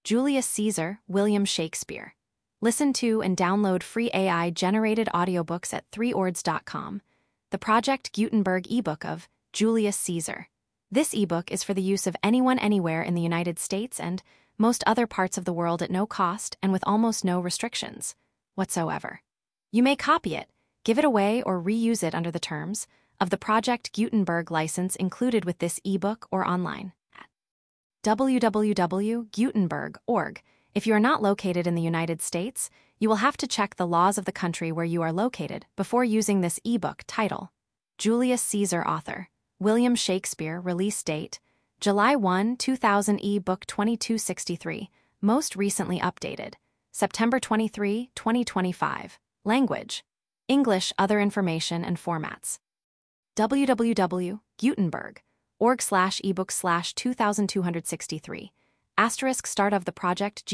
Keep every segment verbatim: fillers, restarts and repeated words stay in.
Julius Caesar, William Shakespeare. Listen to and download free A I-generated audiobooks at three ords dot com. The Project Gutenberg ebook of Julius Caesar. This ebook is for the use of anyone anywhere in the United States and most other parts of the world at no cost and with almost no restrictions whatsoever. You may copy it, give it away, or reuse it under the terms of the Project Gutenberg license included with this ebook or online at w w w dot gutenberg dot org. If you are not located in the United States, you will have to check the laws of the country where you are located before using this ebook. Title: Julius Caesar. Author: William Shakespeare. Release date: July first, two thousand. E-book twenty-two sixty-three. Most recently updated: September twenty-third, twenty twenty-five. Language: English. Other information and formats: w w w dot gutenberg dot org slash ebook slash two thousand two hundred sixty-three. Asterisk start of the project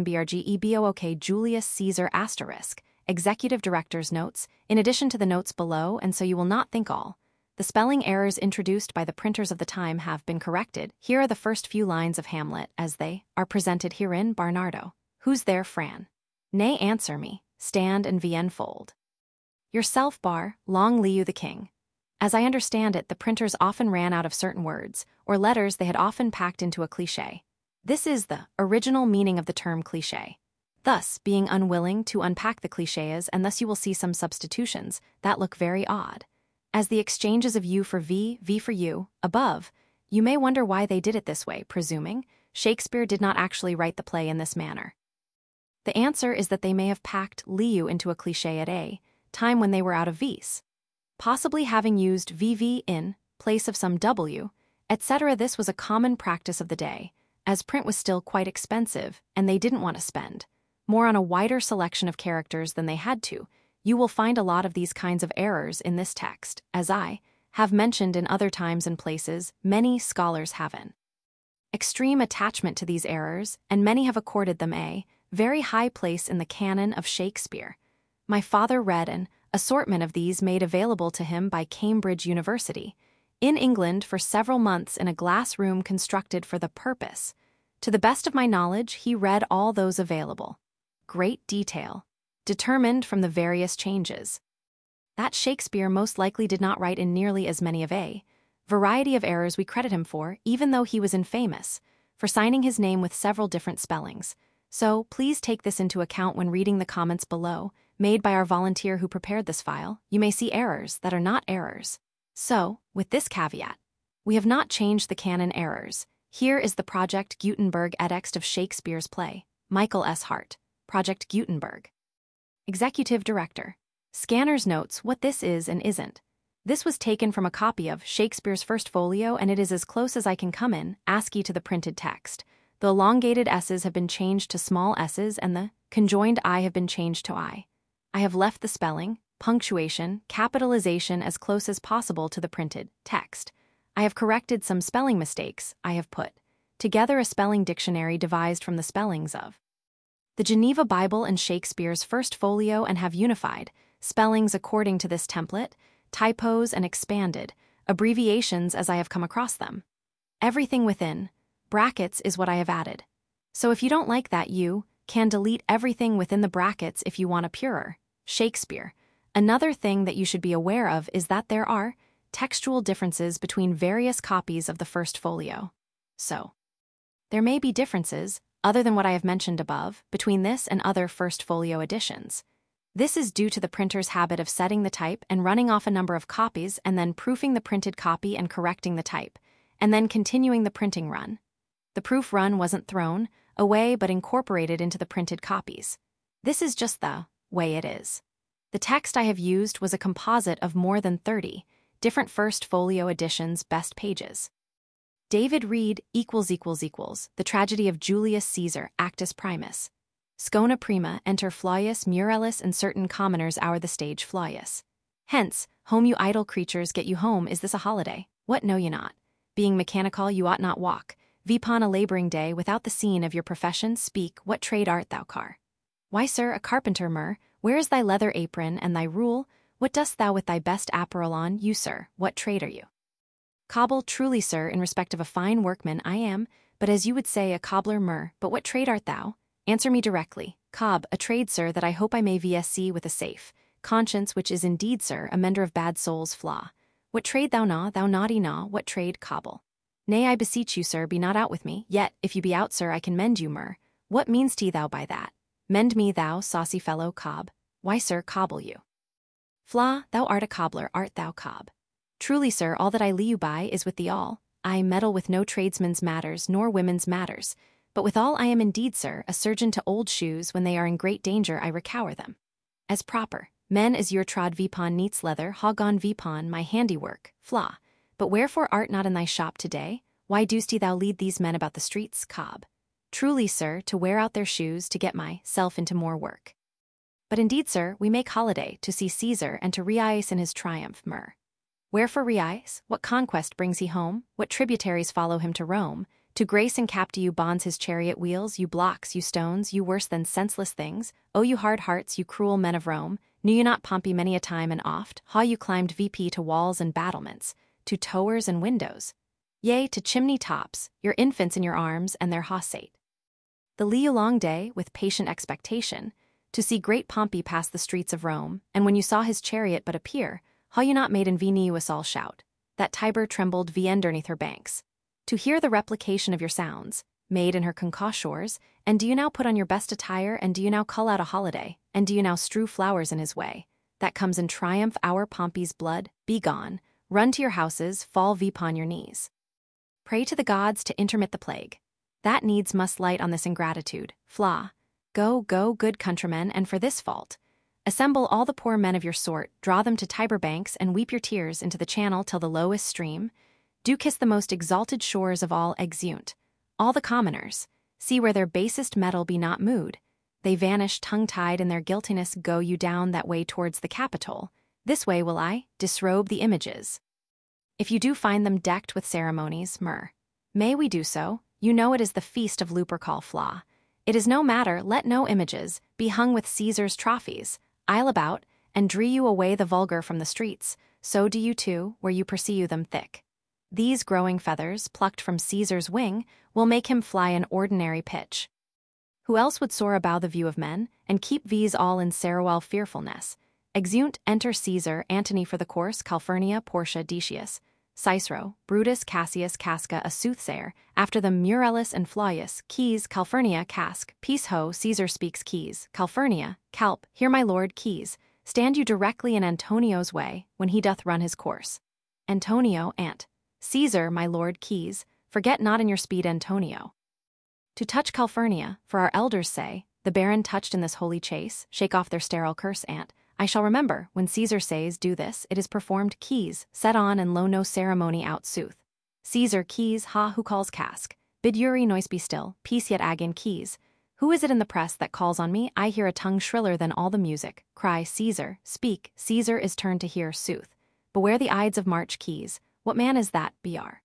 Gutenberg Julius Caesar asterisk. Executive Director's notes, in addition to the notes below, and so you will not think all the spelling errors introduced by the printers of the time have been corrected. Here are the first few lines of Hamlet as they are presented herein. Barnardo: Who's there, Fran? Nay, answer me. Stand and Vienne fold yourself, bar, long lieu the king. As I understand it, the printers often ran out of certain words or letters they had often packed into a cliché. This is the original meaning of the term cliché. Thus, being unwilling to unpack the clichés, and thus you will see some substitutions that look very odd. As the exchanges of you for v, v for you, above, you may wonder why they did it this way, presuming Shakespeare did not actually write the play in this manner. The answer is that they may have packed lieu into a cliché at a time when they were out of v's, possibly having used vv in place of some w, et cetera. This was a common practice of the day, as print was still quite expensive and they didn't want to spend more on a wider selection of characters than they had to. You will find a lot of these kinds of errors in this text, as I have mentioned in other times and places. Many scholars have an extreme attachment to these errors, and many have accorded them a very high place in the canon of Shakespeare. My father read an assortment of these made available to him by Cambridge University in England for several months in a glass room constructed for the purpose. To the best of my knowledge, he read all those available. Great detail, determined from the various changes that Shakespeare most likely did not write in nearly as many of a variety of errors we credit him for, even though he was infamous for signing his name with several different spellings. So please take this into account when reading the comments below, made by our volunteer who prepared this file. You may see errors that are not errors. So, with this caveat, we have not changed the canon errors. Here is the Project Gutenberg edX of Shakespeare's play. Michael S. Hart, Project Gutenberg. Executive Director. Scanner's notes what this is and isn't. This was taken from a copy of Shakespeare's First Folio, and it is as close as I can come in ASCII to the printed text. The elongated S's have been changed to small s's and the conjoined I have been changed to I. I have left the spelling, punctuation, capitalization as close as possible to the printed text. I have corrected some spelling mistakes. I have put together a spelling dictionary devised from the spellings of the Geneva Bible and Shakespeare's First Folio, and have unified spellings according to this template, typos and expanded abbreviations as I have come across them. Everything within brackets is what I have added. So if you don't like that, you can delete everything within the brackets if you want a purer Shakespeare. Another thing that you should be aware of is that there are textual differences between various copies of the First Folio. So, there may be differences, other than what I have mentioned above, between this and other First Folio editions. This is due to the printer's habit of setting the type and running off a number of copies and then proofing the printed copy and correcting the type, and then continuing the printing run. The proof run wasn't thrown away but incorporated into the printed copies. This is just the way it is. The text I have used was a composite of more than thirty different First Folio editions best pages. David Reed equals equals equals The Tragedy of Julius Caesar, Actus Primus. Scona prima, enter Flavius Murellus, and certain commoners hour the stage Flavius. Hence, home you idle creatures, get you home, is this a holiday? What know ye not? Being mechanical you ought not walk. Vipon a labouring day, without the scene of your profession, speak, what trade art thou, car? Why, sir, a carpenter, mer, where is thy leather apron and thy rule? What dost thou with thy best apparel on? You, sir, what trade are you? Cobble, truly, sir, in respect of a fine workman I am, but as you would say a cobbler mer, but what trade art thou? Answer me directly. Cob, a trade, sir, that I hope I may V S C with a safe conscience, which is indeed, sir, a mender of bad souls flaw. What trade thou na, thou naughty na, what trade, cobble? Nay, I beseech you, sir, be not out with me, yet, if you be out, sir, I can mend you, mer. What means te thou by that? Mend me, thou saucy fellow, cob. Why, sir, cobble you? Flaw, thou art a cobbler, art thou, cob? Truly, sir, all that I lee you by is with thee all. I meddle with no tradesmen's matters, nor women's matters. But withal I am indeed, sir, a surgeon to old shoes. When they are in great danger, I recower them. As proper. Men as your trod vipon neats leather, hog on vipon, my handiwork, flaw. But wherefore art not in thy shop today? Why dost thou lead these men about the streets, cob? Truly, sir, to wear out their shoes, to get myself into more work. But indeed, sir, we make holiday, to see Caesar, and to rejoice in his triumph, mer. Wherefore rejoice? What conquest brings he home? What tributaries follow him to Rome? To grace and captive you bonds his chariot wheels, you blocks, you stones, you worse than senseless things. O you hard hearts, you cruel men of Rome, knew you not Pompey many a time and oft, how you climbed V P to walls and battlements, to towers and windows? Yea, to chimney tops, your infants in your arms and their hossate. The lee long day, with patient expectation, to see great Pompey pass the streets of Rome, and when you saw his chariot but appear, how you not made in V us all shout, that Tiber trembled V underneath her banks. To hear the replication of your sounds, made in her concaw shores, and do you now put on your best attire, and do you now cull out a holiday, and do you now strew flowers in his way? That comes in triumph our Pompey's blood, be gone, run to your houses, fall vipon your knees. Pray to the gods to intermit the plague. That needs must light on this ingratitude, flaw. Go, go, good countrymen, and for this fault. Assemble all the poor men of your sort, draw them to Tiber banks, and weep your tears into the channel till the lowest stream. Do kiss the most exalted shores of all exunt. All the commoners, see where their basest metal be not moved. They vanish tongue-tied in their guiltiness. Go you down that way towards the Capitol. This way will I disrobe the images. If you do find them decked with ceremonies, mer. May we do so? You know it is the feast of Lupercal flaw. It is no matter, let no images be hung with Caesar's trophies. I'll about, and dree you away the vulgar from the streets, so do you too, where you pursue them thick. These growing feathers, plucked from Caesar's wing, will make him fly an ordinary pitch. Who else would soar above the view of men, and keep these all in Sarawel fearfulness? Exeunt, enter Caesar, Antony for the course, Calphurnia, Portia, Decius, Cicero, Brutus, Cassius, Casca, a soothsayer, after them Murellus and Flavius, Keys, Calphurnia, Casc, peace ho, Caesar speaks Keys, Calphurnia, Calp, hear my lord, Keys, stand you directly in Antonio's way, when he doth run his course. Antonio, Ant. Caesar, my lord, Keys, forget not in your speed Antonio. To touch Calphurnia, for our elders say, the baron touched in this holy chase, shake off their sterile curse, Ant. I shall remember, when Caesar says, do this, it is performed. Keys, set on and lo no ceremony out sooth. Caesar, Keys, ha, who calls Casc? Bid Uri noise be still, peace yet again, Keys. Who is it in the press that calls on me? I hear a tongue shriller than all the music. Cry, Caesar, speak, Caesar is turned to hear sooth. Beware the Ides of March, Keys. What man is that, Br?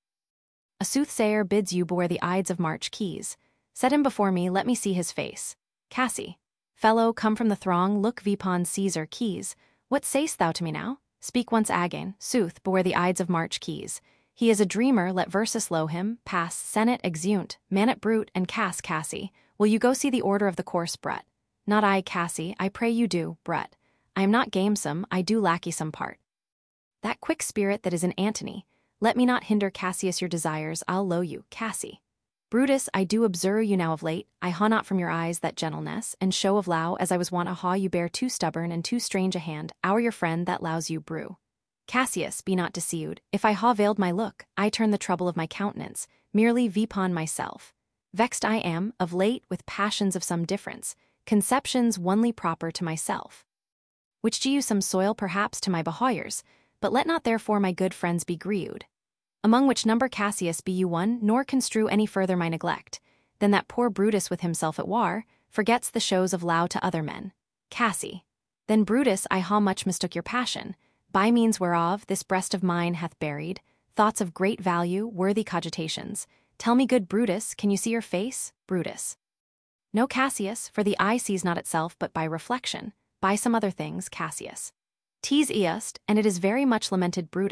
A soothsayer bids you beware the Ides of March, Keys. Set him before me, let me see his face. Cassie. Fellow, come from the throng, look vipon Caesar, Keys. What sayst thou to me now? Speak once again, sooth, beware the Ides of March, Keys. He is a dreamer, let versus low him, pass, senate, exeunt, manet brute, and Cass, Cassie. Will you go see the order of the course, Brett? Not I, Cassie, I pray you do, Brett. I am not gamesome, I do lackey some part. That quick spirit that is in Antony, let me not hinder Cassius your desires, I'll low you, Cassie. Brutus, I do observe you now of late, I ha not from your eyes that gentleness, and show of low as I was wont a ha you bear too stubborn and too strange a hand, our your friend that lows you brew. Cassius, be not deceived, if I ha veiled my look, I turn the trouble of my countenance, merely vipon myself. Vexed I am, of late, with passions of some difference, conceptions onely proper to myself. Which do you some soil perhaps to my behoyers, but let not therefore my good friends be grieved. Among which number Cassius be you one, nor construe any further my neglect, than that poor Brutus with himself at war, forgets the shows of low to other men. Cassie. Then Brutus I ha much mistook your passion, by means whereof this breast of mine hath buried, thoughts of great value, worthy cogitations. Tell me, good Brutus, can you see your face? Brutus. No, Cassius, for the eye sees not itself but by reflection, by some other things, Cassius. Tis east, and it is very much lamented, Brutus,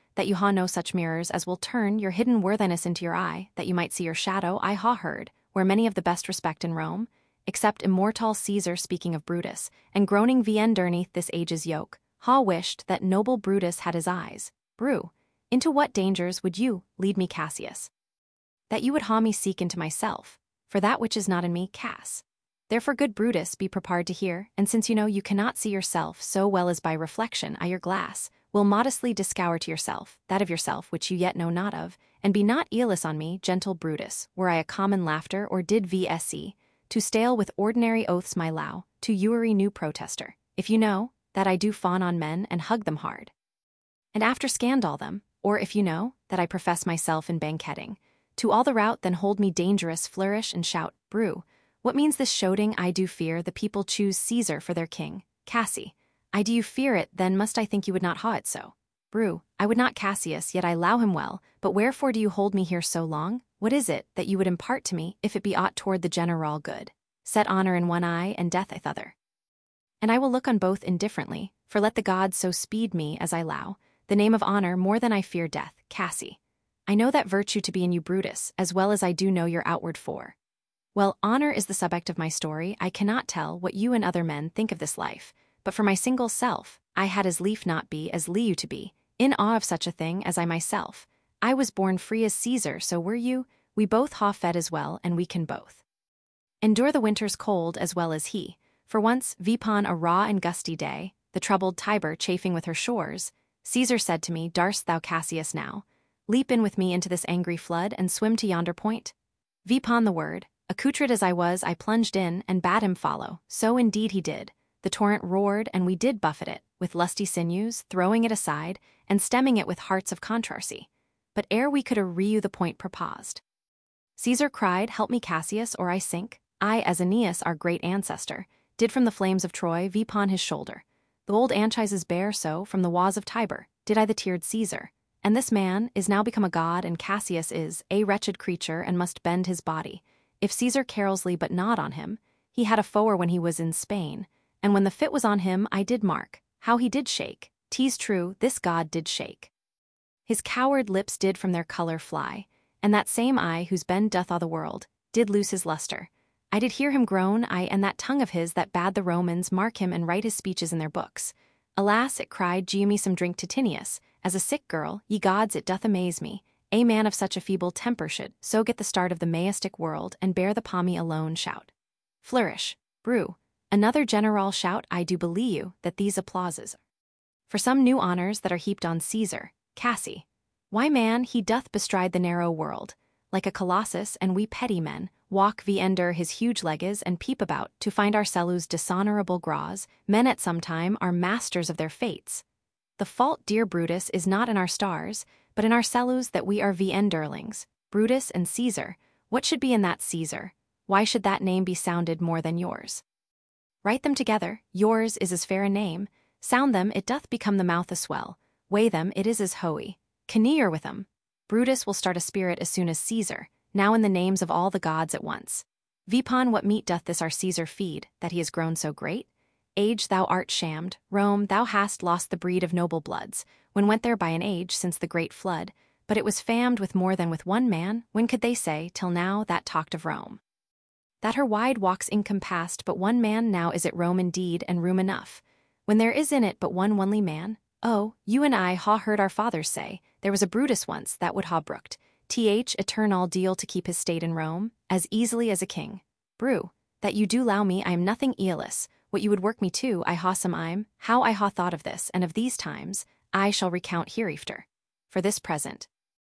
that you ha no such mirrors as will turn your hidden worthiness into your eye, that you might see your shadow, I ha heard, where many of the best respect in Rome, except immortal Caesar speaking of Brutus, and groaning vie underneath this age's yoke, ha wished that noble Brutus had his eyes. Bru, into what dangers would you lead me, Cassius? That you would ha me seek into myself, for that which is not in me, Cass. Therefore good Brutus, be prepared to hear, and since you know you cannot see yourself so well as by reflection I your glass, will modestly discour to yourself that of yourself which you yet know not of, and be not eolus on me, gentle Brutus, were I a common laughter or did vsc, to stale with ordinary oaths my low, to youery new protester, if you know that I do fawn on men and hug them hard. And after scandal them, or if you know that I profess myself in banqueting, to all the rout then hold me dangerous flourish and shout, Bru, what means this shouting? I do fear the people choose Caesar for their king, Cassi. I do you fear it, then must I think you would not ha it so. Bru, I would not Cassius, yet I allow him well, but wherefore do you hold me here so long? What is it that you would impart to me, if it be aught toward the general good? Set honor in one eye and death i' t'other. And I will look on both indifferently, for let the gods so speed me as I allow, the name of honor more than I fear death, Cassi. I know that virtue to be in you, Brutus, as well as I do know your outward for. Well, honor is the subject of my story. I cannot tell what you and other men think of this life, but for my single self, I had as lief not be as lee you to be, in awe of such a thing as I myself. I was born free as Caesar, so were you, we both ha fed as well, and we can both endure the winter's cold as well as he. For once, vipon a raw and gusty day, the troubled Tiber chafing with her shores, Caesar said to me, darst thou, Cassius, now leap in with me into this angry flood and swim to yonder point? Vipon the word, accoutred as I was, I plunged in and bade him follow, so indeed he did. The torrent roared, and we did buffet it, with lusty sinews, throwing it aside, and stemming it with hearts of controversy. But ere we could arrew the point proposed, Caesar cried, help me, Cassius, or I sink. I, as Aeneas, our great ancestor, did from the flames of Troy vipon his shoulder. The old Anchises bear so, from the waws of Tiber, did I the tiered Caesar. And this man is now become a god, and Cassius is a wretched creature, and must bend his body. If Caesar carelessly but not on him, he had a foer when he was in Spain, and when the fit was on him I did mark, how he did shake, 'tis true, this god did shake. His coward lips did from their colour fly, and that same eye whose bend doth awe the world, did lose his lustre. I did hear him groan, I, and that tongue of his that bade the Romans mark him and write his speeches in their books. Alas, it cried, giu me some drink, Titinius, as a sick girl, ye gods, it doth amaze me. A man of such a feeble temper should so get the start of the majestic world and bear the pommy alone shout. Flourish, Bru, another general shout, I do believe you that these applauses for some new honors that are heaped on Caesar, Cassi. Why, man, he doth bestride the narrow world, like a colossus, and we petty men walk vi ender his huge leges and peep about to find ourselves dishonorable graws. Men at some time are masters of their fates. The fault, dear Brutus, is not in our stars, but in ourselves that we are vi enderlings, Brutus and Caesar. What should be in that Caesar? Why should that name be sounded more than yours? Write them together, yours is as fair a name. Sound them, it doth become the mouth a swell. Weigh them, it is as hoey. Caneer with them. Brutus will start a spirit as soon as Caesar, now in the names of all the gods at once. Vipon, what meat doth this our Caesar feed, that he has grown so great? Age, thou art shammed, Rome, thou hast lost the breed of noble bloods, when went there by an age since the great flood, but it was fammed with more than with one man, when could they say, till now, that talked of Rome? That her wide walks encompassed but one man, now is it Rome indeed, and room enough, when there is in it but one only man? Oh, you and I ha heard our fathers say, there was a Brutus once that would ha brooked, th eternal deal to keep his state in Rome, as easily as a king. Bru, that you do allow me, I am nothing eolus, what you would work me to, I ha some I'm, how I ha thought of this, and of these times, I shall recount hereafter. For this present,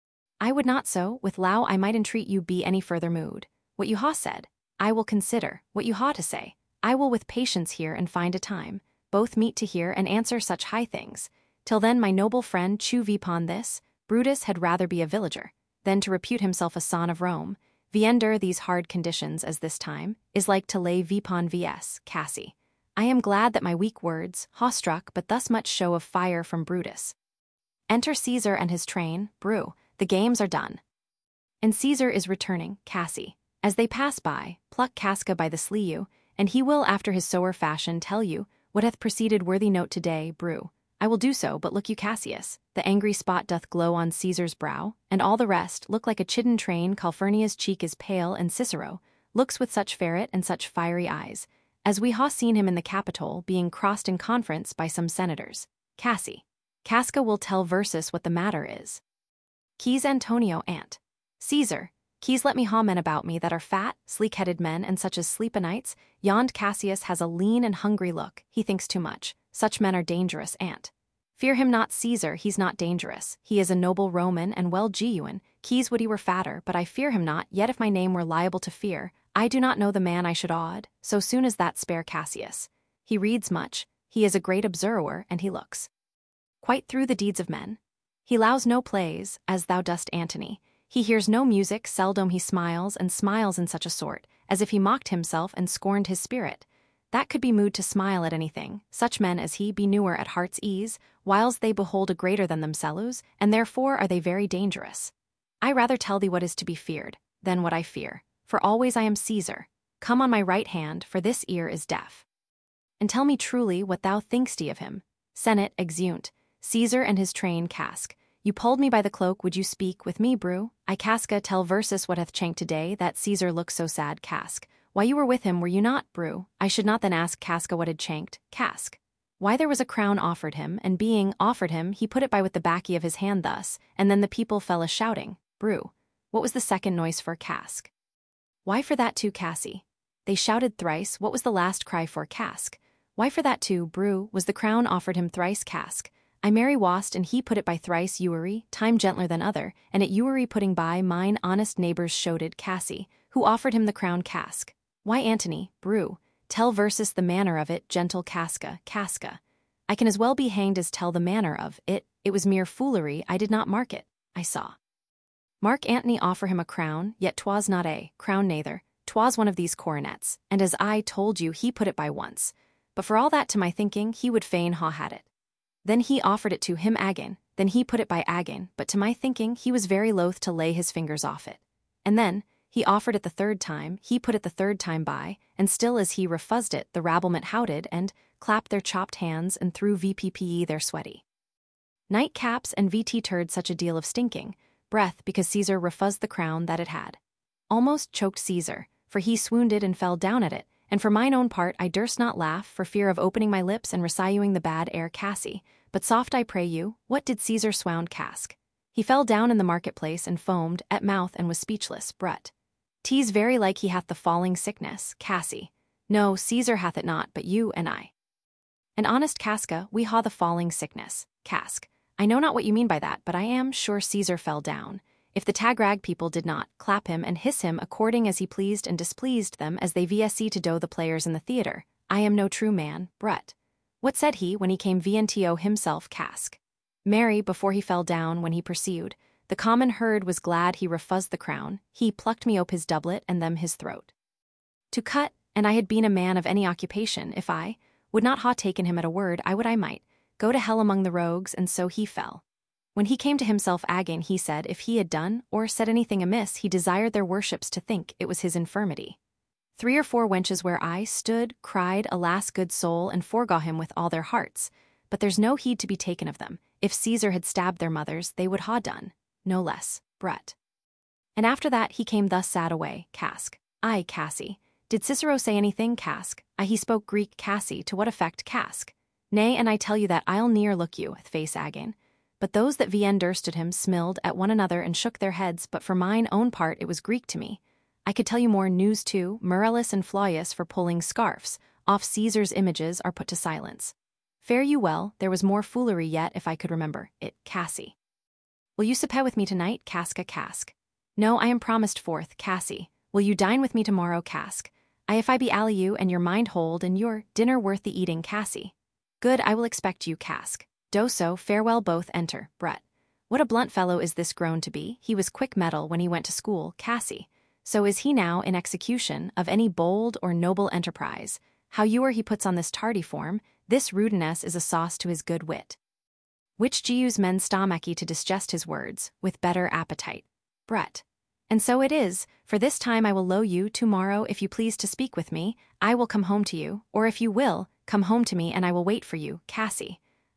I would not so, with Lao I might entreat you be any further mood. What you ha said, I will consider, what you ha to say, I will with patience hear and find a time, both meet to hear and answer such high things. Till then, my noble friend, chew vipon this, Brutus had rather be a villager, than to repute himself a son of Rome. Viender these hard conditions as this time, is like to lay vipon vs. Cassi. I am glad that my weak words, ha struck but thus much show of fire from Brutus. Enter Caesar and his train, Bru, the games are done. And Caesar is returning, Cassi. As they pass by, pluck Casca by the sleeve, and he will after his sower fashion tell you, what hath preceded worthy note today, Bru. I will do so, but look you Cassius, the angry spot doth glow on Caesar's brow, and all the rest look like a chidden train. Calphurnia's cheek is pale, and Cicero looks with such ferret and such fiery eyes, as we ha seen him in the Capitol being crossed in conference by some senators. Cassi. Casca will tell Versus what the matter is. Keys Antonio ant. Caesar. Keys let me ha men about me that are fat, sleek-headed men and such as sleep o' nights. Yond Cassius has a lean and hungry look, he thinks too much. Such men are dangerous, ant. Fear him not, Caesar, he's not dangerous. He is a noble Roman and well genuine. Keys would he were fatter, but I fear him not. Yet if my name were liable to fear, I do not know the man I should awed, so soon as that spare Cassius. He reads much, he is a great observer, and he looks quite through the deeds of men. He lows no plays, as thou dost, Antony. He hears no music, seldom he smiles, and smiles in such a sort, as if he mocked himself and scorned his spirit. That could be moved to smile at anything. Such men as he be newer at heart's ease, whiles they behold a greater than themselves, and therefore are they very dangerous. I rather tell thee what is to be feared, than what I fear, for always I am Caesar. Come on my right hand, for this ear is deaf. And tell me truly what thou think'st of him. Senate, exeunt. Caesar and his train, Casque. You pulled me by the cloak, would you speak with me, Brew? I Casca tell Versus what hath chanked today, that Caesar looks so sad, Casque. Why you were with him, were you not, Brew? I should not then ask Casca what had chanked, Casque. Why there was a crown offered him, and being offered him, he put it by with the backy of his hand thus, and then the people fell a shouting, Brew. What was the second noise for, Casque? Why for that too, Cassie? They shouted thrice. What was the last cry for, Casque? Why for that too, Brew? Was the crown offered him thrice, Casque? I marry wast, and he put it by thrice, Ewery, time gentler than other, and at Ewery putting by mine honest neighbors shouted, Cassie, who offered him the crown, Casque. Why, Antony, Brew, tell Versus the manner of it, gentle Casca, Casca. I can as well be hanged as tell the manner of it. It was mere foolery, I did not mark it, I saw. Mark Antony offer him a crown, yet 'twas not a crown neither, 'twas one of these coronets, and as I told you he put it by once. But for all that to my thinking he would fain ha had it. Then he offered it to him again, then he put it by again, but to my thinking he was very loath to lay his fingers off it. And then, he offered it the third time, he put it the third time by, and still as he refuzzed it, the rabblement houted and clapped their chopped hands and threw V P P E their sweaty nightcaps and V T turd such a deal of stinking breath because Caesar refuzzed the crown that it had. Almost choked Caesar, for he swoonded and fell down at it, and for mine own part I durst not laugh for fear of opening my lips and reciting the bad air Cassie, but soft I pray you, what did Caesar swound, Casque? He fell down in the marketplace and foamed at mouth and was speechless, Brut. 'Tis very like he hath the falling sickness, Cassie. No, Caesar hath it not, but you and I. An honest Casca, we ha the falling sickness, Casque. I know not what you mean by that, but I am sure Caesar fell down. If the Tagrag people did not clap him and hiss him according as he pleased and displeased them as they vsc to do the players in the theatre, I am no true man, Brut. What said he when he came vnto himself, Casque? Marry, before he fell down when he pursued, the common herd was glad he refuzzed the crown, he plucked me ope his doublet and them his throat. To cut, and I had been a man of any occupation, if I would not ha taken him at a word, I would I might go to hell among the rogues, and so he fell. When he came to himself again, he said if he had done or said anything amiss, he desired their worships to think it was his infirmity. Three or four wenches where I stood cried, alas, good soul, and forgaw him with all their hearts. But there's no heed to be taken of them. If Caesar had stabbed their mothers, they would ha done, no less, Brut. And after that he came thus sad away, Casque. Ay, Cassie. Did Cicero say anything, Casque? Ay, he spoke Greek, Cassie, to what effect, Casque? Nay, and I tell you that I'll near look you, face again. But those that vn dursted him smilled at one another and shook their heads, but for mine own part it was Greek to me. I could tell you more news too. Murillus and Flavius for pulling scarfs off Caesar's images are put to silence. Fare you well, there was more foolery yet if I could remember it, Cassie. Will you supe with me tonight, Casca, Casque? No, I am promised forth, Cassie. Will you dine with me tomorrow, Casque? I if I be ally you and your mind hold and your dinner worth the eating, Cassie. Good, I will expect you, Casque. Do so, farewell both enter, Brut. What a blunt fellow is this grown to be, he was quick mettle when he went to school, Cassie. So is he now in execution of any bold or noble enterprise. How you he puts on this tardy form, this rudeness is a sauce to his good wit. Which geus men stomachy to digest his words, with better appetite. Brut. And so it is, for this time I will low you tomorrow if you please to speak with me, I will come home to you, or if you will, come home to me and I will wait for you, Cassie.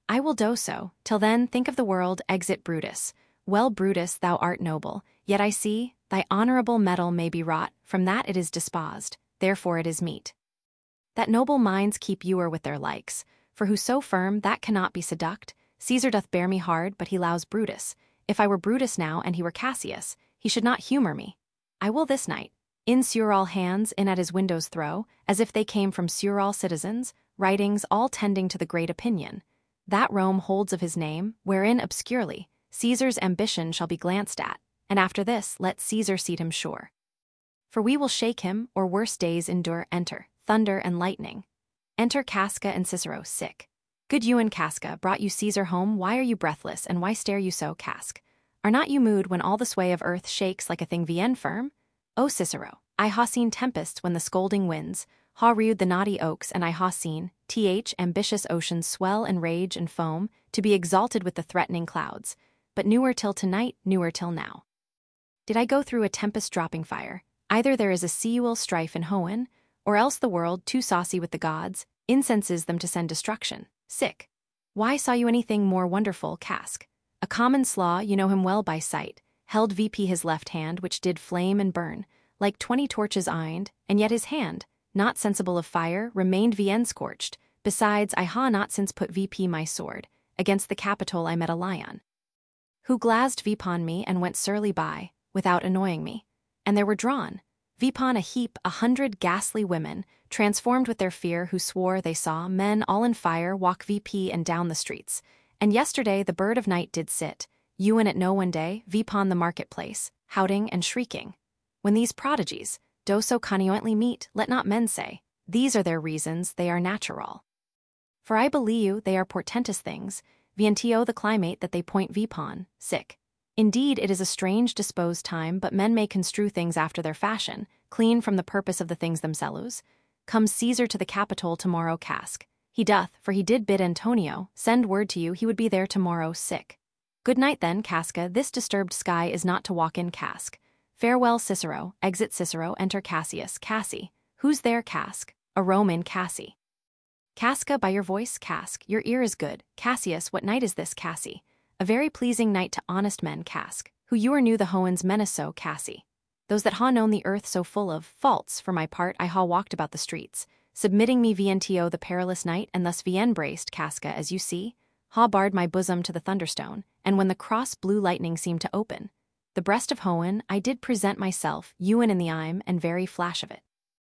I will do so. Till then, think of the world, exit Brutus. Well, Brutus, thou art noble, yet I see, thy honorable metal may be wrought, from that it is disposed, therefore it is meet that noble minds keep ewer with their likes, for who so firm that cannot be seduct. Caesar doth bear me hard, but he lows Brutus. If I were Brutus now, and he were Cassius, he should not humour me. I will this night, in Seurall hands in at his windows throw, as if they came from Seurall citizens, writings all tending to the great opinion that Rome holds of his name, wherein obscurely Caesar's ambition shall be glanced at, and after this let Caesar seat him sure. For we will shake him, or worse days endure. Enter thunder and lightning. Enter Casca and Cicero. Sick. Good you and Casca, brought you Caesar home. Why are you breathless, and why stare you so, Casc? Are not you moved when all the sway of earth shakes like a thing Vienne firm? O Cicero, I ha seen tempests when the scolding winds ha rewed the knotty oaks, and I ha seen, th ambitious oceans swell and rage and foam, to be exalted with the threatening clouds, but newer till tonight, newer till now. Did I go through a tempest-dropping fire, either there is a Sewell strife in Hoenn, or else the world, too saucy with the gods, incenses them to send destruction. Sick. Why saw you anything more wonderful, Casc? A common slaw, you know him well by sight, held V P his left hand, which did flame and burn, like twenty torches eined, and yet his hand, not sensible of fire, remained Vienne scorched. Besides, I ha not since put V P my sword, against the Capitol I met a lion, who glazed vipon me and went surly by, without annoying me. And there were drawn, vipon a heap, a hundred ghastly women, transformed with their fear, who swore they saw men all in fire walk V P and down the streets. And yesterday the bird of night did sit, Ewan at no one day, vipon the marketplace, howling and shrieking. When these prodigies do so coniointly meet, let not men say, these are their reasons, they are natural. For I believe you, they are portentous things, vientio the climate that they point vipon, sick. Indeed, it is a strange disposed time, but men may construe things after their fashion, clean from the purpose of the things themselves. Comes Caesar to the Capitol tomorrow, Casc. He doth, for he did bid Antonio send word to you he would be there tomorrow, sick. Good night then, Casca, this disturbed sky is not to walk in, Casc. Farewell, Cicero, exit Cicero, enter Cassius. Cassi. Who's there, Casc? A Roman, Cassi. Casca, by your voice, Casc, your ear is good. Cassius, what night is this, Cassi? A very pleasing night to honest men, Casc, who you are knew the Hoenns menace so, Cassi. Those that ha known the earth so full of faults, for my part, I ha walked about the streets, submitting me vientio the perilous night, and thus Vienne braced, Casca, as you see, ha barred my bosom to the thunderstone, and when the cross blue lightning seemed to open the breast of Hoenn, I did present myself, Ewan in the ime, and very flash of it.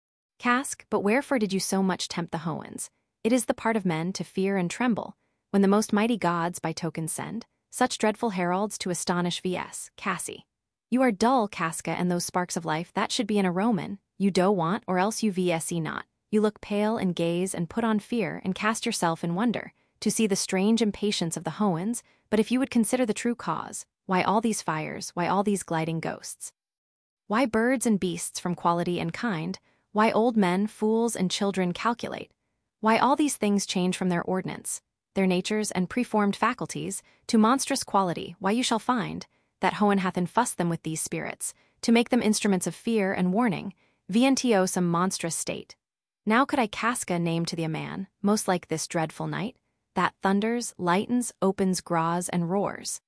Casc, but wherefore did you so much tempt the Hoenns? It is the part of men to fear and tremble, when the most mighty gods by token send such dreadful heralds to astonish vs. Cassi. You are dull, Casca, and those sparks of life that should be in a Roman, you do want, or else you vse not. You look pale and gaze and put on fear and cast yourself in wonder, to see the strange impatience of the Hoenns, but if you would consider the true cause, why all these fires, why all these gliding ghosts? Why birds and beasts from quality and kind, why old men, fools, and children calculate? Why all these things change from their ordinance, their natures and preformed faculties, to monstrous quality, why you shall find that Hoenn hath infused them with these spirits, to make them instruments of fear and warning, vientio some monstrous state. Now could I Casca name to thee a man, most like this dreadful night, that thunders, lightens, opens, graws, and roars.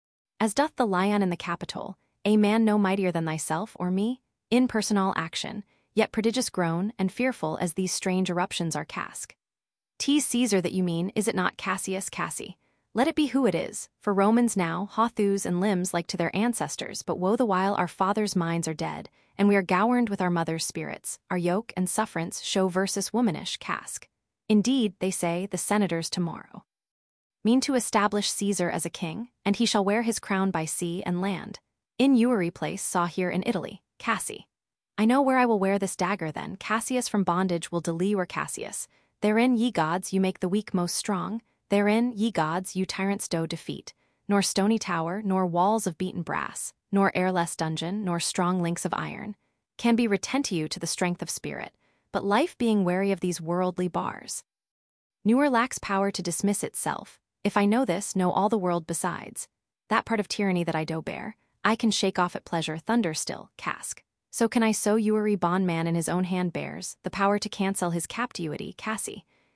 As doth the lion in the Capitol, a man no mightier than thyself or me, in personal action, yet prodigious grown, and fearful as these strange eruptions are, Casc. 'Tis Caesar that you mean, is it not, Cassius, Cassi? Let it be who it is, for Romans now ha thews and limbs like to their ancestors, but woe the while our fathers' minds are dead, and we are governed with our mothers' spirits, our yoke and sufferance show versus womanish, Casc. Indeed, they say, the senators tomorrow mean to establish Caesar as a king, and he shall wear his crown by sea and land. In Ewery place saw here in Italy, Cassi. I know where I will wear this dagger then, Cassius from bondage will deliver Cassius. Therein, ye gods, you make the weak most strong, therein, ye gods, you tyrants do defeat. Nor stony tower, nor walls of beaten brass, nor airless dungeon, nor strong links of iron, can be retent to you to the strength of spirit, but life being wary of these worldly bars. Newer lacks power to dismiss itself. If I know this, know all the world besides. That part of tyranny that I do bear, I can shake off at pleasure, thunder still, Casc. So can I so Ewery bondman in his own hand bears, the power to cancel his captivity, Cassi.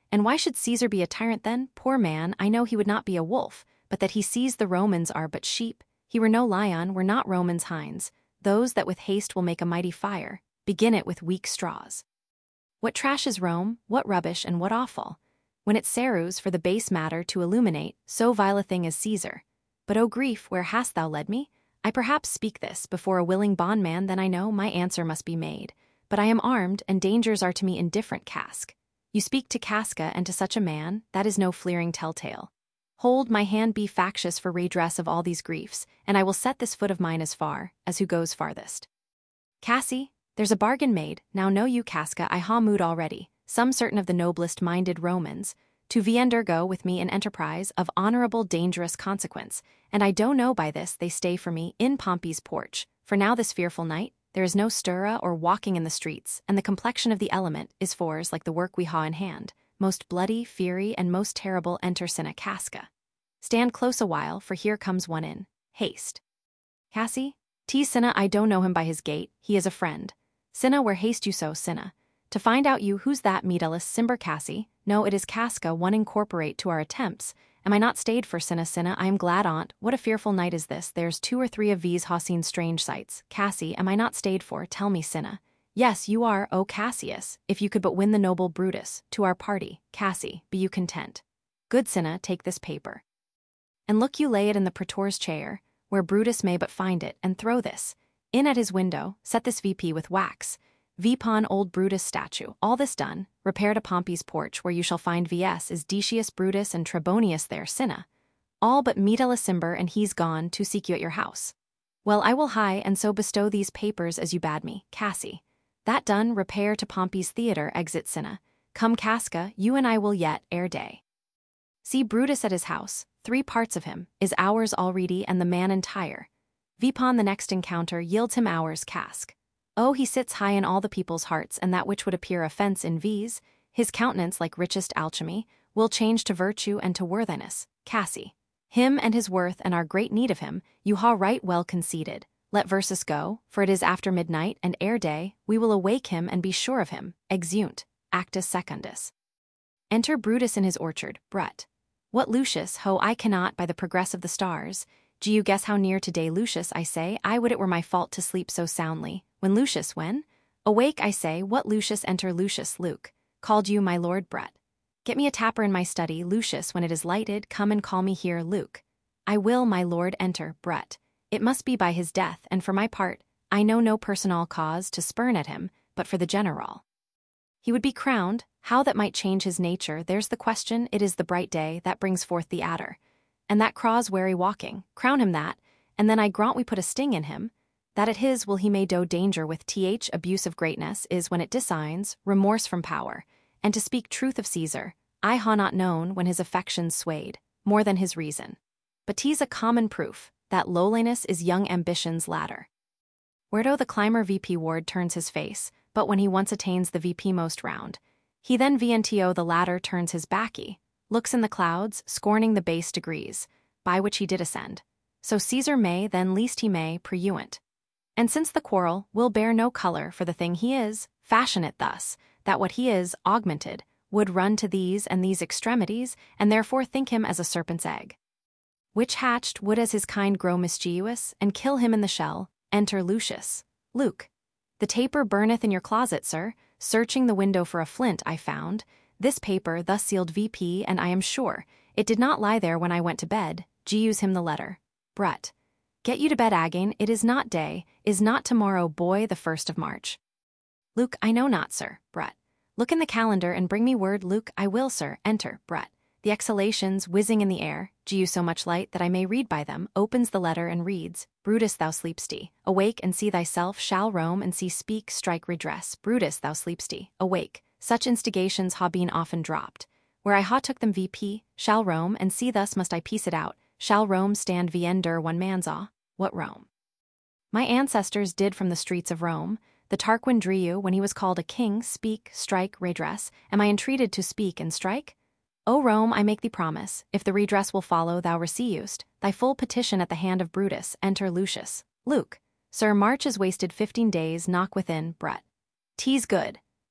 And why should Caesar be a tyrant then? Poor man, I know he would not be a wolf, but that he sees the Romans are but sheep. He were no lion, were not Romans' hinds, those that with haste will make a mighty fire, begin it with weak straws. What trash is Rome, what rubbish and what awful, when it serves for the base matter to illuminate, so vile a thing as Caesar. But O grief, where hast thou led me? I perhaps speak this before a willing bondman, then I know my answer must be made. But I am armed, and dangers are to me indifferent. Cask. You speak to Casca, and to such a man, that is no fleering telltale. Hold, my hand be factious for redress of all these griefs, and I will set this foot of mine as far as who goes farthest. Cassie, there's a bargain made. Now know you, Casca, I ha mood already, some certain of the noblest-minded Romans, to viender go with me in enterprise of honorable dangerous consequence, and I do know by this they stay for me in Pompey's porch, for now this fearful night, there is no stirra or walking in the streets, and the complexion of the element is fors like the work we ha in hand, most bloody, fiery, and most terrible enter Cinna. Casca. Stand close a while, for here comes one in. Haste. Cassie? T. Cinna, I don't know him by his gait, he is a friend. Cinna, where haste you so, Cinna? To find out you who's that Metellus Cimber. Cassie? No, it is Casca, one incorporate to our attempts. Am I not stayed for Cinna? Cinna, I am glad on't. What a fearful night is this, there's two or three of these ha seen strange sights. Cassie, am I not stayed for? Tell me, Cinna. Yes, you are, O Cassius, if you could but win the noble Brutus, to our party. Cassie, be you content. Good Cinna, take this paper. And look you lay it in the praetor's chair, where Brutus may but find it, and throw this. In at his window, set this V P with wax. Vipon old Brutus statue. All this done, repair to Pompey's porch, where you shall find V S is Decius Brutus and Trebonius there, Cinna. All but Metellus Cimber, and he's gone to seek you at your house. Well, I will hie and so bestow these papers as you bade me, Cassie. That done, repair to Pompey's theatre, exit Cinna. Come, Casca, you and I will yet, ere day. See Brutus at his house, three parts of him, is ours already, and the man entire. Vipon the next encounter yields him ours. Cask. Oh, he sits high in all the people's hearts, and that which would appear offence in V's, his countenance like richest alchemy, will change to virtue and to worthiness. Cassie. Him and his worth and our great need of him, you ha right well conceded. Let versus go, for it is after midnight, and ere day, we will awake him and be sure of him. Exeunt. Actus secundus. Enter Brutus in his orchard. Brut. What Lucius, ho, I cannot by the progress of the stars. Do you guess how near to day, Lucius? I say, I would it were my fault to sleep so soundly. When Lucius, when? Awake, I say, what Lucius? Enter Lucius. Luke. Called you, my lord. Brut. Get me a tapper in my study. Lucius, when it is lighted, come and call me here. Luke. I will, my lord. Enter. Brut. It must be by his death, and for my part, I know no personal cause to spurn at him, but for the general. He would be crowned, how that might change his nature, there's the question. It is the bright day that brings forth the adder. And that craw's wary walking, crown him that, and then I grant we put a sting in him, that at his will he may do danger with th abuse of greatness is when it designs, remorse from power, and to speak truth of Caesar, I ha not known when his affections swayed, more than his reason. But 'tis a common proof, that lowliness is young ambition's ladder. Whereto the climber V P Ward turns his face, but when he once attains the V P most round, he then V N T O the latter turns his backy, looks in the clouds, scorning the base degrees, by which he did ascend. So Caesar may, then least he may, preuent. And since the quarrel will bear no color for the thing he is, fashion it thus, that what he is, augmented, would run to these and these extremities, and therefore think him as a serpent's egg. Which hatched would as his kind grow mischievous, and kill him in the shell. Enter Lucius. Luke. The taper burneth in your closet, sir. Searching the window for a flint, I found. This paper thus sealed V P, and I am sure, it did not lie there when I went to bed. Geuse him the letter. Brut. Get you to bed, Again, it is not day, is not tomorrow, boy, the first of March. Luke, I know not, sir. Brut. Look in the calendar and bring me word. Luke, I will, sir. Enter. Brut. The exhalations whizzing in the air, do you so much light that I may read by them, opens the letter and reads, Brutus, thou sleepsty, awake and see thyself, shall roam and see speak, strike redress. Brutus, thou sleepsty, awake. Such instigations ha been often dropped. Where I ha took them V P, shall roam and see thus must I piece it out, shall Rome stand viender one man's awe. What Rome? My ancestors did from the streets of Rome, the Tarquin Driu when he was called a king, speak, strike, redress, am I entreated to speak and strike? O Rome, I make thee promise, if the redress will follow thou receivest, thy full petition at the hand of Brutus, enter Lucius. Luke. Sir, March is wasted fifteen days, knock within, Brut. 'Tis good.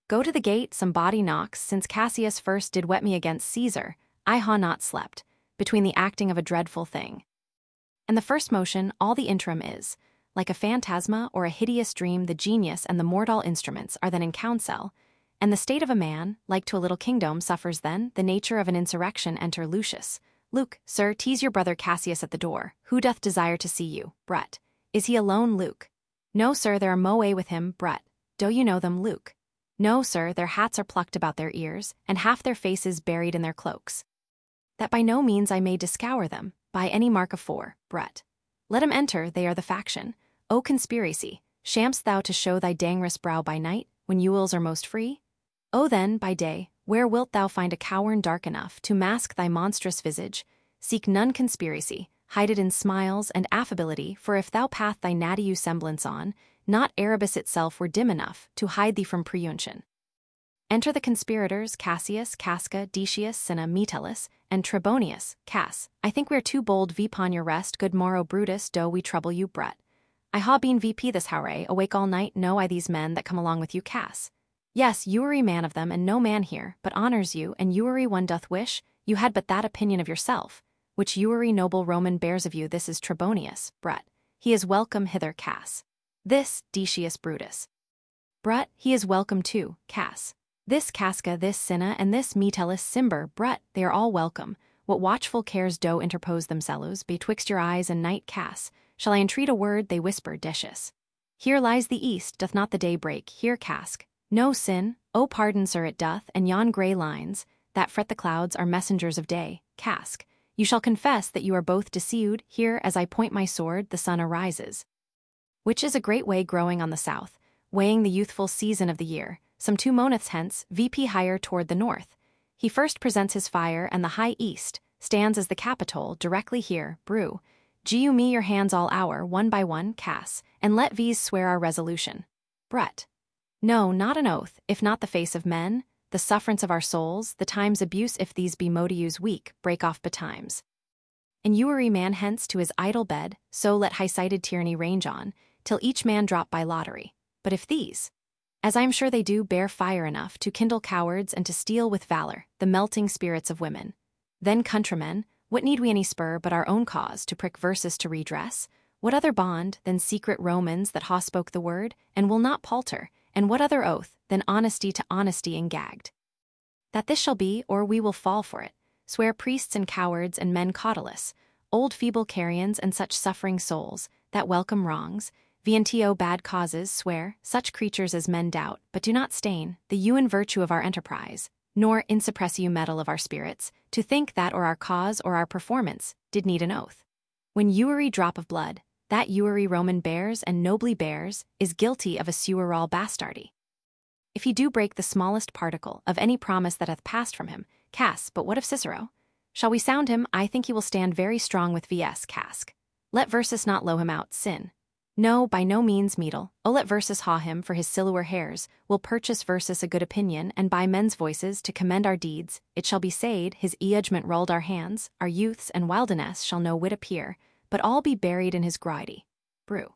Go to the gate, some body knocks, since Cassius first did wet me against Caesar, I ha not slept, between the acting of a dreadful thing. And the first motion, all the interim is, like a phantasma or a hideous dream, the genius and the mortal instruments are then in counsel, and the state of a man, like to a little kingdom, suffers then, the nature of an insurrection. Enter Lucius. Luke, sir, tease your brother Cassius at the door, who doth desire to see you. Brett. Is he alone, Luke? No, sir, there are moe with him. Brett. Do you know them, Luke? No, sir, their hats are plucked about their ears, and half their faces buried in their cloaks. That by no means I may discover them, by any mark of four. Brett. Let 'em enter, they are the faction. O conspiracy, sham'st thou to show thy dangerous brow by night, when Ewells are most free? O then, by day, where wilt thou find a cowern dark enough to mask thy monstrous visage? Seek none conspiracy, hide it in smiles and affability, for if thou path thy natty semblance on, not Erebus itself were dim enough to hide thee from preuntion. Enter the conspirators, Cassius, Casca, Decius, Cinna, Metellus, and Trebonius. Cass, I think we are too bold vpon your rest, good morrow Brutus, do we trouble you, Brett? I ha been V P this howray, awake all night, know I these men that come along with you, Cass. Yes, Eury man of them, and no man here, but honors you, and Eury one doth wish, you had but that opinion of yourself, which Eury noble Roman bears of you. This is Trebonius, Brett. He is welcome hither, Cass. This, Decius Brutus. Brett, he is welcome too, Cass. This Casca, this Cinna, and this Metellus Cimber, Brett, they are all welcome. What watchful cares do interpose themselves betwixt your eyes and night, Cass? Shall I entreat a word? They whisper, Decius. Here lies the east, doth not the day break? Here, Cask. No sin, oh pardon, sir, it doth, and yon grey lines, that fret the clouds, are messengers of day. Cask. You shall confess that you are both deceived. Here, as I point my sword, the sun arises, which is a great way growing on the south, weighing the youthful season of the year. Some two months hence, V P higher toward the north. He first presents his fire, and the high east stands as the Capitol, directly here. Brew. Giu me your hands all hour, one by one, Cass, and let V's swear our resolution. Brett. No, not an oath, if not the face of men, the sufferance of our souls, the time's abuse, if these be modius weak, break off betimes. And Eury man hence to his idle bed, so let high-sighted tyranny range on, till each man drop by lottery. But if these, as I am sure they do, bear fire enough to kindle cowards and to steal with valor the melting spirits of women, then, countrymen, what need we any spur but our own cause to prick versus to redress? What other bond than secret Romans that ha spoke the word, and will not palter, and what other oath than honesty to honesty engagged? That this shall be, or we will fall for it, swear priests and cowards and men cautelous, old feeble carrions and such suffering souls, that welcome wrongs, vnto bad causes, swear, such creatures as men doubt, but do not stain, the ewan virtue of our enterprise, nor insuppressiu metal of our spirits, to think that or our cause or our performance did need an oath. When Eury drop of blood, that Eury Roman bears and nobly bears, is guilty of a sueral bastardy. If he do break the smallest particle of any promise that hath passed from him, Cass, but what of Cicero? Shall we sound him? I think he will stand very strong with V S Cask. Let Versus not low him out, sin. No, by no means, Meadle. O let Versus haw him for his silver hairs, will purchase Versus a good opinion, and by men's voices to commend our deeds, it shall be said, his e-judgment rolled our hands, our youths and wilderness shall no wit appear, but all be buried in his gride. Brew.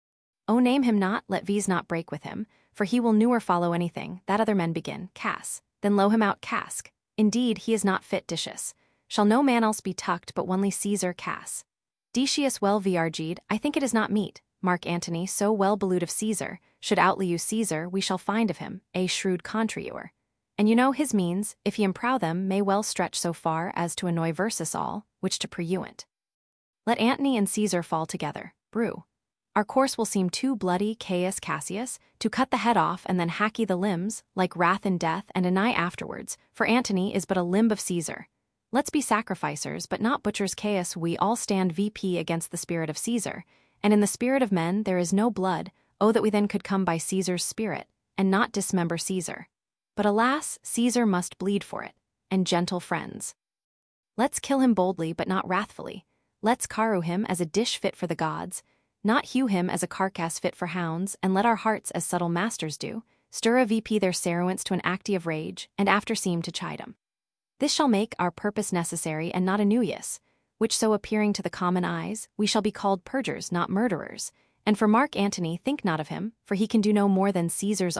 O name him not, let V's not break with him, for he will newer follow anything, that other men begin, Cass, then low him out, Cask. Indeed, he is not fit, Decius. Shall no man else be tucked but only Caesar, Cass? Decius well vrg'd, I think it is not meet. Mark Antony, so well belued of Caesar, should outlieu Caesar, we shall find of him a shrewd contrarior. And you know his means, if he improw them, may well stretch so far as to annoy Versus all, which to preuent. Let Antony and Caesar fall together. Brew. Our course will seem too bloody, Caius Cassius, to cut the head off and then hacky the limbs, like wrath and death, and anigh afterwards, for Antony is but a limb of Caesar. Let's be sacrificers, but not butchers, Caius. We all stand V P against the spirit of Caesar, and in the spirit of men there is no blood. Oh, that we then could come by Caesar's spirit, and not dismember Caesar. But alas, Caesar must bleed for it, and gentle friends. Let's kill him boldly but not wrathfully. Let's carrow him as a dish fit for the gods, not hew him as a carcass fit for hounds, and let our hearts, as subtle masters do, stir a V P their seruants to an acty of rage, and after seem to chide 'em. This shall make our purpose necessary and not annuious, which so appearing to the common eyes, we shall be called perjurers, not murderers. And for Mark Antony, think not of him, for he can do no more than Caesar's arm,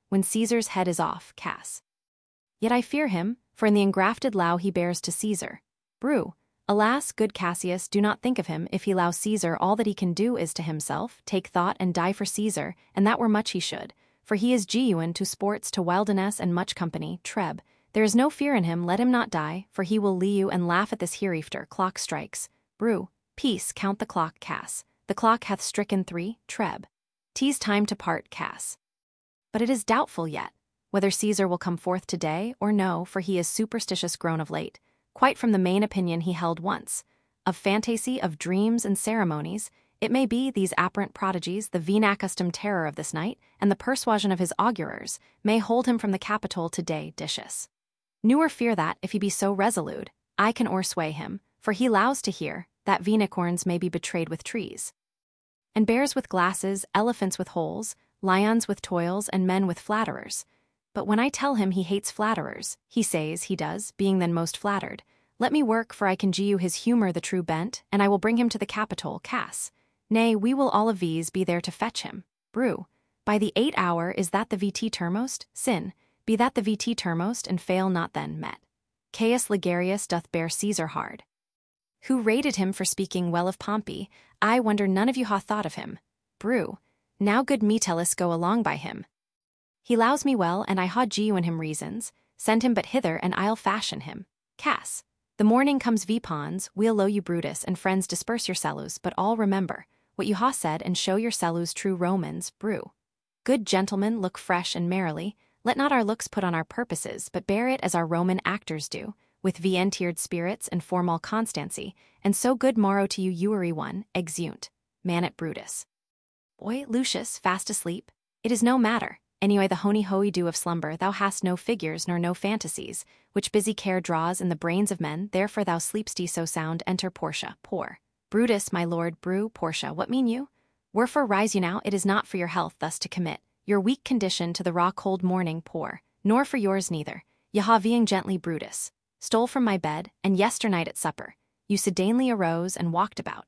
when Caesar's head is off, Cass. Yet I fear him, for in the engrafted Lao he bears to Caesar. Brew. Alas, good Cassius, do not think of him, if he allow Caesar all that he can do is to himself, take thought and die for Caesar, and that were much he should. For he is genuine to sports, to wilderness and much company, Treb. There is no fear in him, let him not die, for he will lee you and laugh at this hereafter. Clock strikes. Brew. Peace, count the clock, Cass. The clock hath stricken three, Treb. 'Tis time to part, Cass. But it is doubtful yet, whether Caesar will come forth today or no, for he is superstitious grown of late, quite from the main opinion he held once. Of fantasy, of dreams and ceremonies, it may be these apparent prodigies, the vain-accustomed terror of this night, and the persuasion of his augurers, may hold him from the Capitol today dicious. Newer fear that, if he be so resolute, I can o'ersway him, for he allows to hear that unicorns may be betrayed with trees, and bears with glasses, elephants with holes, lions with toils, and men with flatterers. But when I tell him he hates flatterers, he says he does, being then most flattered. Let me work, for I can gee you his humour the true bent, and I will bring him to the Capitol, Cass. Nay, we will all of these be there to fetch him. Brew. By the eight hour is that the V T termost? Sin. Be that the V T termost, and fail not then met. Caius Ligarius doth bear Caesar hard. Who rated him for speaking well of Pompey? I wonder none of you ha thought of him. Brew. Now good Metellus go along by him. He lows me well, and I ha gee you in him reasons. Send him but hither, and I'll fashion him. Cass. The morning comes vipons, we'll low you Brutus, and friends disperse your cellus, but all remember what you ha said, and show your cellus true Romans. Brew. Good gentlemen, look fresh and merrily. Let not our looks put on our purposes, but bear it as our Roman actors do, with V-entiered spirits and formal constancy, and so good morrow to you, Eury one, exeunt. Manet Brutus. Boy, Lucius, fast asleep? It is no matter. Anyway, the hony-hoey do of slumber, thou hast no figures nor no fantasies, which busy care draws in the brains of men, therefore thou sleep'st so sound. Enter Portia. Poor. Brutus, my lord. Brew. Portia, what mean you? Wherefore rise you now? It is not for your health thus to commit your weak condition to the raw cold morning, poor, nor for yours neither. Yahaviing gently, Brutus. Stole from my bed, and yesternight at supper, you sedanely arose and walked about,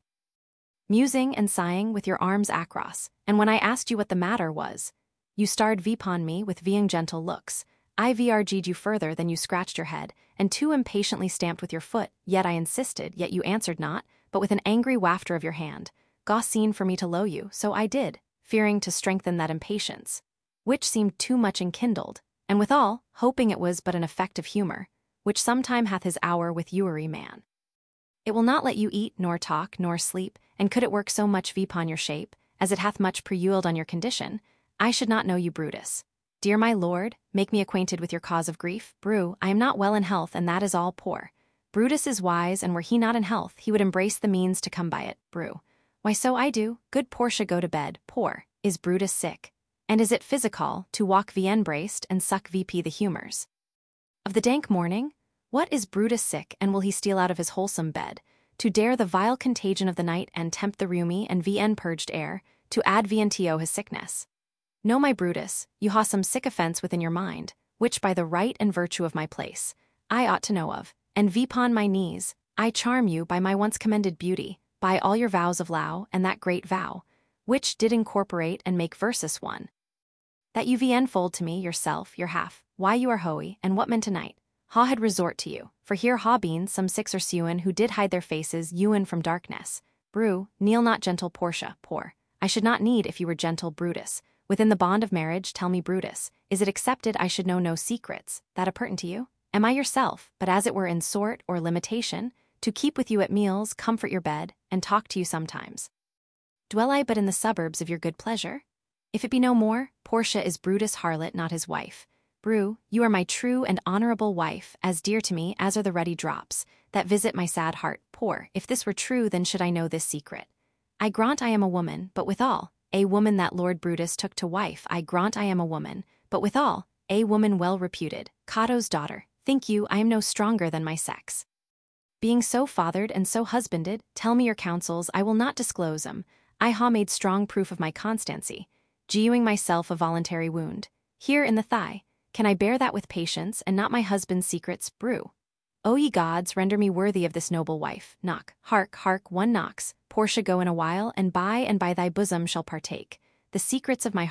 musing and sighing with your arms across, and when I asked you what the matter was, you starred vipon me with viing gentle looks. I vrg'd you further than you scratched your head, and too impatiently stamped with your foot, yet I insisted, yet you answered not, but with an angry wafter of your hand. Gaucine for me to low you, so I did, fearing to strengthen that impatience, which seemed too much enkindled, and withal, hoping it was but an effect of humour, which sometime hath his hour with Eury man. It will not let you eat, nor talk, nor sleep, and could it work so much vipon your shape, as it hath much preuled on your condition, I should not know you, Brutus. Dear my lord, make me acquainted with your cause of grief. Brew. I am not well in health, and that is all. Poor. Brutus is wise, and were he not in health, he would embrace the means to come by it. Brew. Why, so I do. Good Portia, go to bed. Poor. Is Brutus sick? And is it physical to walk vien braced and suck vp the humours of the dank morning? What is Brutus sick, and will he steal out of his wholesome bed, to dare the vile contagion of the night and tempt the rheumy and vn purged air, to add vntio his sickness? No, my Brutus, you ha some sick offence within your mind, which by the right and virtue of my place, I ought to know of, and vipon my knees, I charm you by my once commended beauty, by all your vows of Lao, and that great vow, which did incorporate and make versus one, that you vn fold to me yourself, your half, why you are hoey, and what meant tonight, ha had resort to you, for here ha been some six or sewen who did hide their faces ewen from darkness. Brew. Kneel not, gentle Portia. Poor. I should not need if you were gentle, Brutus. Within the bond of marriage, tell me, Brutus, is it accepted I should know no secrets, that appurtain to you? Am I yourself, but as it were in sort or limitation, to keep with you at meals, comfort your bed, and talk to you sometimes? Dwell I but in the suburbs of your good pleasure? If it be no more, Portia is Brutus' harlot, not his wife. Brew. You are my true and honourable wife, as dear to me as are the ruddy drops that visit my sad heart. Poor. If this were true, then should I know this secret. I grant I am a woman, but withal, a woman that Lord Brutus took to wife. I grant I am a woman, but withal, a woman well reputed, Cato's daughter. Think you I am no stronger than my sex? Being so fathered and so husbanded, tell me your counsels, I will not disclose 'em. I ha made strong proof of my constancy, geewing myself a voluntary wound, here in the thigh. Can I bear that with patience, and not my husband's secrets? Brew. O ye gods, render me worthy of this noble wife. Knock, hark, hark, one knocks. Portia, go in a while, and by and by thy bosom shall partake the secrets of my heart.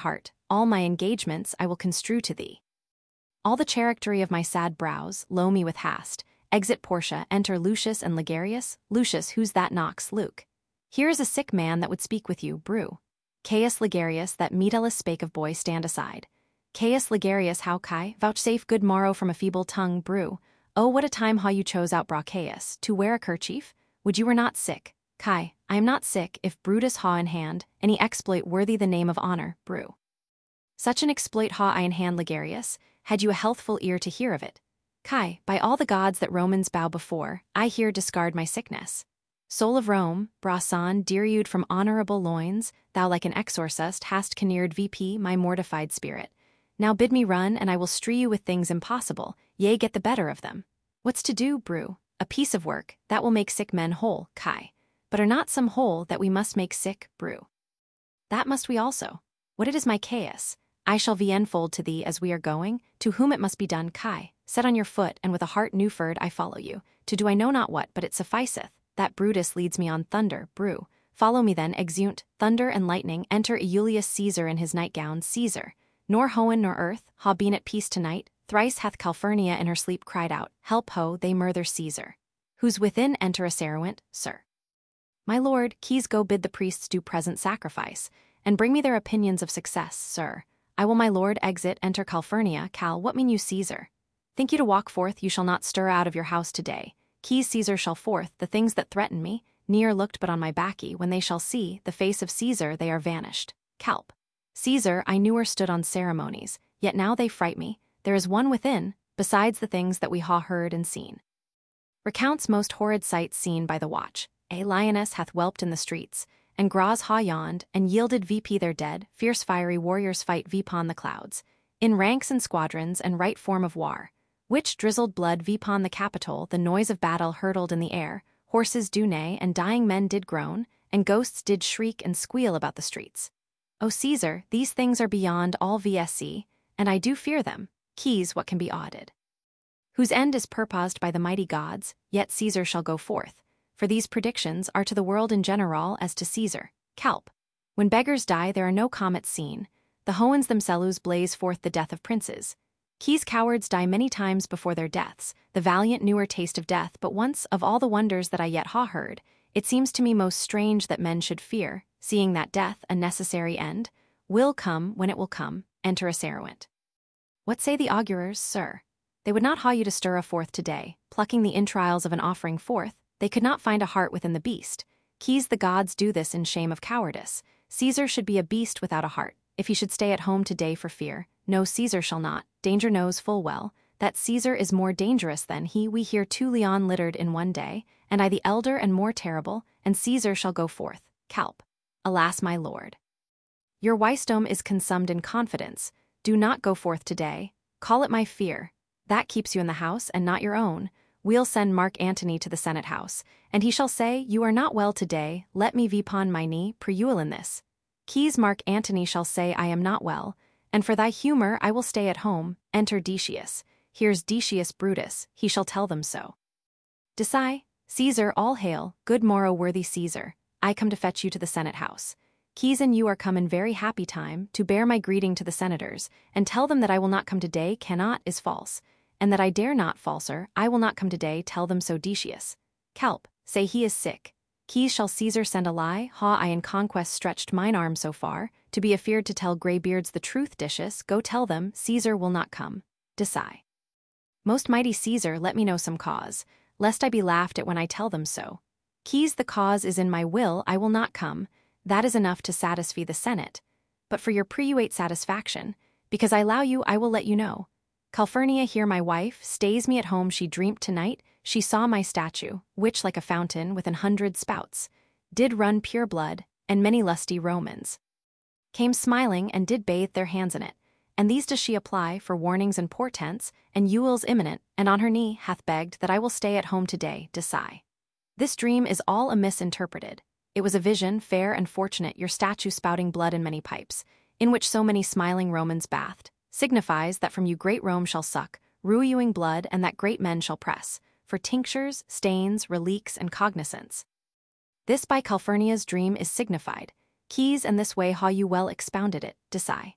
all my engagements I will construe to thee. All the charactery of my sad brows, low me with hast. Exit Portia, enter Lucius and Ligarius. Lucius, who's that knocks? Luke. Here is a sick man that would speak with you, brew. Caius Ligarius, that Metellus spake of, boy, stand aside. Caius Ligarius, how Kai, vouchsafe good morrow from a feeble tongue, brew. Oh, what a time ha you chose out bra Caius, to wear a kerchief? Would you were not sick? Kai, I am not sick, if Brutus ha in hand, any exploit worthy the name of honor, brew. Such an exploit ha I in hand, Ligarius, had you a healthful ear to hear of it. Kai, by all the gods that Romans bow before, I here discard my sickness. Soul of Rome, Brasan, dear-yewed from honorable loins, thou like an exorcist hast conneered V P my mortified spirit. Now bid me run, and I will stree you with things impossible, yea, get the better of them. What's to do, brew? A piece of work, that will make sick men whole, Kai. But are not some whole that we must make sick, brew? That must we also. What it is, my Caius, I shall V enfold to thee as we are going, to whom it must be done, Kai. Set on your foot, and with a heart new-furred I follow you, to do I know not what, but it sufficeth, that Brutus leads me on thunder, brew. Follow me then, exeunt, thunder and lightning, enter Iulius Caesar in his nightgown, Caesar. Nor Hoen nor earth, ha been at peace tonight, thrice hath Calphurnia in her sleep cried out, help ho, they murther Caesar. Who's within enter a Saruant, sir. My lord, keys go bid the priests do present sacrifice, and bring me their opinions of success, sir. I will my lord exit enter Calphurnia, Cal, what mean you, Caesar? Think you to walk forth, you shall not stir out of your house today. Keys Caesar shall forth, the things that threaten me, near looked but on my baccy, when they shall see the face of Caesar they are vanished. Calp. Caesar, I newer stood on ceremonies, yet now they fright me, there is one within, besides the things that we ha heard and seen. Recounts most horrid sights seen by the watch. A lioness hath whelped in the streets, and Graz ha yawned, and yielded V P their dead, fierce fiery warriors fight vpon the clouds, in ranks and squadrons and right form of war, which drizzled blood vpon the Capitol, the noise of battle hurtled in the air, horses do neigh, and dying men did groan, and ghosts did shriek and squeal about the streets. O Caesar, these things are beyond all V S C, and I do fear them. Keys, what can be audited? Whose end is purposed by the mighty gods, yet Caesar shall go forth. For these predictions are to the world in general as to Caesar. Calp. When beggars die there are no comets seen, the Hoens themselves blaze forth the death of princes. Keys cowards die many times before their deaths, the valiant newer taste of death, but once, of all the wonders that I yet ha heard, it seems to me most strange that men should fear, seeing that death, a necessary end, will come when it will come, enter a Saruant. What say the augurers, sir? They would not ha you to stir a forth today, plucking the entrails of an offering forth, they could not find a heart within the beast. Keys the gods do this in shame of cowardice. Caesar should be a beast without a heart, if he should stay at home today for fear. No, Caesar shall not, danger knows full well, that Caesar is more dangerous than he. We hear two Leon littered in one day, and I the elder and more terrible, and Caesar shall go forth. Calp. Alas, my lord. Your wisdom is consumed in confidence. Do not go forth today. Call it my fear. That keeps you in the house and not your own. We'll send Mark Antony to the Senate house, and he shall say, you are not well today, let me vpon my knee, preul in this. Keys Mark Antony shall say I am not well, and for thy humor I will stay at home, enter Decius. Here's Decius Brutus, he shall tell them so. Decide, Caesar, all hail, good morrow worthy Caesar, I come to fetch you to the Senate house. Keys and you are come in very happy time, to bear my greeting to the senators, and tell them that I will not come today cannot is false, and that I dare not falser, I will not come today tell them so Decius. Calp, say he is sick. Keys shall Caesar send a lie, ha I in conquest stretched mine arm so far, to be afeard to tell greybeards the truth Decius, go tell them, Caesar will not come. Decide. Most mighty Caesar, let me know some cause, lest I be laughed at when I tell them so. Keys the cause is in my will, I will not come, that is enough to satisfy the Senate. But for your preuate satisfaction, because I allow you I will let you know. Calphurnia here my wife, stays me at home she dreamt tonight, she saw my statue, which like a fountain with an hundred spouts, did run pure blood, and many lusty Romans came smiling and did bathe their hands in it, and these does she apply for warnings and portents, and Ewell's imminent, and on her knee hath begged that I will stay at home today, Decide. This dream is all amiss interpreted. It was a vision, fair and fortunate, your statue spouting blood in many pipes, in which so many smiling Romans bathed, signifies that from you great Rome shall suck, rue-ewing blood, and that great men shall press, for tinctures, stains, reliques, and cognizance. This by Calphurnia's dream is signified. Keys and this way ha you well expounded it, Decide.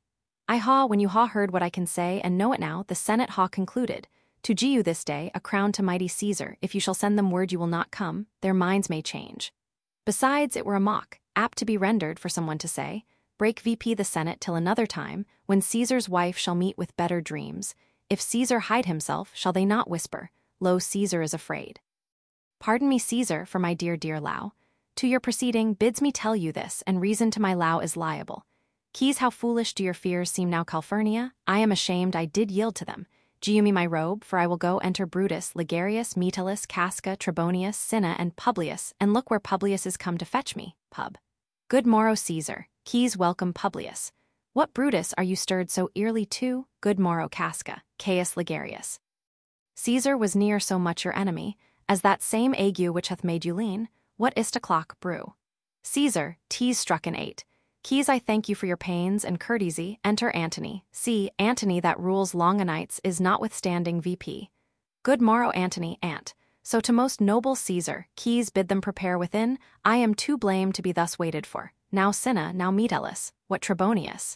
I ha, when you ha heard what I can say and know it now, the Senate ha concluded. To give you this day a crown to mighty Caesar, if you shall send them word you will not come, their minds may change. Besides, it were a mock, apt to be rendered for someone to say, break V P the Senate till another time, when Caesar's wife shall meet with better dreams. If Caesar hide himself, shall they not whisper, lo, Caesar is afraid. Pardon me, Caesar, for my dear, dear Lao. To your proceeding bids me tell you this, and reason to my Lao is liable. Keys, how foolish do your fears seem now, Calphurnia? I am ashamed I did yield to them. Give me my robe, for I will go enter Brutus, Ligarius, Metellus, Casca, Trebonius, Cinna, and Publius, and look where Publius is come to fetch me, pub. Good morrow, Caesar. Keys, welcome, Publius. What Brutus are you stirred so early to? Good morrow, Casca, Caius Ligarius. Caesar was near so much your enemy, as that same ague which hath made you lean. What is't o'clock brew? Caesar, tea's struck in eight. Keys, I thank you for your pains and courtesy. Enter Antony. See, Antony that rules long a nights is notwithstanding V P. Good morrow, Antony, Ant. So to most noble Caesar, Keys, bid them prepare within. I am too blamed to be thus waited for. Now Cinna, now Metellus, what Trebonius?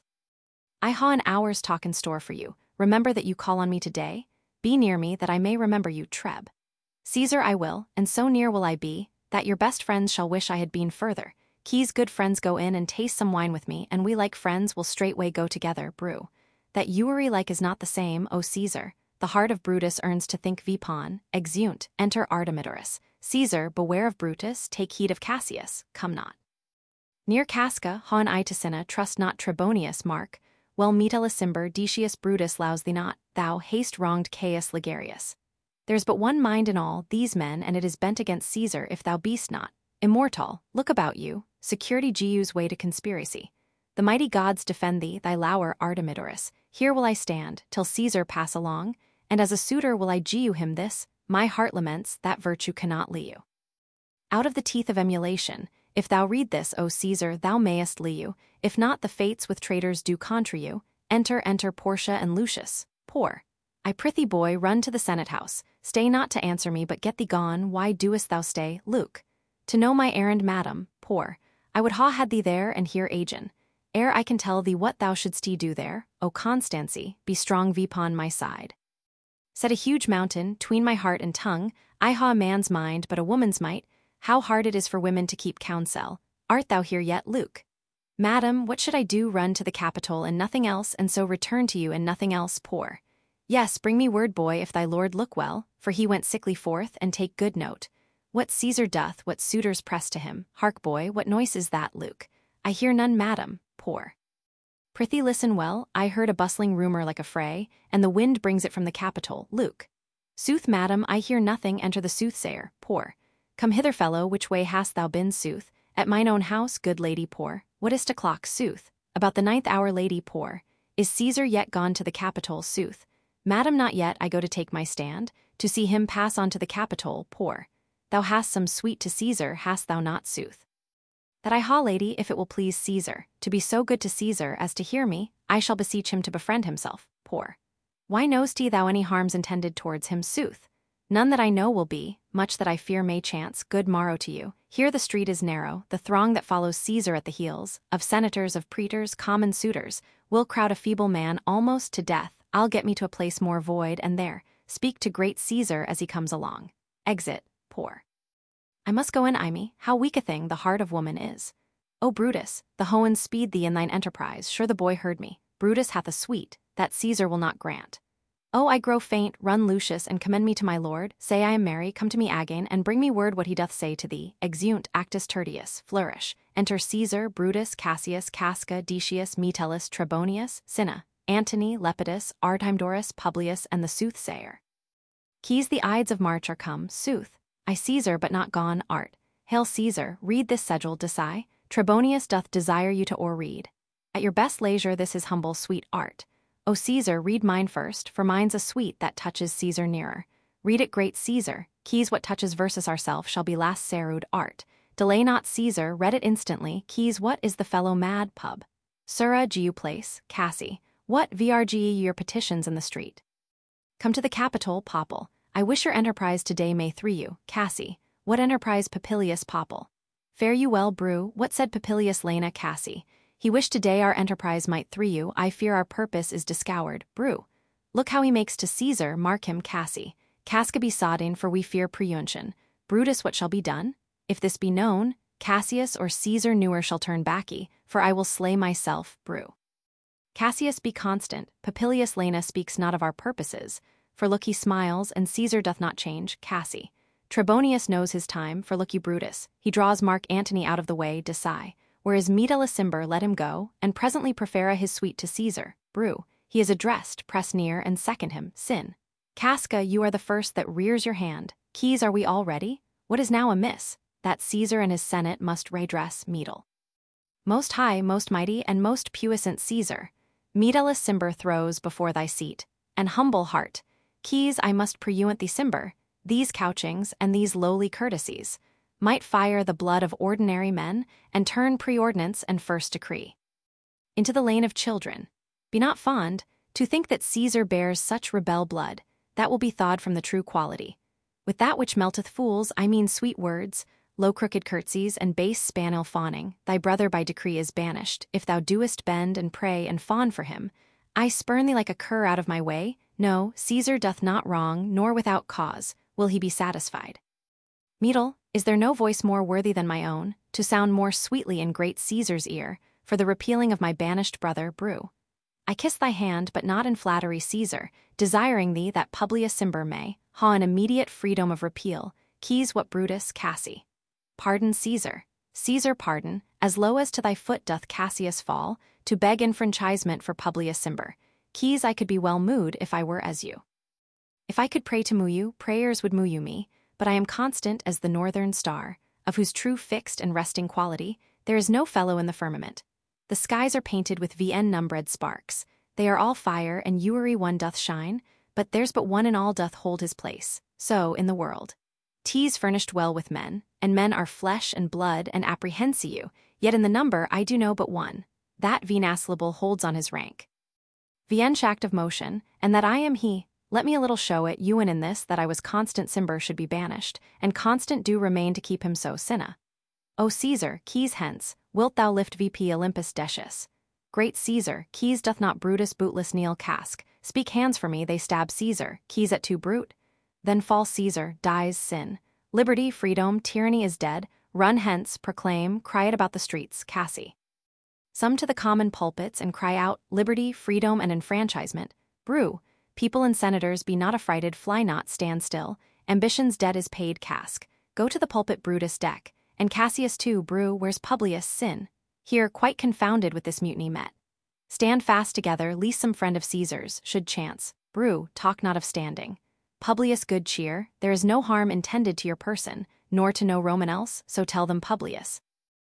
I ha an hour's talk in store for you. Remember that you call on me today. Be near me that I may remember you, Treb. Caesar, I will, and so near will I be, that your best friends shall wish I had been further. Keys, good friends, go in and taste some wine with me, and we like friends will straightway go together, brew. That ewery like is not the same, O Caesar. The heart of Brutus earns to think vipon, exeunt, enter Artemidorus. Caesar, beware of Brutus, take heed of Cassius, come not. Near Casca, ha an eye to Cinna, trust not Trebonius, mark. Well, Metellus Cimber, Decius Brutus louse thee not, thou haste wronged Caius Ligarius. There's but one mind in all these men, and it is bent against Caesar if thou beest not. Immortal, look about you, security Gu's way to conspiracy. The mighty gods defend thee, thy lower Artemidorus. Here will I stand, till Caesar pass along, and as a suitor will I Gu him this, my heart laments, that virtue cannot lee you. Out of the teeth of emulation, if thou read this, O Caesar, thou mayest lee you, if not the fates with traitors do contra you. Enter, enter Portia and Lucius, poor. I prithee, boy, run to the Senate house, stay not to answer me, but get thee gone. Why doest thou stay, Luke? To know my errand, madam, poor. I would ha had thee there and hear Aegeon. Ere I can tell thee what thou shouldst do there, O Constancy, be strong vipon my side. Set a huge mountain, tween my heart and tongue, I ha a man's mind but a woman's might, how hard it is for women to keep counsel. Art thou here yet, Luke? Madam, what should I do? Run to the Capitol and nothing else, and so return to you and nothing else, poor. Yes, bring me word, boy, if thy lord look well, for he went sickly forth, and take good note. What Caesar doth, what suitors press to him. Hark, boy, what noise is that, Luke? I hear none, madam, poor. Prithee listen well, I heard a bustling rumor like a fray, and the wind brings it from the Capitol, Luke. Sooth, madam, I hear nothing, enter the soothsayer, poor. Come hither, fellow, which way hast thou been, sooth? At mine own house, good lady, poor. What is't o'clock, sooth? About the ninth hour, lady, poor. Is Caesar yet gone to the Capitol, sooth? Madam, not yet, I go to take my stand, to see him pass on to the Capitol, poor. Thou hast some sweet to Caesar, hast thou not, sooth? That I ha, lady, if it will please Caesar, to be so good to Caesar as to hear me, I shall beseech him to befriend himself, poor. Why know'st thou any harms intended towards him, sooth? None that I know will be, much that I fear may chance. Good morrow to you. Here the street is narrow, the throng that follows Caesar at the heels, of senators, of praetors, common suitors, will crowd a feeble man almost to death. I'll get me to a place more void, and there, speak to great Caesar as he comes along. Exit, poor. I must go in, Imy, how weak a thing the heart of woman is. O Brutus, the Hoans speed thee in thine enterprise, sure the boy heard me. Brutus hath a suite, that Caesar will not grant. Oh, I grow faint, run Lucius, and commend me to my lord, say I am merry, come to me again, and bring me word what he doth say to thee. Exeunt, actus tertius, flourish. Enter Caesar, Brutus, Cassius, Casca, Decius, Metellus, Trebonius, Cinna, Antony, Lepidus, Artemidorus, Publius, and the soothsayer. Keys, the Ides of March are come, sooth. I Caesar but not gone, art. Hail Caesar, read this schedule, decide. Trebonius doth desire you to o'erread. At your best leisure this is humble sweet art. O Caesar, read mine first, for mine's a sweet that touches Caesar nearer. Read it, great Caesar. Keys, what touches versus ourself shall be last serud art. Delay not, Caesar, read it instantly. Keys, what is the fellow mad, pub? Sura, Gu place, Cassie. What vrge your petitions in the street? Come to the Capitol, Popple. I wish your enterprise today may three you, Cassie. What enterprise, Papilius Popple? Fare you well, brew. What said Papilius Lena, Cassie? He wished today our enterprise might through you, I fear our purpose is discowered, Bru. Look how he makes to Caesar, mark him Cassi. Casca be sodding, for we fear preuntion. Brutus, what shall be done? If this be known, Cassius or Caesar newer shall turn backy, for I will slay myself, Bru. Cassius be constant, Papilius Lena speaks not of our purposes, for look he smiles, and Caesar doth not change, Cassi. Trebonius knows his time, for look ye Brutus, he draws Mark Antony out of the way, Decii, whereas Metellus let him go, and presently profera his suite to Caesar, Bru. He is addressed, press near, and second him, Sin. Casca, you are the first that rears your hand. Keys, are we all ready? What is now amiss? That Caesar and his senate must redress Metell. Most high, most mighty, and most puissant Caesar, Metellus Cimber throws before thy seat, and humble heart. Keys, I must preunt thee Cimber, these couchings and these lowly courtesies might fire the blood of ordinary men and turn preordinance and first decree into the lane of children. Be not fond to think that Caesar bears such rebel blood, that will be thawed from the true quality. With that which melteth fools, I mean sweet words, low crooked curtsies, and base spanel fawning, thy brother by decree is banished. If thou doest bend and pray and fawn for him, I spurn thee like a cur out of my way. No, Caesar doth not wrong, nor without cause will he be satisfied. Metell, is there no voice more worthy than my own, to sound more sweetly in great Caesar's ear, for the repealing of my banished brother, Bru? I kiss thy hand, but not in flattery, Caesar, desiring thee that Publius Cimber may ha an immediate freedom of repeal. Keys, what Brutus, Cassi. Pardon Caesar. Caesar pardon, as low as to thy foot doth Cassius fall, to beg enfranchisement for Publius Cimber. Keys, I could be well moved if I were as you. If I could pray to move you, prayers would move you me, but I am constant as the northern star, of whose true fixed and resting quality there is no fellow in the firmament. The skies are painted with vn numbred sparks, they are all fire, and ewery one doth shine, but there's but one in all doth hold his place, so in the world. T's furnished well with men, and men are flesh and blood and apprehensi you, yet in the number I do know but one, that Venaslible holds on his rank. Vn shact of motion, and that I am he, let me a little show it you and in this that I was constant Cimber should be banished, and constant do remain to keep him so Cinna. O Caesar, Keys hence, wilt thou lift V P Olympus Decius? Great Caesar, Keys doth not Brutus bootless kneel cask, speak hands for me, they stab Caesar, Keys at two brute. Then fall Caesar, dies sin. Liberty, freedom, tyranny is dead, run hence, proclaim, cry it about the streets, Cassi. Some to the common pulpits and cry out, liberty, freedom, and enfranchisement. Bru, people and senators be not affrighted, fly not, stand still, ambition's debt is paid, cask. Go to the pulpit, Brutus deck, and Cassius too, Bru, where's Publius, sin? Here, quite confounded with this mutiny met. Stand fast together, lest some friend of Caesar's should chance. Bru, talk not of standing. Publius, good cheer, there is no harm intended to your person, nor to no Roman else, so tell them Publius.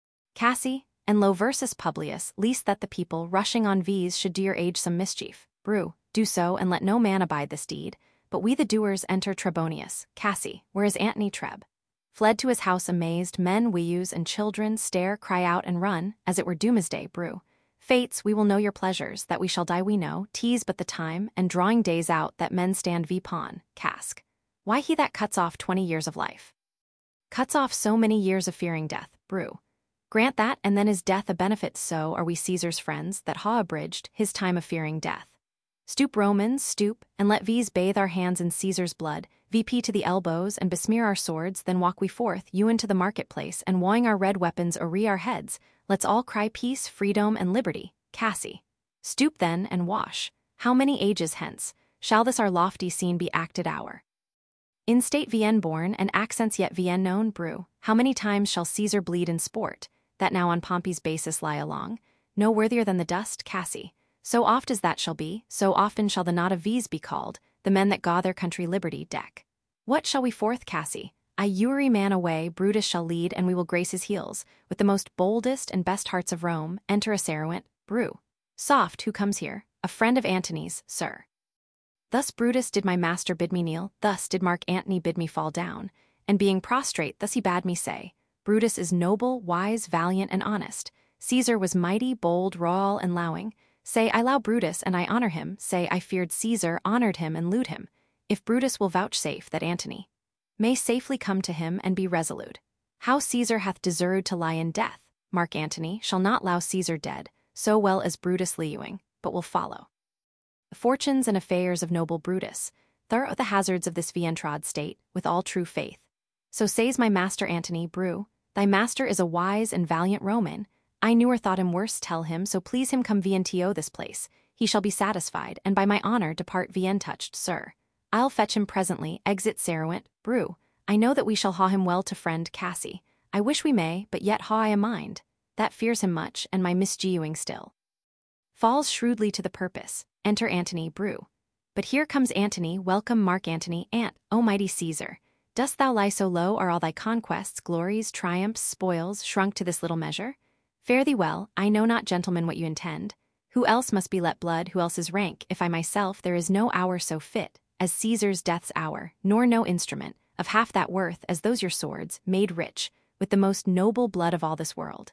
Cassi, and lo versus Publius, lest that the people, rushing on V's, should do your age some mischief. Bru, do so, and let no man abide this deed, but we the doers enter Trebonius, Cassi, where is Antony Treb? Fled to his house amazed, men, weus, and children stare, cry out, and run, as it were doomsday, Bru. Fates, we will know your pleasures, that we shall die we know, tease but the time, and drawing days out that men stand v pawn, cask. Why he that cuts off twenty years of life? Cuts off so many years of fearing death, Bru. Grant that, and then is death a benefit, so are we Caesar's friends, that ha abridged his time of fearing death. Stoop Romans, stoop, and let V's bathe our hands in Caesar's blood, V P to the elbows, and besmear our swords, then walk we forth, you into the marketplace, and wawing our red weapons o'er our heads, let's all cry peace, freedom, and liberty, Cassi. Stoop then, and wash. How many ages hence shall this our lofty scene be acted hour? In state Vn born, and accents yet Vn known, Bru. How many times shall Caesar bleed in sport, that now on Pompey's basis lie along, no worthier than the dust, Cassi. So oft as that shall be, so often shall the knot of V's be called, the men that gaw their country liberty deck. What shall we forth, Cassi? I Eury man away, Brutus shall lead, and we will grace his heels, with the most boldest and best hearts of Rome, enter a Saruent, Bru. Soft, who comes here? A friend of Antony's, sir. Thus Brutus did my master bid me kneel, thus did Mark Antony bid me fall down, and being prostrate, thus he bade me say, Brutus is noble, wise, valiant, and honest. Caesar was mighty, bold, royal, and lowing. Say, I low Brutus, and I honor him. Say, I feared Caesar, honored him, and lewd him. If Brutus will vouchsafe that Antony may safely come to him and be resolute. How Caesar hath deserved to lie in death, Mark Antony shall not low Caesar dead, so well as Brutus Liuing, but will follow. The fortunes and affairs of noble Brutus, thorough the hazards of this vientrod state, with all true faith. So says my master Antony, Brew, thy master is a wise and valiant Roman. I knew or thought him worse, tell him, so please him come viento this place, he shall be satisfied, and by my honor depart vien touched, sir. I'll fetch him presently, exit Saruent, Brew. I know that we shall haw him well to friend Cassie. I wish we may, but yet haw I a mind. That fears him much, and my misgeewing still. Falls shrewdly to the purpose. Enter Antony, Brew. But here comes Antony, welcome Mark Antony, Ant, O mighty Caesar. Dost thou lie so low, are all thy conquests, glories, triumphs, spoils, shrunk to this little measure? Fare thee well, I know not, gentlemen, what you intend. Who else must be let blood, who else is rank, if I myself there is no hour so fit, as Caesar's death's hour, nor no instrument, of half that worth as those your swords, made rich, with the most noble blood of all this world.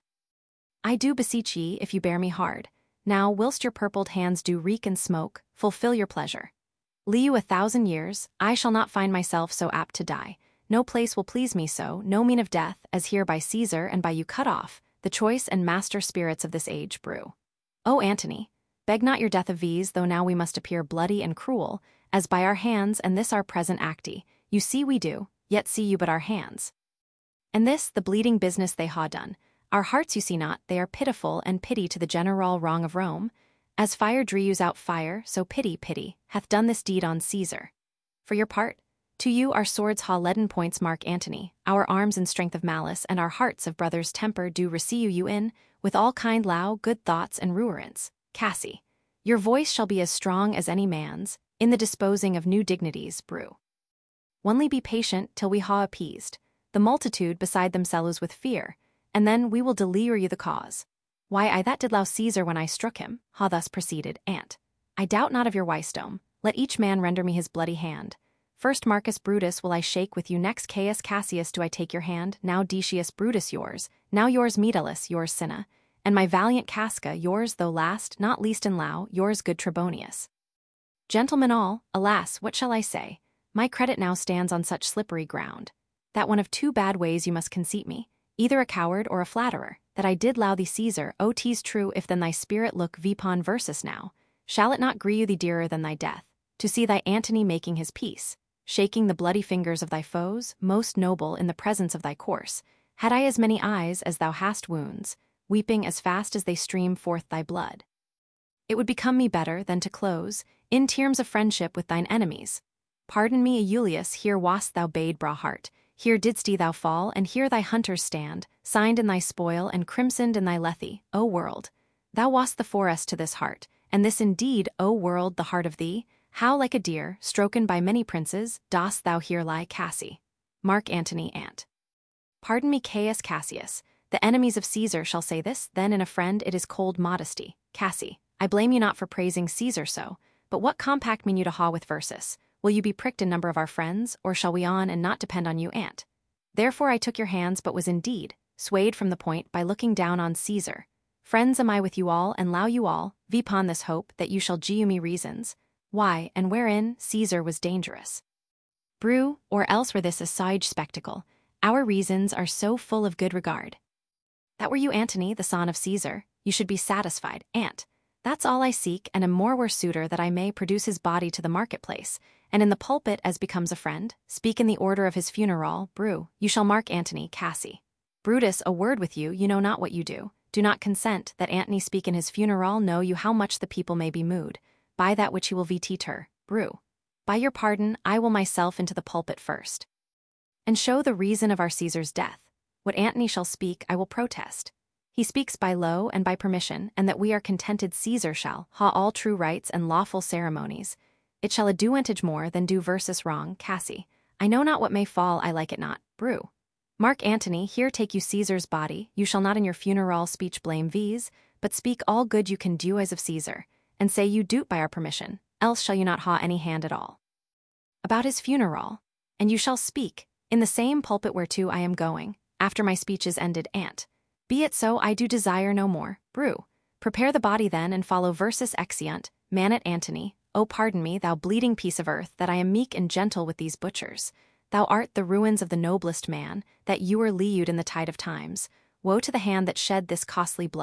I do beseech ye, if you bear me hard, now whilst your purpled hands do reek and smoke, fulfill your pleasure. Lee you a thousand years, I shall not find myself so apt to die, no place will please me so, no mean of death, as here by Caesar and by you cut off, the choice and master spirits of this age Brew. O Antony, beg not your death of these, though now we must appear bloody and cruel, as by our hands and this our present acti, you see we do, yet see you but our hands. And this, the bleeding business they ha done, our hearts you see not, they are pitiful and pity to the general wrong of Rome. As fire drews out fire, so pity, pity, hath done this deed on Caesar. For your part, to you our swords ha leaden points mark Antony, our arms in strength of malice, and our hearts of brothers' temper do receive you in, with all kind low, good thoughts and ruerance. Cassie, your voice shall be as strong as any man's, in the disposing of new dignities, Brew. Only be patient till we ha appeased the multitude beside themselves with fear, and then we will delire you the cause. Why, I that did low Caesar when I struck him, ha thus proceeded, Ant. I doubt not of your wisdom, let each man render me his bloody hand. First Marcus Brutus will I shake with you, next Caius Cassius do I take your hand, now Decius Brutus yours, now yours Metellus, yours Cinna, and my valiant Casca, yours though last, not least in low, yours good Trebonius. Gentlemen all, alas, what shall I say? My credit now stands on such slippery ground, that one of two bad ways you must conceit me, either a coward or a flatterer, that I did low thee Caesar, o 'tis true if then thy spirit look vipon versus now, shall it not grieve thee dearer than thy death, to see thy Antony making his peace, shaking the bloody fingers of thy foes, most noble in the presence of thy course, had I as many eyes as thou hast wounds, weeping as fast as they stream forth thy blood. It would become me better than to close, in terms of friendship with thine enemies. Pardon me, Iulius, here wast thou bade bra heart, here didst thou fall, and here thy hunters stand, signed in thy spoil and crimsoned in thy lethe, O world. Thou wast the forest to this heart, and this indeed, O world, the heart of thee, how like a deer, stroken by many princes, dost thou here lie, Cassie. Mark Antony, Ant. Pardon me, Caius Cassius, the enemies of Caesar shall say this, then in a friend it is cold modesty. Cassie, I blame you not for praising Caesar so, but what compact mean you to haw with Versus? Will you be pricked in number of our friends, or shall we on and not depend on you, Ant? Therefore I took your hands, but was indeed swayed from the point by looking down on Caesar. Friends am I with you all, and low you all, vipon this hope that you shall giu me reasons, why and wherein Caesar was dangerous. Brew, or else were this a sage spectacle, our reasons are so full of good regard. That were you, Antony, the son of Caesar, you should be satisfied, Ant. That's all I seek, and am more were suitor that I may produce his body to the marketplace, and in the pulpit as becomes a friend, speak in the order of his funeral, Brew, you shall mark Antony, Cassie. Brutus, a word with you, you know not what you do, do not consent that Antony speak in his funeral, know you how much the people may be moved, by that which he will vtiter, Brew. By your pardon, I will myself into the pulpit first, and show the reason of our Caesar's death. What Antony shall speak, I will protest. He speaks by law and by permission, and that we are contented Caesar shall ha all true rights and lawful ceremonies. It shall advantage more than do Versus wrong, Cassie. I know not what may fall, I like it not, Brew. Mark Antony, here take you Caesar's body, you shall not in your funeral speech blame these, but speak all good you can do as of Caesar, and say you do't by our permission, else shall you not ha any hand at all. About his funeral, and you shall speak, in the same pulpit whereto I am going, after my speech is ended, Ant. Be it so, I do desire no more, Brew. Prepare the body then, and follow Versus exeunt, man at Antony. O pardon me, thou bleeding piece of earth, that I am meek and gentle with these butchers. Thou art the ruins of the noblest man, that you were lewed in the tide of times. Woe to the hand that shed this costly blood,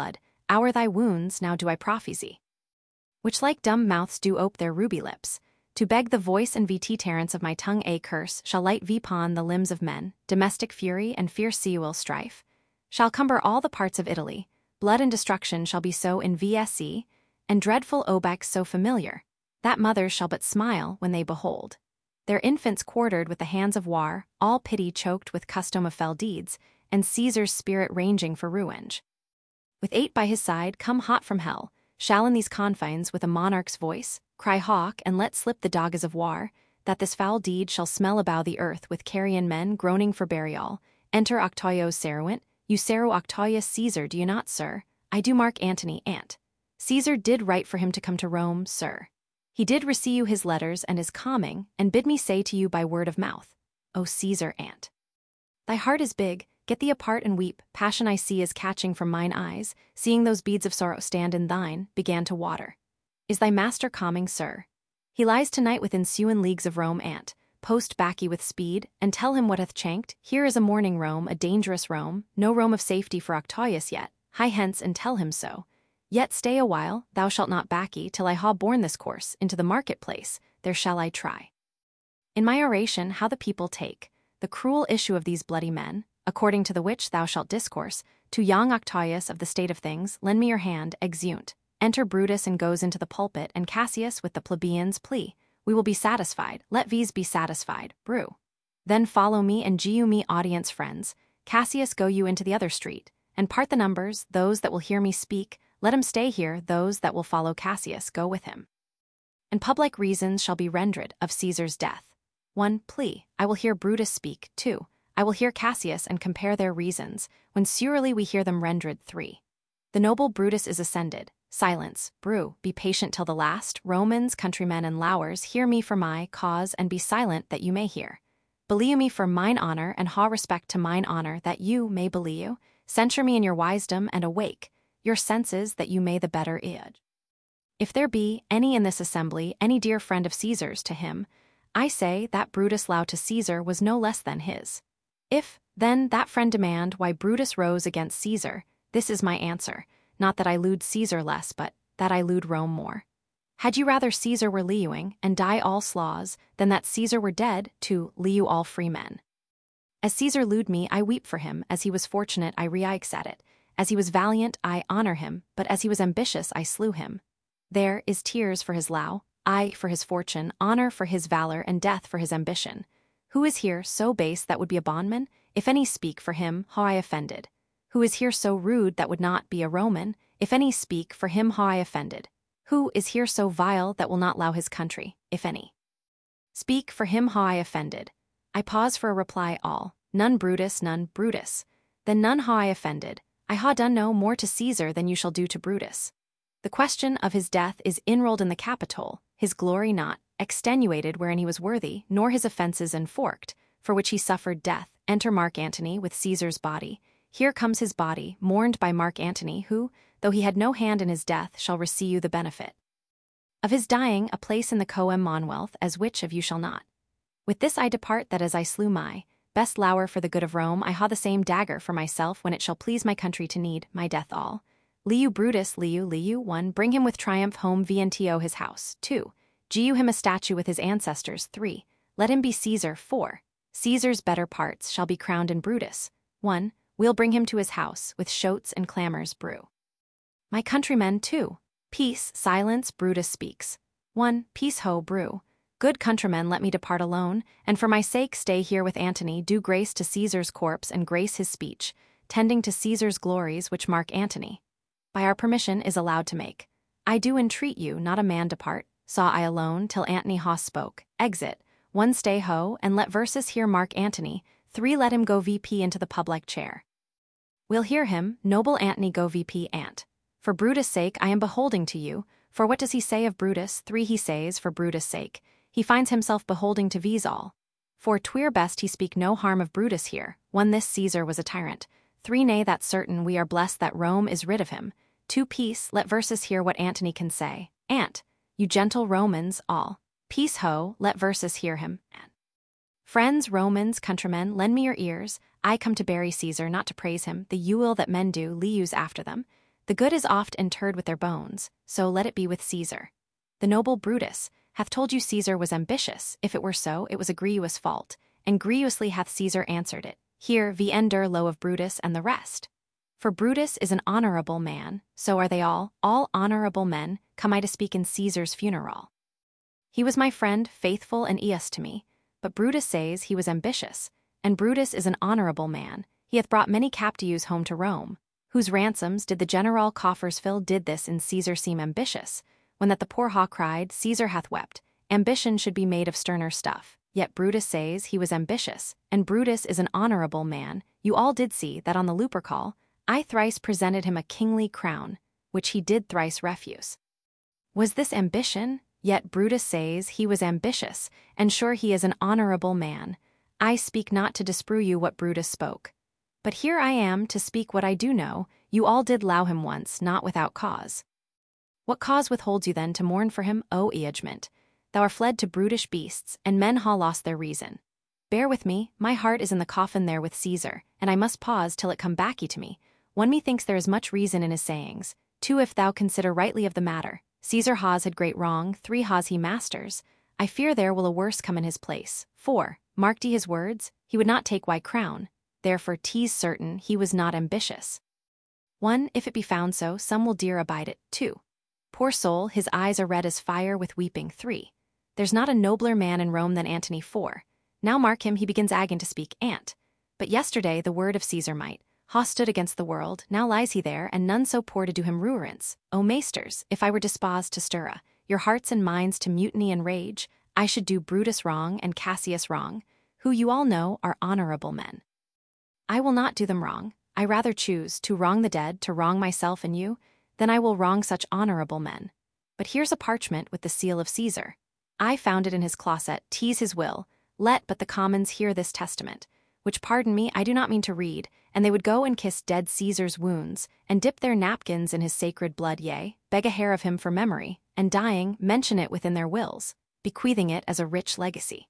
O'er thy wounds now do I prophesy. Which like dumb mouths do ope their ruby lips, to beg the voice and vt terrence of my tongue a curse shall light vpon the limbs of men, domestic fury and fierce seawil strife, shall cumber all the parts of Italy, blood and destruction shall be so in vse, and dreadful obex so familiar, that mothers shall but smile when they behold their infants quartered with the hands of war, all pity choked with custom of fell deeds, and Caesar's spirit ranging for revenge. With eight by his side come hot from hell, shall in these confines with a monarch's voice cry hawk and let slip the doggers of war, that this foul deed shall smell about the earth with carrion men groaning for burial. Enter Octavius Seruint, you Seru Octavius Caesar, do you not, sir? I do Mark Antony, aunt. Caesar did write for him to come to Rome, sir. He did receive you his letters and is coming, and bid me say to you by word of mouth, O Caesar, aunt. Thy heart is big, get thee apart and weep, passion I see is catching from mine eyes, seeing those beads of sorrow stand in thine, began to water. Is thy master coming, sir? He lies tonight within sewen leagues of Rome, aunt. Post Bacchae with speed, and tell him what hath chanked. Here is a morning Rome, a dangerous Rome, no Rome of safety for Octavius yet. Hie hence and tell him so. Yet stay a while, thou shalt not Bacchae, till I ha borne this course into the marketplace, there shall I try. In my oration how the people take the cruel issue of these bloody men, according to the which thou shalt discourse, to young Octavius of the state of things, lend me your hand, exeunt. Enter Brutus and goes into the pulpit, and Cassius with the plebeians plea, we will be satisfied, let these be satisfied, brew. Then follow me and you me audience friends, Cassius go you into the other street, and part the numbers, those that will hear me speak, let him stay here, those that will follow Cassius go with him. And public reasons shall be rendered of Caesar's death. one. Plea, I will hear Brutus speak. two. I will hear Cassius and compare their reasons, when surely we hear them rendered. three. The noble Brutus is ascended. Silence, brew, be patient till the last, Romans, countrymen and lowers, hear me for my cause and be silent that you may hear. Believe me for mine honor and ha respect to mine honor that you may believe, censure me in your wisdom and awake your senses that you may the better judge. If there be any in this assembly, any dear friend of Caesar's to him, I say that Brutus' low to Caesar was no less than his. If, then, that friend demand why Brutus rose against Caesar, this is my answer, not that I lewd Caesar less, but that I lewd Rome more. Had you rather Caesar were lewing, and die all slaws, than that Caesar were dead, to lew all free men? As Caesar lewd me, I weep for him, as he was fortunate, I reix at it. As he was valiant, I honor him, but as he was ambitious, I slew him. There is tears for his low, I for his fortune, honor for his valor, and death for his ambition. Who is here so base that would be a bondman? If any speak for him, how I offended. Who is here so rude that would not be a Roman? If any speak for him, how I offended. Who is here so vile that will not allow his country, if any speak for him, how I offended. I pause for a reply all, none Brutus, none Brutus. Then none how I offended. I ha done no more to Caesar than you shall do to Brutus. The question of his death is enrolled in the Capitol, his glory not extenuated wherein he was worthy, nor his offenses enforked, for which he suffered death. Enter Mark Antony with Caesar's body. Here comes his body, mourned by Mark Antony, who, though he had no hand in his death, shall receive you the benefit of his dying, a place in the Commonwealth, as which of you shall not. With this I depart, that as I slew my best lower for the good of Rome, I ha the same dagger for myself when it shall please my country to need my death all. Liu Brutus, Liu, Liu, one. Bring him with triumph home vnto his house. two. Giu him a statue with his ancestors. three. Let him be Caesar. four. Caesar's better parts shall be crowned in Brutus. one. We'll bring him to his house, with shoats and clamors brew. My countrymen, two. Peace, silence, Brutus speaks. one. Peace ho, brew. Good countrymen, let me depart alone, and for my sake stay here with Antony, do grace to Caesar's corpse and grace his speech, tending to Caesar's glories which Mark Antony, by our permission, is allowed to make. I do entreat you, not a man depart, saw I alone, till Antony ha spoke. Exit. one. Stay ho, and let Versus hear Mark Antony. three. Let him go V P into the public chair. We'll hear him, noble Antony go V P ant. For Brutus' sake I am beholding to you, for what does he say of Brutus? three. He says, for Brutus' sake, he finds himself beholding to these all. For twere best he speak no harm of Brutus here. one. This Caesar was a tyrant. three. Nay, that's certain, we are blessed that Rome is rid of him. two. Peace, let Versus hear what Antony can say. Ant, you gentle Romans, all. Peace ho, let Versus hear him. Friends, Romans, countrymen, lend me your ears. I come to bury Caesar, not to praise him. The Ewell that men do, Lius after them. The good is oft interred with their bones, so let it be with Caesar. The noble Brutus hath told you Caesar was ambitious. If it were so, it was a grievous fault, and grievously hath Caesar answered it. Here vi ender lo of Brutus and the rest. For Brutus is an honorable man, so are they all, all honorable men, come I to speak in Caesar's funeral. He was my friend, faithful and eous to me, but Brutus says he was ambitious, and Brutus is an honorable man. He hath brought many captives home to Rome, whose ransoms did the general coffers fill. Did this in Caesar seem ambitious, when that the poor hawk cried, Caesar hath wept, ambition should be made of sterner stuff. Yet Brutus says he was ambitious, and Brutus is an honorable man. You all did see that on the Lupercal, I thrice presented him a kingly crown, which he did thrice refuse. Was this ambition? Yet Brutus says he was ambitious, and sure he is an honorable man. I speak not to disprove you what Brutus spoke. But here I am to speak what I do know. You all did low him once, not without cause. What cause withholds you then to mourn for him, O Eagement? Thou art fled to brutish beasts, and men ha lost their reason. Bear with me, my heart is in the coffin there with Caesar, and I must pause till it come back ye to me. One methinks there is much reason in his sayings. Two, if thou consider rightly of the matter, Caesar has had great wrong. Three, has he masters. I fear there will a worse come in his place. Four, marked ye his words? He would not take why crown. Therefore 'tis certain he was not ambitious. One, if it be found so, some will dear abide it. Two, poor soul, his eyes are red as fire with weeping. Three, there's not a nobler man in Rome than Antony. Four, now mark him, he begins again to speak. Ant. But yesterday the word of Caesar might ha stood against the world, now lies he there, and none so poor to do him ruerance. O maesters, if I were disposed to stir a, your hearts and minds to mutiny and rage, I should do Brutus wrong and Cassius wrong, who you all know are honorable men. I will not do them wrong. I rather choose to wrong the dead, to wrong myself and you, than I will wrong such honorable men. But here's a parchment with the seal of Caesar. I found it in his closet. 'Tis his will. Let but the commons hear this testament, which, pardon me, I do not mean to read, and they would go and kiss dead Caesar's wounds, and dip their napkins in his sacred blood, yea, beg a hair of him for memory, and dying, mention it within their wills, bequeathing it as a rich legacy.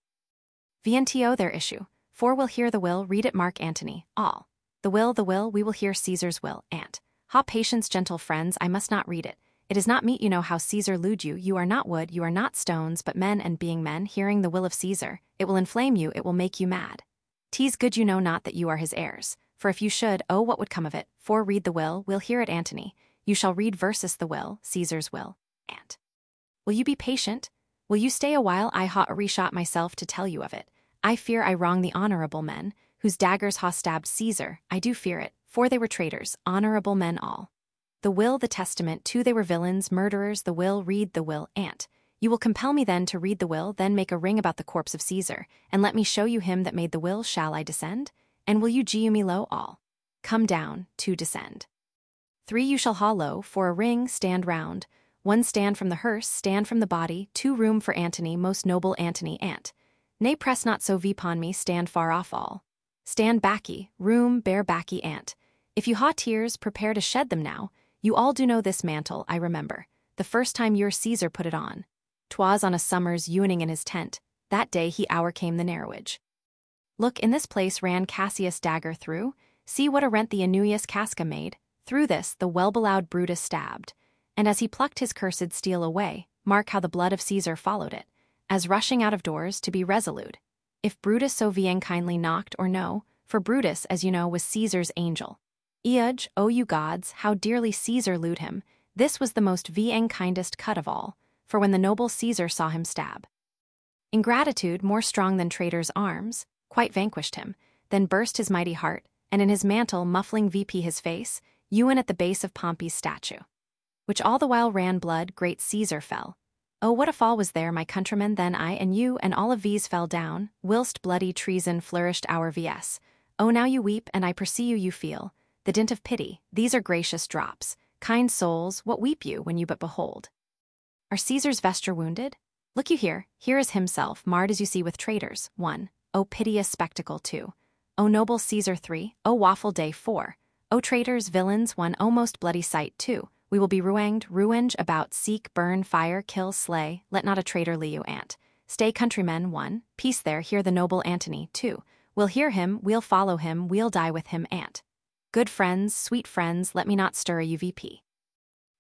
V N T O their issue, for will hear the will, read it Mark Antony, all. The will, the will, we will hear Caesar's will, ant. Ha patience, gentle friends, I must not read it. It is not meet you know how Caesar lewd you, you are not wood, you are not stones, but men, and being men, hearing the will of Caesar, it will inflame you, it will make you mad. 'Tis good you know not that you are his heirs, for if you should, oh what would come of it? For read the will, we'll hear it Antony, you shall read versus the will, Caesar's will, ant. Will you be patient? Will you stay a while? I ha reshot myself to tell you of it. I fear I wrong the honorable men, whose daggers ha stabbed Caesar, I do fear it, for they were traitors, honorable men all. The will, the testament, too, they were villains, murderers. The will, read the will, ant. You will compel me then to read the will, then make a ring about the corpse of Caesar, and let me show you him that made the will. Shall I descend? And will you gee me low all? Come down, to descend. Three, you shall ha low, for a ring, stand round. One, stand from the hearse, stand from the body. Two, room for Antony, most noble Antony, ant. Nay, press not so vpon me, stand far off all. Stand backy, room, bear backy, ant. If you ha tears, prepare to shed them now. You all do know this mantle, I remember, the first time your Caesar put it on. 'Twas on a summer's ewing in his tent, that day he hour came the narrowage. Look, in this place ran Cassius' dagger through, see what a rent the Annuius Casca made, through this the well-beloved Brutus stabbed, and as he plucked his cursed steel away, mark how the blood of Caesar followed it, as rushing out of doors to be resolute. If Brutus so bien kindly knocked or no, for Brutus, as you know, was Caesar's angel. Eage, O you gods, how dearly Caesar lewd him, this was the most bien kindest cut of all, for when the noble Caesar saw him stab. Ingratitude, more strong than traitor's arms, quite vanquished him, then burst his mighty heart, and in his mantle muffling V P his face, ewen at the base of Pompey's statue. Which all the while ran blood, great Caesar fell. Oh, what a fall was there, my countrymen, then I and you and all of these fell down, whilst bloody treason flourished our V S. Oh, now you weep, and I perceive you you feel the dint of pity. These are gracious drops. Kind souls, what weep you when you but behold? Are Caesar's vesture wounded? Look you here, here is himself, marred as you see with traitors. One, O piteous spectacle. Two, O noble Caesar. Three, O waffle day. Four, O traitors, villains. One, O most bloody sight. Two, we will be ruined, ruined about, seek, burn, fire, kill, slay, let not a traitor lee you, ant. Stay, countrymen. One, peace there, hear the noble Antony. Two, we'll hear him, we'll follow him, we'll die with him, ant. Good friends, sweet friends, let me not stir a U V P.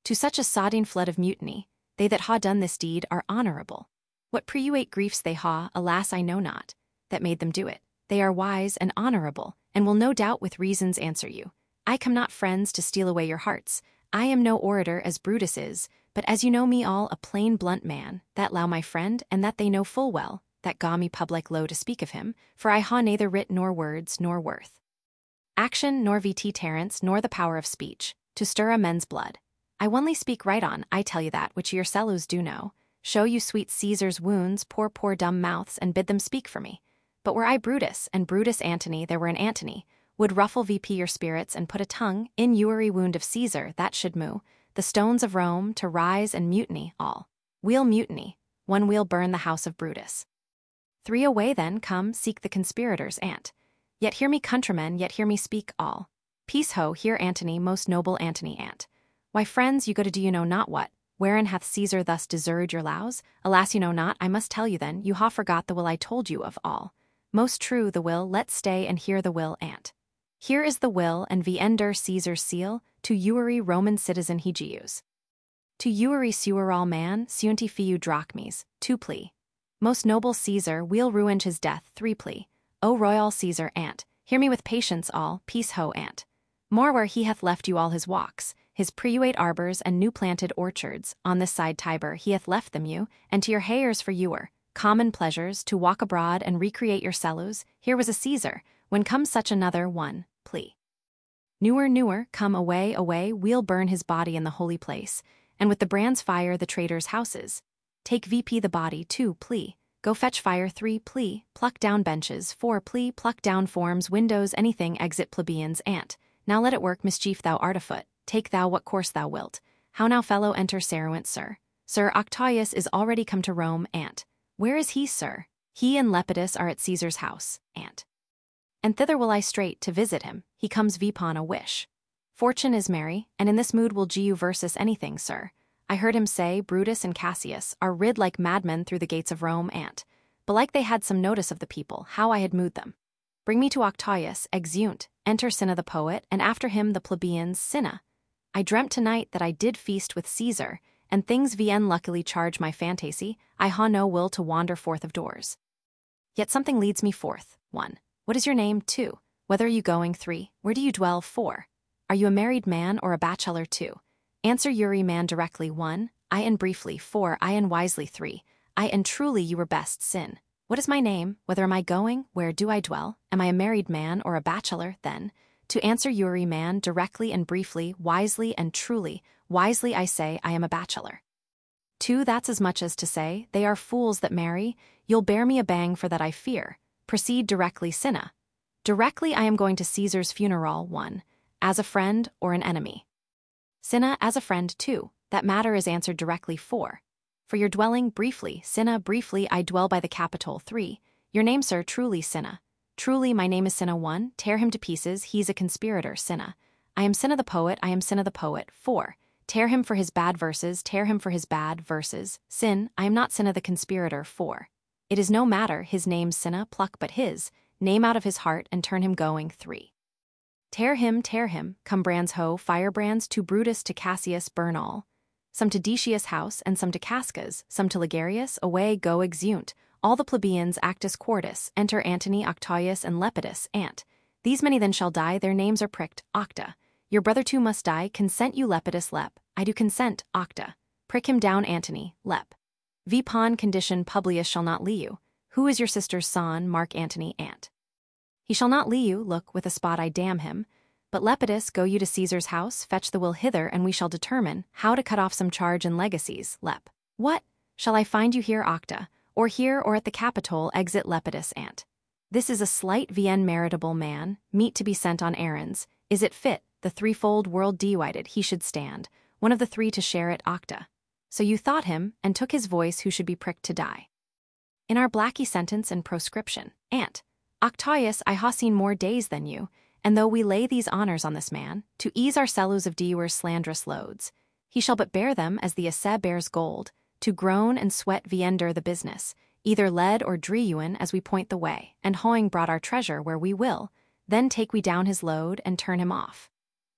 To such a sodding flood of mutiny, they that ha done this deed are honorable. What preuate griefs they ha, alas I know not, that made them do it. They are wise and honorable, and will no doubt with reasons answer you. I come not, friends, to steal away your hearts. I am no orator as Brutus is, but as you know me all, a plain blunt man, that low my friend, and that they know full well, that gaw me public low to speak of him, for I ha neither writ nor words nor worth. Action nor vt Terence nor the power of speech, to stir a men's blood. I only speak right on, I tell you that which yourselves do know. Show you sweet Caesar's wounds, poor poor dumb mouths, and bid them speak for me. But were I Brutus, and Brutus Antony there were an Antony, would ruffle vp your spirits and put a tongue in youery wound of Caesar that should moo the stones of Rome to rise and mutiny all. We'll mutiny, one we'll burn the house of Brutus. Three away then come seek the conspirators ant. Yet hear me countrymen, yet hear me speak all. Peace ho, here Antony, most noble Antony ant. Why friends, you go to do you know not what, wherein hath Caesar thus deserted your lows? Alas you know not, I must tell you then, you ha forgot the will I told you of all. Most true the will, let's stay and hear the will ant. Here is the will and v ender Caesar's seal, to youery Roman citizen he use. To youery sewer all man, seunti fiu drachmes, two plea. Most noble Caesar, we'll ruin his death, three plea. O royal Caesar ant, hear me with patience all, peace ho ant. More where he hath left you all his walks, his preuate arbors and new planted orchards, on this side Tiber he hath left them you, and to your hayers for ewer, common pleasures, to walk abroad and recreate your cellos, here was a Caesar, when comes such another one, plea. Newer newer, come away away, we'll burn his body in the holy place, and with the brands fire the traitors' houses. Take vp the body, two plea. Go fetch fire, three plea. Pluck down benches, four plea. Pluck down forms, windows, anything, exit plebeians ant. Now let it work, mischief thou art afoot, take thou what course thou wilt. How now fellow enter Saruant sir. Sir Octavius is already come to Rome ant. Where is he sir? He and Lepidus are at Caesar's house ant. And thither will I straight to visit him, he comes vpon a wish. Fortune is merry, and in this mood will Gu versus anything sir. I heard him say Brutus and Cassius are rid like madmen through the gates of Rome ant. Belike they had some notice of the people, how I had moved them. Bring me to Octavius, exeunt, enter Cinna the poet, and after him the plebeians, Cinna. I dreamt tonight that I did feast with Caesar, and things vn luckily charge my fantasy, I ha no will to wander forth of doors. Yet something leads me forth, one. What is your name, two? Whether are you going, three? Where do you dwell, four? Are you a married man or a bachelor, two? Answer Yuri man directly, one. I and briefly, four. I and wisely, three. I and truly you were best, sin. What is my name? Whether am I going? Where do I dwell? Am I a married man or a bachelor, then? To answer Yuri man directly and briefly, wisely and truly, wisely I say I am a bachelor. Two, that's as much as to say, they are fools that marry, you'll bear me a bang for that I fear. Proceed directly, Cinna. Directly I am going to Caesar's funeral, one. As a friend or an enemy. Cinna, as a friend, two. That matter is answered directly, four. For your dwelling, briefly, Cinna, briefly I dwell by the Capitol, three. Your name, sir, truly, Cinna. Truly, my name is Cinna, one. Tear him to pieces, he's a conspirator, Cinna. I am Cinna the poet, I am Cinna the poet, four. Tear him for his bad verses, tear him for his bad verses. Sin, I am not Cinna the conspirator, four. It is no matter, his name's Cinna, pluck but his, name out of his heart and turn him going, three. Tear him, tear him, come brands ho, firebrands, to Brutus to Cassius burn all. Some to Decius' house, and some to Casca's, some to Ligarius, away go exeunt, all the plebeians actus quartus, enter Antony, Octavius, and Lepidus, ant. These many then shall die, their names are pricked, octa. Your brother too must die, consent you Lepidus, lep. I do consent, octa. Prick him down Antony, lep. Vpon condition Publius shall not lee you. Who is your sister's son, Mark Antony, ant? He shall not lee you, look, with a spot I damn him. But Lepidus, go you to Caesar's house, fetch the will hither, and we shall determine how to cut off some charge and legacies, lep. What? Shall I find you here, octa, or here or at the Capitol, exit Lepidus, ant? This is a slight vn meritable man, meet to be sent on errands. Is it fit, the threefold world divided, he should stand, one of the three to share it, octa? So you thought him, and took his voice who should be pricked to die. In our blacky sentence and proscription, ant. Octavius, I ha seen more days than you, and though we lay these honors on this man, to ease our cellos of Dewers slanderous loads, he shall but bear them as the assay bears gold, to groan and sweat viender the business, either lead or driuin as we point the way, and hoing brought our treasure where we will, then take we down his load and turn him off.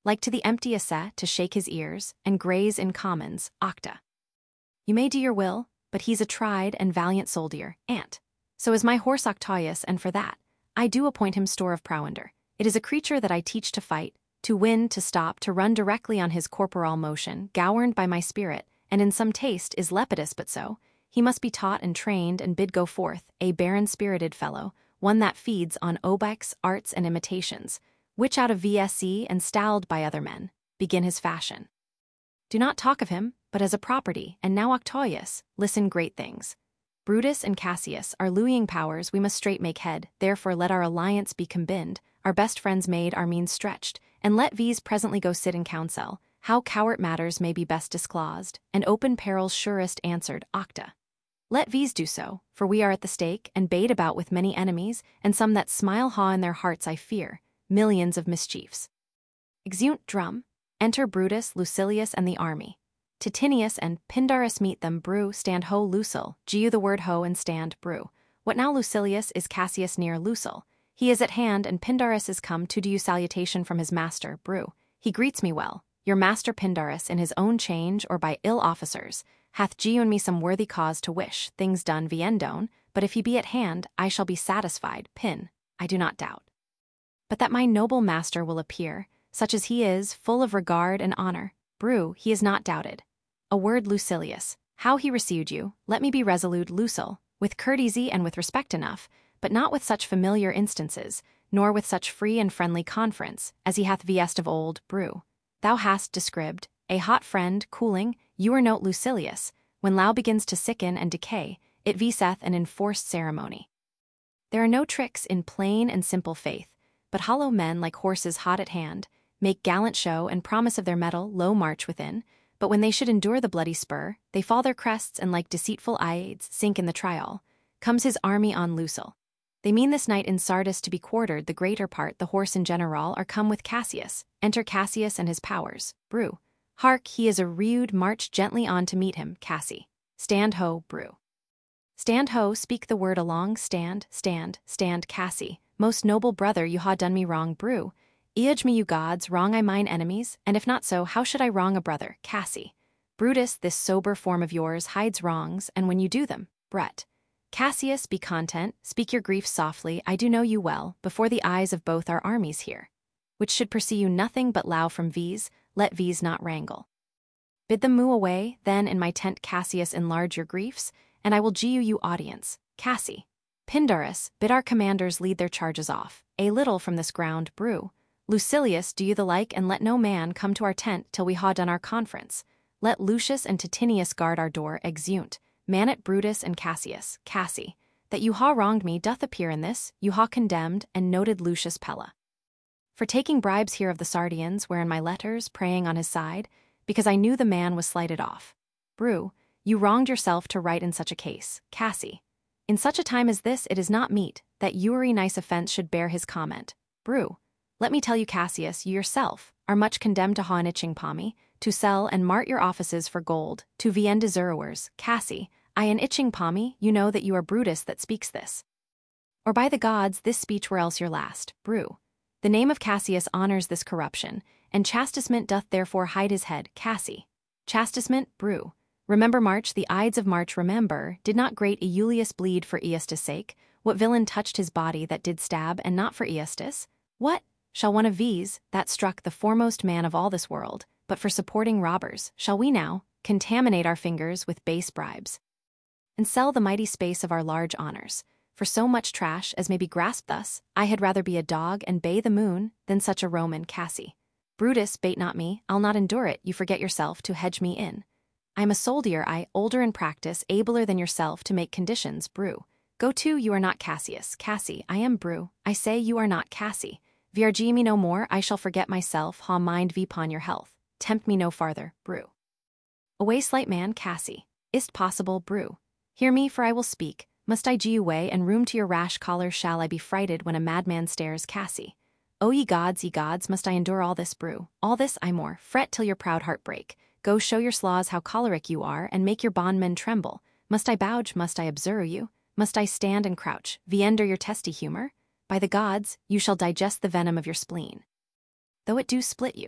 like to the empty esse to shake his ears, and graze in commons, octa. You may do your will, but he's a tried and valiant soldier, ant. So is my horse Octavius, and for that, I do appoint him store of prounder. It is a creature that I teach to fight, to win, to stop, to run directly on his corporal motion, governed by my spirit, and in some taste is lepidus but so. He must be taught and trained and bid go forth, a barren-spirited fellow, one that feeds on obics, arts, and imitations, which out of V S E and styled by other men, begin his fashion. Do not talk of him, but as a property, and now Octavius, listen great things. Brutus and Cassius are lewing powers we must straight make head, therefore let our alliance be combined, our best friends made, our means stretched, and let these presently go sit in council, how coward matters may be best disclosed, and open perils surest answered, octa. Let these do so, for we are at the stake, and bait about with many enemies, and some that smile ha in their hearts I fear, millions of mischiefs. Exeunt drum, enter Brutus, Lucilius, and the army. Titinius and Pindarus meet them, brew, stand ho Lucil, giu the word ho and stand, brew. What now Lucilius is Cassius near Lucil. He is at hand, and Pindarus is come to do you salutation from his master, brew. He greets me well. Your master Pindarus, in his own change or by ill officers, hath given me some worthy cause to wish things done viendone, but if he be at hand, I shall be satisfied, Pin, I do not doubt. But that my noble master will appear, such as he is, full of regard and honor, brew, he is not doubted. A word Lucilius, how he received you, let me be resolute Lucil, with courtesy and with respect enough, but not with such familiar instances, nor with such free and friendly conference, as he hath viest of old, brew. Thou hast described, a hot friend, cooling, you are note Lucilius, when Lao begins to sicken and decay, it viseth an enforced ceremony. There are no tricks in plain and simple faith, but hollow men like horses hot at hand, make gallant show and promise of their mettle low march within, but when they should endure the bloody spur, they fall their crests and like deceitful Iades sink in the trial. Comes his army on Lucil. They mean this night in Sardis to be quartered, the greater part, the horse in general, are come with Cassius. Enter Cassius and his powers, brew. Hark, he is a rude, march gently on to meet him, Cassi. Stand ho, brew. Stand ho, speak the word along, stand, stand, stand, Cassi. Most noble brother, you ha done me wrong, brew. Eage me, you gods, wrong I mine enemies, and if not so, how should I wrong a brother, Cassi? Brutus, this sober form of yours hides wrongs, and when you do them, Brett. Cassius, be content, speak your griefs softly, I do know you well, before the eyes of both our armies here. Which should pursue you nothing but low from these, let these not wrangle. Bid them moo away, then in my tent Cassius enlarge your griefs, and I will giu you audience, Cassi. Pindarus, bid our commanders lead their charges off, a little from this ground, brew. Lucilius, do you the like, and let no man come to our tent till we ha done our conference. Let Lucius and Titinius guard our door, exeunt. Man it Brutus and Cassius, Cassi. That you ha wronged me doth appear in this, you ha condemned, and noted Lucius Pella. For taking bribes here of the Sardians, wherein my letters, praying on his side, because I knew the man was slighted off. Brew, you wronged yourself to write in such a case, Cassi. In such a time as this it is not meet, that Uri nice offense should bear his comment. Brew. Let me tell you, Cassius, you yourself are much condemned to ha an itching pommy, to sell and mart your offices for gold, to vien deservers, Cassi, I an itching pommy, you know that you are Brutus that speaks this. Or by the gods, this speech were else your last, brew. The name of Cassius honors this corruption, and chastisement doth therefore hide his head, Cassi. Chastisement, brew. Remember March, the Ides of March, remember, did not great Iulius bleed for Aegistus' sake? What villain touched his body that did stab, and not for Aegistus? What? Shall one of these, that struck the foremost man of all this world, but for supporting robbers, shall we now contaminate our fingers with base bribes, and sell the mighty space of our large honors, for so much trash as may be grasped thus? I had rather be a dog and bay the moon than such a Roman, Cassi. Brutus, bait not me, I'll not endure it, you forget yourself to hedge me in. I am a soldier, I, older in practice, abler than yourself to make conditions, brew. Go to, you are not Cassius, Cassi, I am brew, I say you are not Cassi. Virgi me no more, I shall forget myself, ha mind vipon your health, tempt me no farther, brew. Away slight man, Cassi, is't possible, brew. Hear me, for I will speak, must I gee away, and room to your rash collar shall I be frighted when a madman stares, Cassi. O ye gods, ye gods, must I endure all this, brew, all this I more, fret till your proud heart break, go show your slaws how choleric you are, and make your bondmen tremble, must I bouge, must I observe you, must I stand and crouch, viender your testy humor? By the gods, you shall digest the venom of your spleen, though it do split you.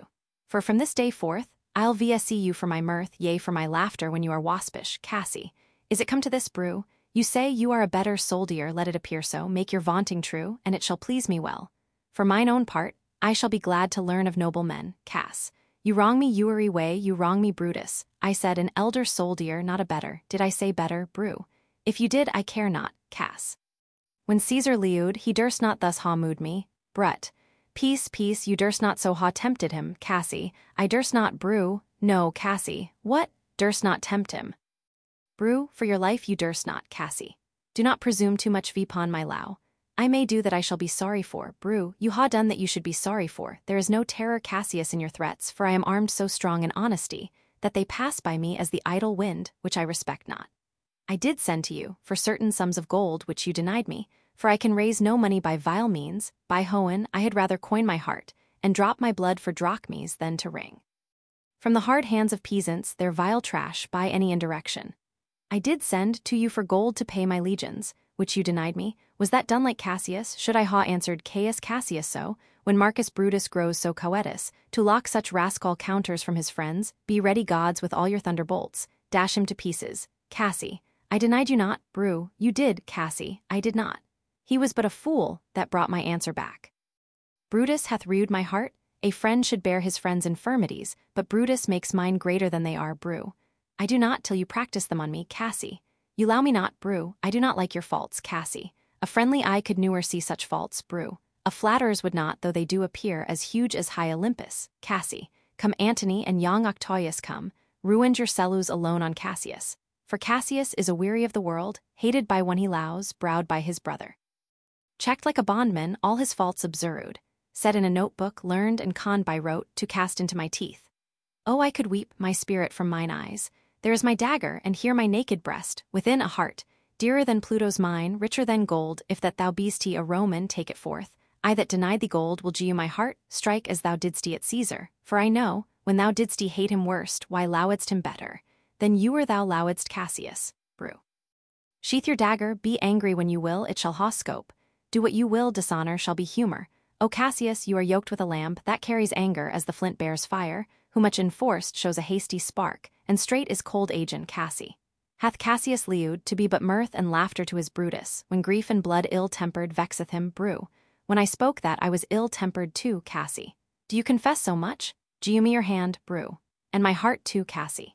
For from this day forth, I'll vsc you for my mirth, yea for my laughter when you are waspish, Cassie. Is it come to this, brew? You say you are a better soldier, let it appear so, make your vaunting true, and it shall please me well. For mine own part, I shall be glad to learn of noble men, Cass. You wrong me, Ewery way, you wrong me, Brutus. I said an elder soldier, not a better. Did I say better, brew? If you did, I care not, Cass. When Caesar lewd, he durst not thus ha mood me, Brut. Peace, peace, you durst not so ha tempted him, Cassie. I durst not, brew. No, Cassie. What? Durst not tempt him. Brew, for your life you durst not, Cassie. Do not presume too much vipon my low. I may do that I shall be sorry for, brew. You ha done that you should be sorry for. There is no terror, Cassius, in your threats, for I am armed so strong in honesty, that they pass by me as the idle wind, which I respect not. I did send to you, for certain sums of gold which you denied me, for I can raise no money by vile means. By Hohen, I had rather coin my heart, and drop my blood for drachmes than to wring from the hard hands of peasants their vile trash by any indirection. I did send to you for gold to pay my legions, which you denied me. Was that done like Cassius? Should I ha answered Caius Cassius so, when Marcus Brutus grows so coetus, to lock such rascal counters from his friends? Be ready, gods, with all your thunderbolts, dash him to pieces. Cassie, I denied you not, brew. You did, Cassie, I did not. He was but a fool that brought my answer back. Brutus hath rued my heart. A friend should bear his friend's infirmities, but Brutus makes mine greater than they are, brew. I do not till you practice them on me, Cassie. You allow me not, brew. I do not like your faults, Cassie. A friendly eye could newer see such faults, brew. A flatterer's would not, though they do appear as huge as high Olympus, Cassie. Come Antony and young Octavius come, ruined your cellus alone on Cassius. For Cassius is a weary of the world, hated by one he lows, browed by his brother. Checked like a bondman, all his faults observed, set in a notebook, learned and conned by rote, to cast into my teeth. Oh, I could weep my spirit from mine eyes. There is my dagger, and here my naked breast, within a heart, dearer than Pluto's mine, richer than gold. If that thou beest he a Roman, take it forth. I that denied thee gold will giu my heart, strike as thou didst at Caesar. For I know, when thou didst hate him worst, why lowedst him better, than you or thou lowedst Cassius, brew. Sheath your dagger, be angry when you will, it shall ha scope. Do what you will, dishonor shall be humor. O Cassius, you are yoked with a lamp, that carries anger as the flint bears fire, who much enforced shows a hasty spark, and straight is cold agent Cassie. Hath Cassius lewd to be but mirth and laughter to his Brutus, when grief and blood ill-tempered vexeth him, brew. When I spoke that I was ill-tempered too, Cassie. Do you confess so much? Giu me your hand, brew. And my heart too, Cassie.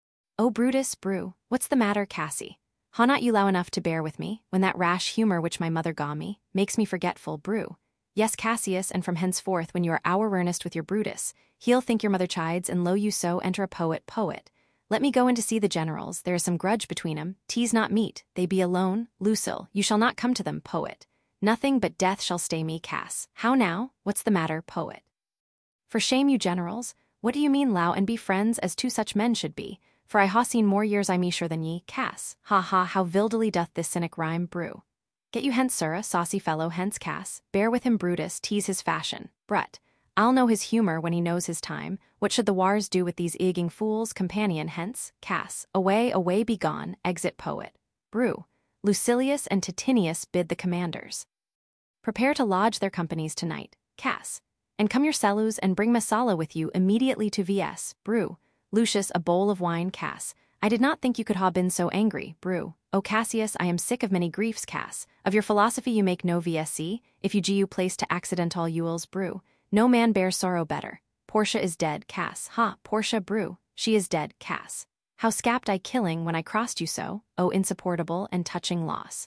O Brutus, brew, what's the matter, Cassie? Ha not you low enough to bear with me, when that rash humor which my mother gaw me, makes me forgetful, brew. Yes, Cassius, and from henceforth when you are our earnest with your Brutus, he'll think your mother chides, and lo you so enter a poet, poet. Let me go in to see the generals, there is some grudge between 'em, tease not meet, they be alone, Lucille, you shall not come to them, poet. Nothing but death shall stay me, Cass. How now, what's the matter, poet? For shame you generals, what do you mean, low, and be friends as two such men should be, for I ha seen more years I me sure than ye, Cass. Ha ha, how vildily doth this cynic rhyme, brew. Get you hence, sir, a saucy fellow, hence, Cass, bear with him, Brutus, tease his fashion, Brut. I'll know his humor when he knows his time. What should the wars do with these egging fools, companion, hence, Cass, away, away, be gone, exit, poet, brew. Lucilius and Titinius bid the commanders prepare to lodge their companies tonight, Cass, and come your cellus and bring Messala with you immediately to V S, brew. Lucius, a bowl of wine, Cass. I did not think you could ha been so angry, brew. O Cassius, I am sick of many griefs, Cass. Of your philosophy you make no V S C, if you giu place to accidental Ewells, brew. No man bears sorrow better. Portia is dead, Cass. Ha, Portia, brew. She is dead, Cass. How scapt I killing when I crossed you so, O insupportable and touching loss.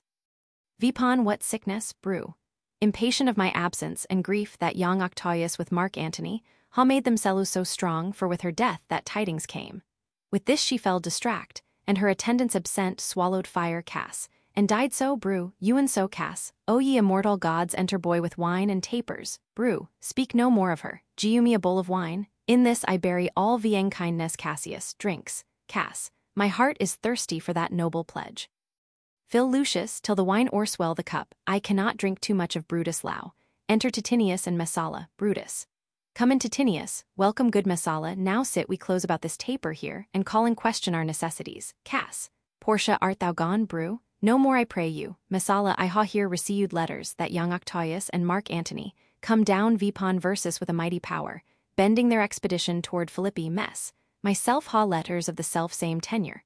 Vipon, what sickness, brew. Impatient of my absence and grief that young Octavius with Mark Antony, ha made themselves so strong, for with her death that tidings came. With this she fell distract, and her attendants absent swallowed fire, Cass, and died so, brew. You and so, Cass. O ye immortal gods, enter boy with wine and tapers, brew. Speak no more of her. Giu me a bowl of wine. In this I bury all vieng kindness, Cassius. Drinks, Cass. My heart is thirsty for that noble pledge. Fill Lucius till the wine o'erswell the cup. I cannot drink too much of Brutus Lau. Enter Titinius and Messala, Brutus. Come in, Titinius. Welcome, good Messala. Now sit we close about this taper here, and call in question our necessities. Cass. Portia, art thou gone, brew? No more, I pray you. Messala, I ha here received letters that young Octavius and Mark Antony come down vipon versus with a mighty power. bending their expedition toward Philippi mess, myself ha letters of the self-same tenure.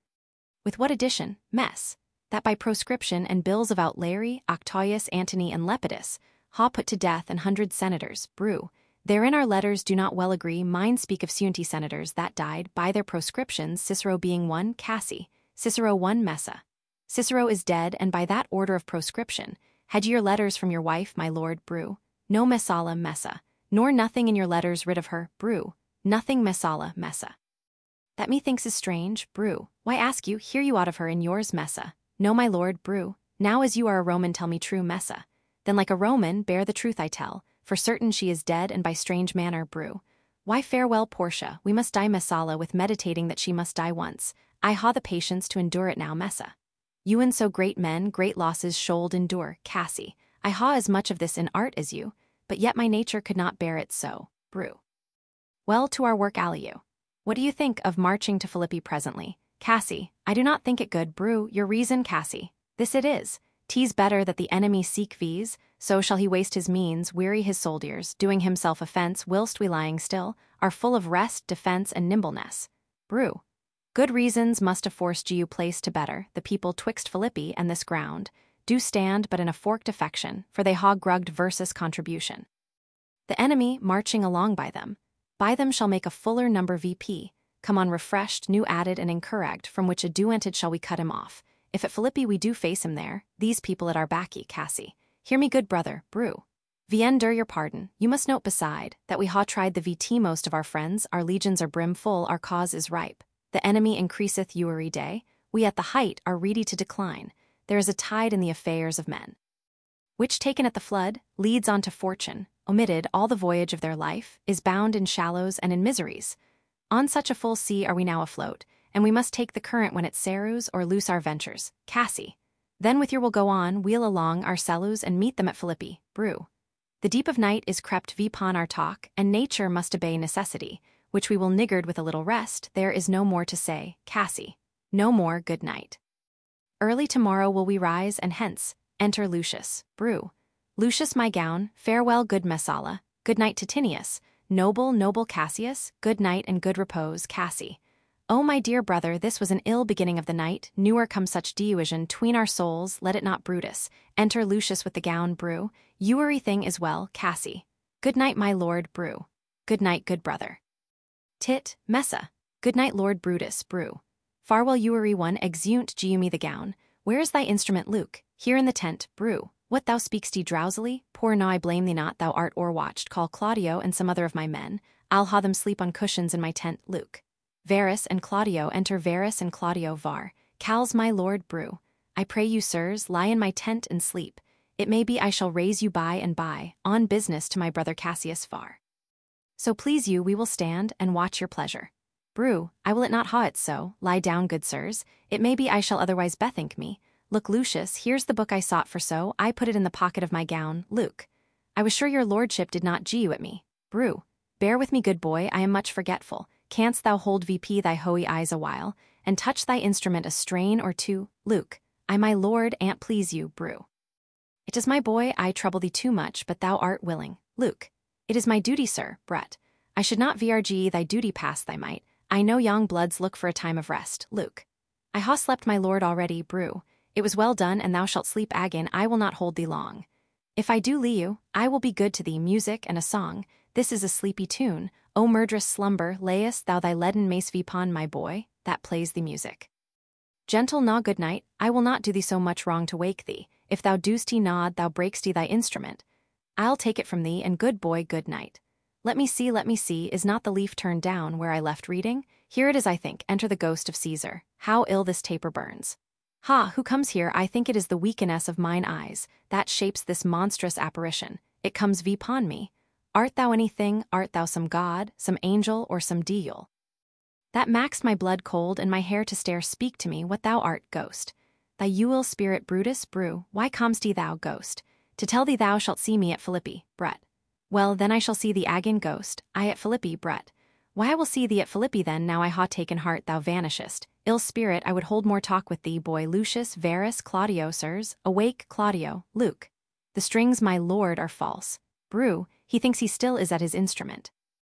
With what addition, mess, that by proscription and bills of out Larry, Octavius, Antony, and Lepidus, ha put to death an hundred senators, brew, therein our letters do not well agree, mine speak of seventy senators that died by their proscriptions, Cicero being one, Cassi, Cicero one, Messa. Cicero is dead, and by that order of proscription, had ye your letters from your wife, my lord, brew, no Messala, Messa, nor nothing in your letters rid of her, brew, nothing Messala, Messa. That methinks is strange, brew, why ask you, hear you out of her in yours, Messa, no my lord, brew, now as you are a Roman tell me true, Messa, then like a Roman bear the truth I tell, for certain she is dead and by strange manner, brew. Why farewell Portia, we must die Messala with meditating that she must die once, I ha the patience to endure it now, Messa. You and so great men great losses should endure, Cassi, I ha as much of this in art as you, but yet my nature could not bear it so, brew. Well, to our work Aliu. What do you think of marching to Philippi presently? Cassi, I do not think it good, brew, your reason, Cassi. This it is, 'tis better that the enemy seek these, so shall he waste his means, weary his soldiers, doing himself offence, whilst we lying still, are full of rest, defence, and nimbleness. Brew. Good reasons must have forced you place to better, the people twixt Philippi and this ground, do stand but in a forked affection, for they ha grugged versus contribution. The enemy, marching along by them, by them shall make a fuller number V P, come on refreshed, new added and incorrect, from which a duented shall we cut him off. If at Philippi we do face him there, these people at our baccy, Cassi. Hear me good brother, brew. Vien dur your pardon, you must note beside, that we ha tried the V T most of our friends, our legions are brim full, our cause is ripe. The enemy increaseth every day, we at the height are ready to decline, there is a tide in the affairs of men. Which taken at the flood, leads on to fortune, omitted all the voyage of their life, is bound in shallows and in miseries. On such a full sea are we now afloat, and we must take the current when it serrows or loose our ventures, Cassi. Then with your will go on, wheel along our cellus and meet them at Philippi, brew. The deep of night is crept vpon our talk, and nature must obey necessity, which we will niggard with a little rest, there is no more to say, Cassi. No more, good night. Early tomorrow will we rise, and hence, enter Lucius, brew. Lucius my gown, farewell good Messala, good night Titinius, noble, noble Cassius, good night and good repose, Cassi. O my dear brother, this was an ill beginning of the night, newer come such division tween our souls, let it not Brutus, enter Lucius with the gown, brew, ewery thing is well, Cassi. Good night my lord, brew. Good night good brother. Tit, Messa, good night lord Brutus, brew. Farewell ewery one exeunt giumi the gown, where is thy instrument Luke, here in the tent, brew. What thou speak'st ye drowsily, poor now I blame thee not, thou art o'erwatched, call Claudio and some other of my men, I'll ha them sleep on cushions in my tent, Luke. Varus and Claudio enter Varus and Claudio var, Cal's my lord, brew. I pray you sirs, lie in my tent and sleep, it may be I shall raise you by and by, on business to my brother Cassius var. So please you we will stand and watch your pleasure. Brew, I will it not ha it so, lie down good sirs, it may be I shall otherwise bethink me. Look Lucius, here's the book I sought for so, I put it in the pocket of my gown, Luke. I was sure your lordship did not G you at me. Brew, bear with me good boy, I am much forgetful, canst thou hold V P thy hoey eyes a while, and touch thy instrument a strain or two, Luke, I my lord an't please you, brew. It is my boy, I trouble thee too much, but thou art willing, Luke. It is my duty, sir, Brett. I should not V R G thy duty past thy might, I know young bloods look for a time of rest, Luke. I ha slept my lord already, brew. It was well done, and thou shalt sleep again, I will not hold thee long. If I do lee you, I will be good to thee, music and a song, this is a sleepy tune, O murderous slumber, layest thou thy leaden mace vpon my boy, that plays thee music. Gentle na good night, I will not do thee so much wrong to wake thee, if thou dost he nod thou breakst thee thy instrument. I'll take it from thee, and good boy good night. Let me see, let me see, is not the leaf turned down where I left reading? Here it is I think, enter the ghost of Caesar, how ill this taper burns. Ha, who comes here? I think it is the weakness of mine eyes, that shapes this monstrous apparition, it comes vpon me. Art thou anything, art thou some god, some angel, or some deil? That maxed my blood cold and my hair to stare, speak to me what thou art, ghost. Thy Ewell spirit Brutus, brew, why com'st thee thou, ghost? To tell thee thou shalt see me at Philippi, Brett. Well, then I shall see thee again, ghost, I at Philippi, Brett. Why I will see thee at Philippi then, now I ha taken heart thou vanishest. Ill spirit, I would hold more talk with thee, boy Lucius, Varus, Claudio, sirs. Awake, Claudio, Luke. The strings, my lord, are false. Brew, he thinks he still is at his instrument.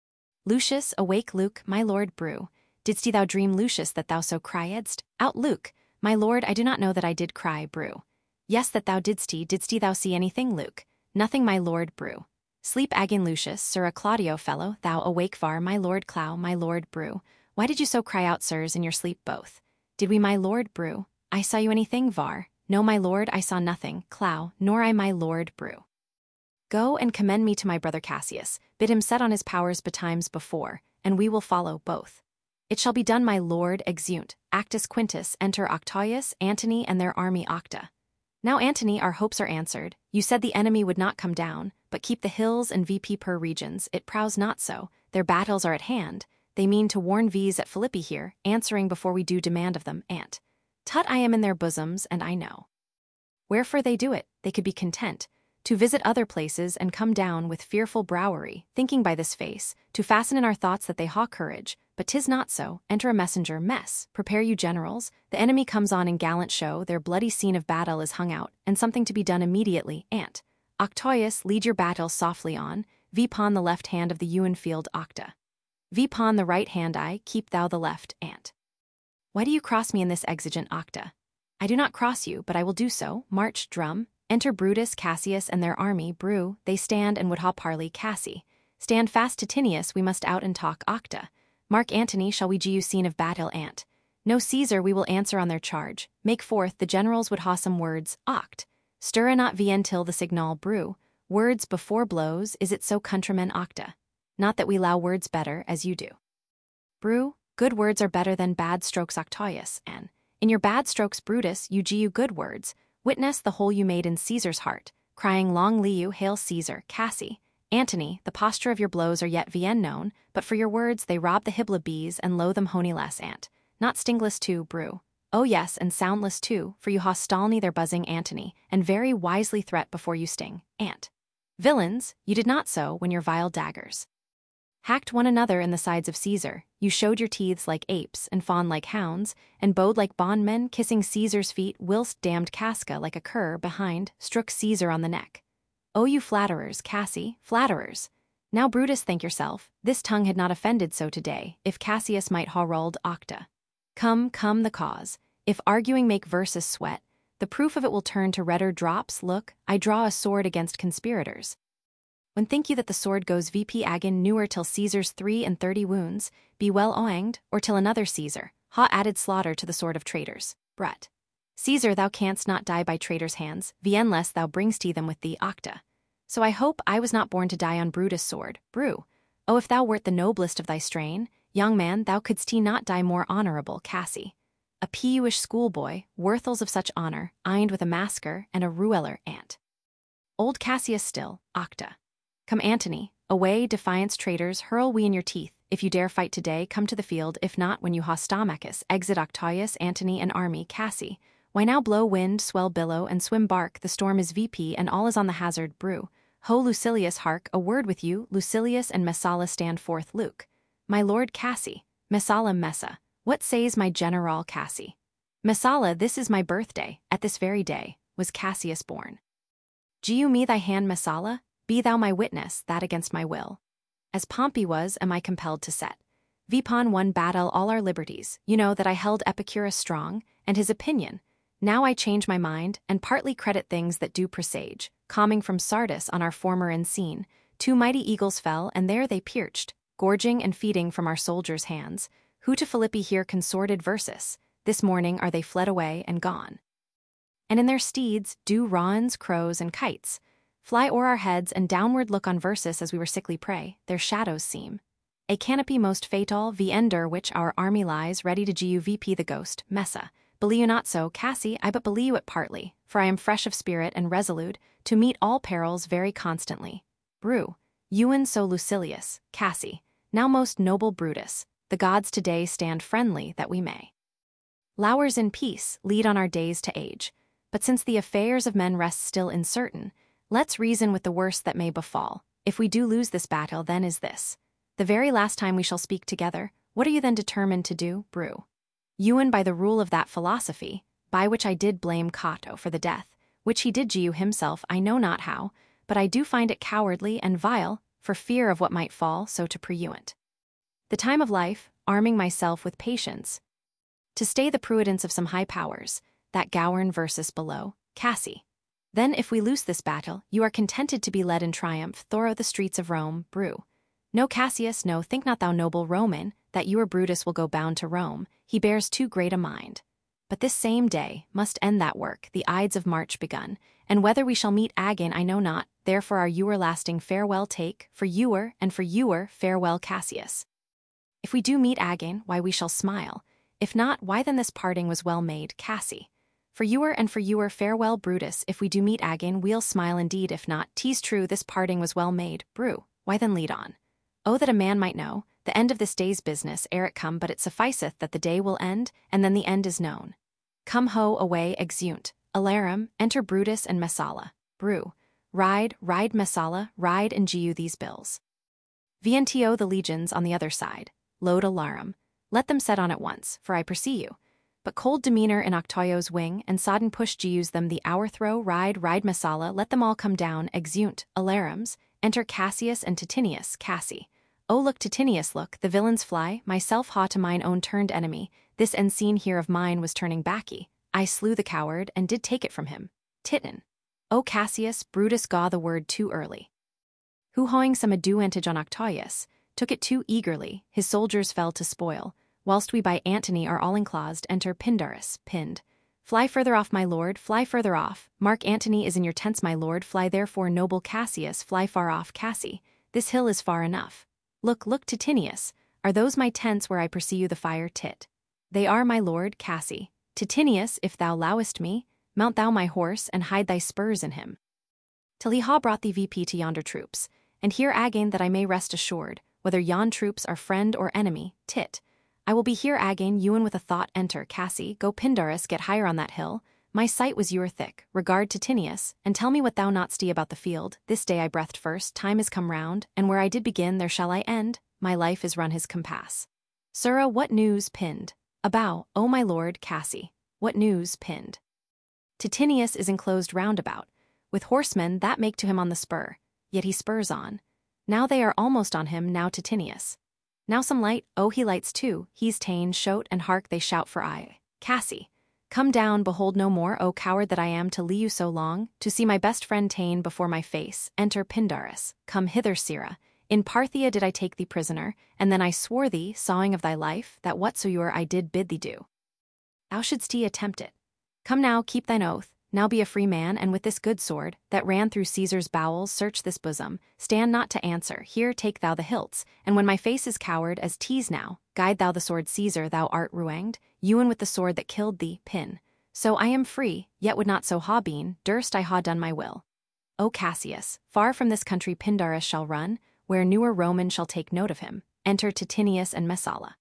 Lucius, awake, Luke, my lord, brew. Didst thou dream, Lucius, that thou so criedst? Out, Luke. My lord, I do not know that I did cry, brew. Yes, that thou didst. Didst thou see anything, Luke? Nothing, my lord, brew. Sleep again, Lucius, sir, a Claudio fellow, thou awake, var, my lord, clow, my lord, brew. Why did you so cry out, sirs, in your sleep both? Did we, my lord, brew? I saw you anything, var? No, my lord, I saw nothing, clow, nor I, my lord, brew. Go and commend me to my brother Cassius, bid him set on his powers betimes before, and we will follow both. It shall be done, my lord, exeunt. Actus Quintus, enter Octavius, Antony, and their army Octa. Now, Antony, our hopes are answered. You said the enemy would not come down, but keep the hills and V P per regions. It prows not so. Their battles are at hand. They mean to warn V's at Philippi here, answering before we do demand of them, Ant. Tut, I am in their bosoms, and I know. Wherefore they do it, they could be content to visit other places and come down with fearful browery, thinking by this face, to fasten in our thoughts that they haw courage, but 'tis not so. Enter a messenger, mess, prepare you generals, the enemy comes on in gallant show, their bloody scene of battle is hung out, and something to be done immediately, Ant. Octavius, lead your battle softly on, Vipon the left hand of the Ewan field, Octa. Vipon the right hand, I, keep thou the left, Ant. Why do you cross me in this exigent, Octa? I do not cross you, but I will do so. March, drum. Enter Brutus, Cassius, and their army, brew. They stand and would haw parley, Cassi. Stand fast, Titinius, we must out and talk, Octa. Mark Antony, shall we you scene of battle, Ant? No, Caesar, we will answer on their charge. Make forth, the generals would haw some words, Oct. Stir not vien till the signal, brew. Words before blows, is it so, countrymen, Octa? Not that we allow words better, as you do. Brew, good words are better than bad strokes, Octavius, and in your bad strokes, Brutus, you you good words. Witness the hole you made in Caesar's heart, crying long lieu, hail Caesar, Cassi. Antony, the posture of your blows are yet vien known, but for your words they rob the hibla bees and low them honey-less, Ant. Not stingless too, brew. Oh yes, and soundless too, for you haw stalny their buzzing, Antony, and very wisely threat before you sting, Ant. Villains, you did not so when your vile daggers hacked one another in the sides of Caesar. You showed your teeths like apes, and fawn like hounds, and bowed like bondmen, kissing Caesar's feet, whilst damned Casca like a cur behind, strook Caesar on the neck. O you flatterers, Cassi, flatterers! Now Brutus, thank yourself, this tongue had not offended so today, if Cassius might haw rolled Octa. Come, come the cause. If arguing make verses sweat, the proof of it will turn to redder drops. Look, I draw a sword against conspirators. When think you that the sword goes V P agon newer till Caesar's three and thirty wounds, be well oinged, or till another Caesar, ha added slaughter to the sword of traitors, Brett. Caesar, thou canst not die by traitors' hands, vien less thou bringst them with thee, Octa. So I hope I was not born to die on Brutus' sword, brew. Oh, if thou wert the noblest of thy strain, young man, thou couldst he not die more honorable, Cassi. A peewish schoolboy, worthles of such honor, eined with a masker and a rueller, Ant. Old Cassius still, Octa. Come, Antony, away, defiance traitors, hurl we in your teeth. If you dare fight today, come to the field, if not, when you haw Stomachus, exit Octavius, Antony, and army, Cassi. Why now blow wind, swell billow, and swim bark, the storm is V P, and all is on the hazard, brew. Ho, Lucilius, hark, a word with you, Lucilius and Messala stand forth, Luke. My lord Cassi, Messala Messa, what says my general Cassi? Messala, this is my birthday, at this very day, was Cassius born. Giu me thy hand, Messala, be thou my witness, that against my will. As Pompey was, am I compelled to set. Vipon won battle all our liberties, you know that I held Epicurus strong, and his opinion. Now I change my mind, and partly credit things that do presage, calming from Sardis on our former unseen. Two mighty eagles fell, and there they perched, gorging and feeding from our soldiers' hands, who to Philippi here consorted versus. This morning are they fled away and gone. And in their steeds do rawns, crows, and kites fly o'er our heads, and downward look on versus as we were sickly prey, their shadows seem. A canopy most fatal, v ender which our army lies ready to Gu V P the ghost, Messa. Believe you not so, Cassi, I but believe you it partly, for I am fresh of spirit and resolute, to meet all perils very constantly. Brew, Ewan so Lucilius, Cassi, now most noble Brutus, the gods today stand friendly that we may. Lowers in peace, lead on our days to age, but since the affairs of men rest still uncertain, let's reason with the worst that may befall. If we do lose this battle, then is this the very last time we shall speak together. What are you then determined to do, brew? Ewan, by the rule of that philosophy, by which I did blame Cato for the death, which he did Gu himself, I know not how, but I do find it cowardly and vile, for fear of what might fall, so to preuent. The time of life, arming myself with patience. To stay the prudence of some high powers, that Gowern versus below, Cassie. Then if we lose this battle, you are contented to be led in triumph thorough the streets of Rome, brew. No, Cassius, no, think not thou noble Roman, that your Brutus will go bound to Rome, he bears too great a mind. But this same day must end that work, the Ides of March begun, and whether we shall meet again I know not, therefore our ewer lasting farewell take, for ewer and for ewer farewell Cassius. If we do meet again, why we shall smile, if not, why then this parting was well made, Cassie. For ewer and for ewer farewell Brutus, if we do meet again we'll smile indeed, if not, 'tis true this parting was well made, brew, why then lead on. Oh, that a man might know the end of this day's business ere it come, but it sufficeth that the day will end, and then the end is known. Come ho, away, exeunt, alarum, enter Brutus and Messala, brew, ride, ride Messala, ride and Giu these bills. Viento the legions on the other side, load alarum, let them set on at once, for I perceive you. But cold demeanor in Octoio's wing, and sodden push Gius them the hour throw, ride, ride Messala, let them all come down, exeunt, alarums, enter Cassius and Titinius, Cassie. Oh look Titinius look, the villains fly, myself ha to mine own turned enemy, this ensign here of mine was turning backy, I slew the coward and did take it from him, Titan. O Cassius, Brutus gaw the word too early. Who hoing some advantage on Octoius, took it too eagerly, his soldiers fell to spoil, whilst we by Antony are all enclosed, enter Pindarus, pinned. Fly further off, my lord, fly further off, Mark Antony is in your tents, my lord, fly therefore noble Cassius, fly far off, Cassie, this hill is far enough. Look, look, Titinius, are those my tents where I pursue you the fire, Tit? They are, my lord, Cassie. Titinius, if thou lowest me, mount thou my horse and hide thy spurs in him. Till he ha brought thee V P to yonder troops, and here again that I may rest assured, whether yon troops are friend or enemy, Tit. I will be here again, Ewan with a thought enter, Cassie, go Pindarus get higher on that hill, my sight was ewer thick, regard Titinius, and tell me what thou not'st about the field, this day I breathed first, time is come round, and where I did begin there shall I end, my life is run his compass. Sirrah, what news, pinned? Abow, O my lord, Cassie, what news, pinned? Titinius is enclosed round about, with horsemen that make to him on the spur, yet he spurs on. Now they are almost on him, now Titinius. Now some light, oh he lights too, he's ta'en, shout and hark they shout for I, Cassie. Come down, behold no more, O coward that I am to lee you so long, to see my best friend ta'en before my face, enter Pindarus, come hither Sirrah, in Parthia did I take thee prisoner, and then I swore thee, sawing of thy life, that whatsoever I did bid thee do. Thou shouldst he attempt it. Come now, keep thine oath, now be a free man, and with this good sword, that ran through Caesar's bowels search this bosom, stand not to answer, here take thou the hilts, and when my face is coward as tease now, guide thou the sword Caesar thou art ruanged, Ewan with the sword that killed thee, pin. So I am free, yet would not so ha been, durst I ha done my will. O Cassius, far from this country Pindarus shall run, where newer Roman shall take note of him, enter Titinius and Messala.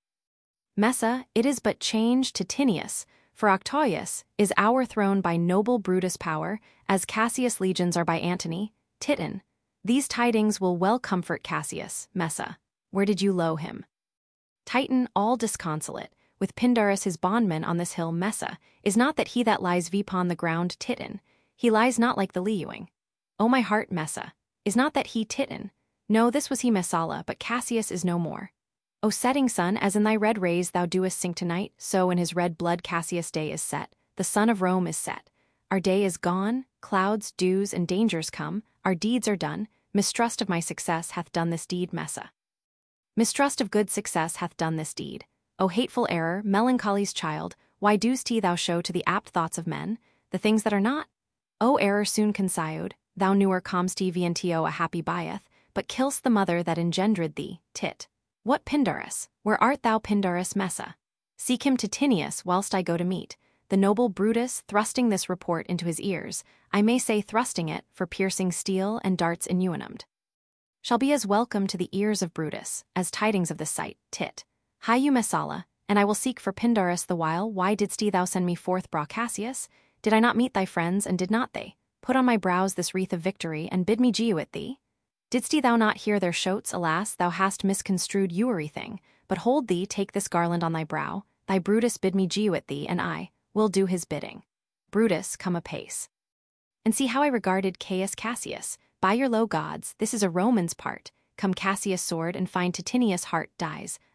Messa, it is but change Titinius, for Octoius is overthrown by noble Brutus' power, as Cassius' legions are by Antony, Titan. These tidings will well comfort Cassius, Messa. Where did you low him? Titan, all disconsolate, with Pindarus his bondman on this hill Messa, is not that he that lies vpon the ground Titan, he lies not like the leewing. O my heart Messa, is not that he Titan? No, this was he Messala, but Cassius is no more. O setting sun, as in thy red rays thou doest sink tonight, so in his red blood Cassius' day is set, the sun of Rome is set. Our day is gone, clouds, dews, and dangers come, our deeds are done, mistrust of my success hath done this deed Messa. Mistrust of good success hath done this deed. O hateful error, melancholy's child, why dost he thou show to the apt thoughts of men, the things that are not? O error soon conceived, thou newer comst viento a happy byeth, but kill'st the mother that engendred thee, Tit. What Pindarus? Where art thou Pindarus Messa? Seek him Titinius whilst I go to meet. The noble Brutus, thrusting this report into his ears, I may say thrusting it, for piercing steel and darts innuenum'd, shall be as welcome to the ears of Brutus, as tidings of the sight, Tit. Hie you Messala, and I will seek for Pindarus the while. Why didst thou send me forth, Bra Cassius? Did I not meet thy friends, and did not they put on my brows this wreath of victory, and bid me Giu at thee? Didst thou not hear their shouts? Alas, thou hast misconstrued ewery thing, but hold thee, take this garland on thy brow, thy Brutus bid me Giu at thee, and I will do his bidding. Brutus, come apace. And see how I regarded Caius Cassius, by your low gods, this is a Roman's part, come Cassius' sword and find Titinius' heart dies,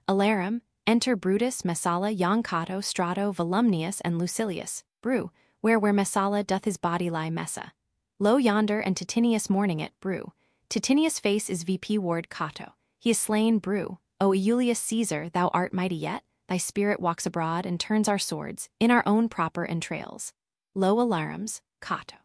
Alarum, enter Brutus, Messala, young Cato, Strato, Volumnius, and Lucilius, Bru, where where Messala doth his body lie Messa. Lo yonder and Titinius mourning it, Bru. Titinius' face is V P ward Cato. He is slain, Bru. O Iulius Caesar, thou art mighty yet, thy spirit walks abroad and turns our swords in our own proper entrails. Lo alarums, Cato.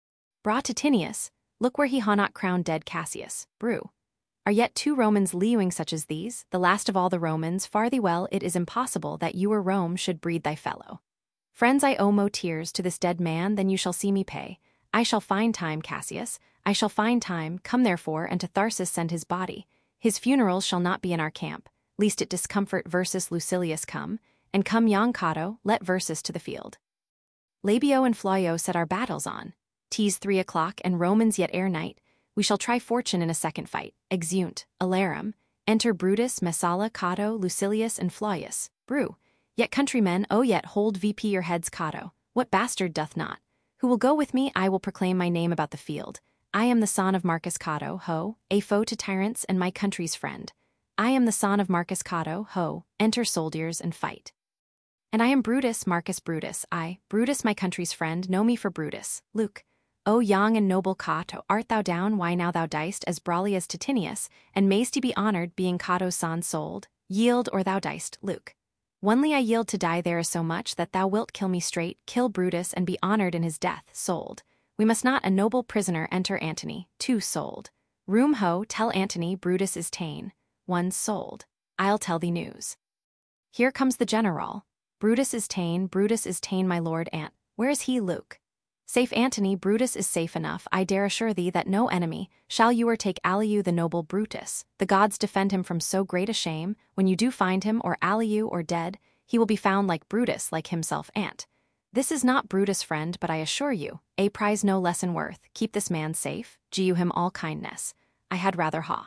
Bra Titinius, look where he ha not crowned dead Cassius, Bru. Are yet two Romans leewing such as these, the last of all the Romans, far thee well it is impossible that you or Rome should breed thy fellow. Friends, I owe mo tears to this dead man than you shall see me pay. I shall find time, Cassius, I shall find time, come therefore and to Tharsus send his body. His funerals shall not be in our camp, lest it discomfort Versus Lucilius come, and come young Cato, let Versus to the field. Labio and Flavio set our battles on. T's three o'clock and Romans yet ere night, we shall try fortune in a second fight. Exeunt, Alarum, enter Brutus, Messala, Cato, Lucilius, and Flavius, Bru. Yet countrymen, oh yet hold V P your heads, Cato, what bastard doth not? Who will go with me? I will proclaim my name about the field. I am the son of Marcus Cato, ho, a foe to tyrants and my country's friend. I am the son of Marcus Cato, ho, enter soldiers and fight. And I am Brutus, Marcus Brutus, I, Brutus my country's friend, know me for Brutus, Luke. O young and noble Cato, art thou down? Why now thou diest as brawly as Titinius, and mayst he be honored, being Cato's son sold? Yield or thou diest, Luke. Onely I yield to die there is so much that thou wilt kill me straight, kill Brutus and be honored in his death, sold. We must not a noble prisoner enter Antony, two sold. Room ho, tell Antony Brutus is ta'en, one sold. I'll tell thee news. Here comes the general. Brutus is ta'en, Brutus is ta'en, my lord Ant. Where is he, Luke? Safe Antony, Brutus is safe enough. I dare assure thee that no enemy shall you or take Aliu the noble Brutus. The gods defend him from so great a shame. When you do find him, or Aliu or dead, he will be found like Brutus, like himself Ant. This is not Brutus, friend, but I assure you, a prize no less in worth. Keep this man safe, G you him all kindness. I had rather ha.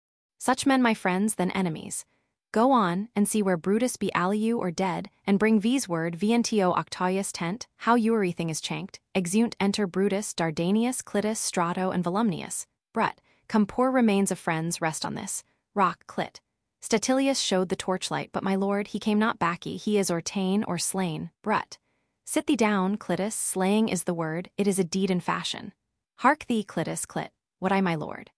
Such men my friends than enemies. Go on, and see where Brutus be Aliu or dead, and bring V's word Vento Octavius tent, how everything is chanked. Exeunt enter Brutus, Dardanius, Clitus, Strato, and Volumnius. Brut, come poor remains of friends rest on this rock, Clit. Statilius showed the torchlight, but my lord, he came not backy, he is or ta'en or slain, Brut. Sit thee down, Clitus, slaying is the word, it is a deed in fashion. Hark thee, Clitus, Clit, what I my lord?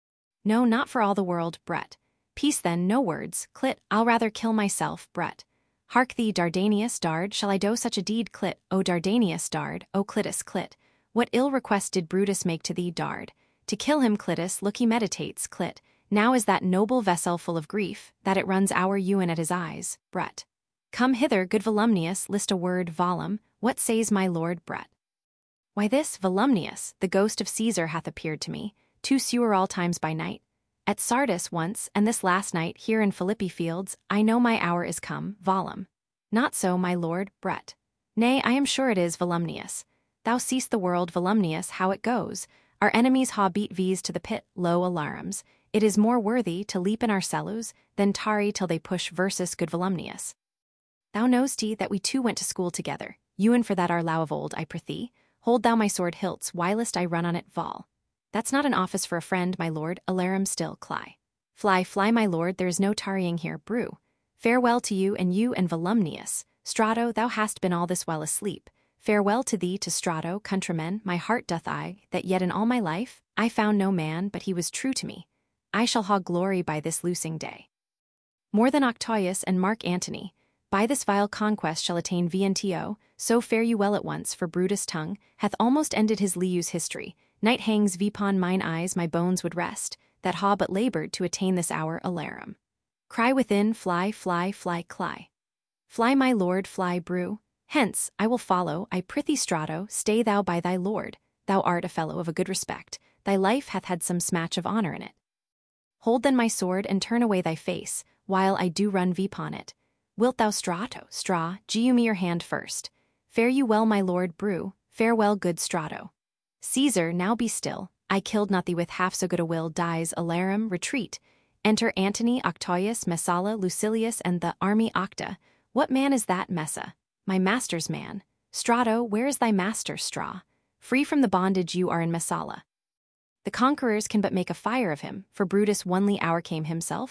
No, not for all the world, Brett. Peace then, no words, Clit, I'll rather kill myself, Brett. Hark thee, Dardanius, Dard, shall I do such a deed, Clit, O Dardanius, Dard, O Clitus, Clit. What ill request did Brutus make to thee, Dard? To kill him, Clitus, look he meditates, Clit. Now is that noble vessel full of grief, that it runs our Ewan at his eyes, Brett. Come hither, good Volumnius, list a word, Volum, what says my lord, Brett? Why this, Volumnius, the ghost of Caesar hath appeared to me, too sewer all times by night. At Sardis once, and this last night, here in Philippi fields, I know my hour is come, Volum. Not so, my lord, Brett. Nay, I am sure it is, Volumnius. Thou seest the world, Volumnius, how it goes. Our enemies ha beat V's to the pit, lo alarums. It is more worthy to leap in our cellus, than tarry till they push Versus, good Volumnius. Thou knowst he that we two went to school together, Ewan for that our low of old, I prithee, hold thou my sword hilts, whilst I run on it, Vol. That's not an office for a friend, my lord, alarum still, Cly. Fly, fly, my lord, there is no tarrying here, Bru. Farewell to you and you and Volumnius. Strato, thou hast been all this while asleep. Farewell to thee, to Strato, countrymen, my heart doth I, that yet in all my life, I found no man, but he was true to me. I shall ha glory by this loosing day. More than Octavius and Mark Antony, by this vile conquest shall attain Vento, so fare you well at once, for Brutus' tongue hath almost ended his Liu's history. Night hangs vipon mine eyes, my bones would rest, that ha but labored to attain this hour, alarum. Cry within, fly, fly, fly, Cly. Fly, my lord, fly, Bru. Hence, I will follow, I prithee, Strato, stay thou by thy lord. Thou art a fellow of a good respect, thy life hath had some smatch of honor in it. Hold then my sword, and turn away thy face, while I do run vipon it. Wilt thou, Strato, Stra, giu me your hand first. Fare you well, my lord, Bru, farewell, good Strato. Caesar, now be still, I killed not thee with half so good a will, dies, alarum, retreat. Enter Antony, Octavius, Messala, Lucilius, and the army Octa. What man is that, Messa? My master's man. Strato, where is thy master, Stra? Free from the bondage you are in Messala. The conquerors can but make a fire of him, for Brutus onely hour came himself,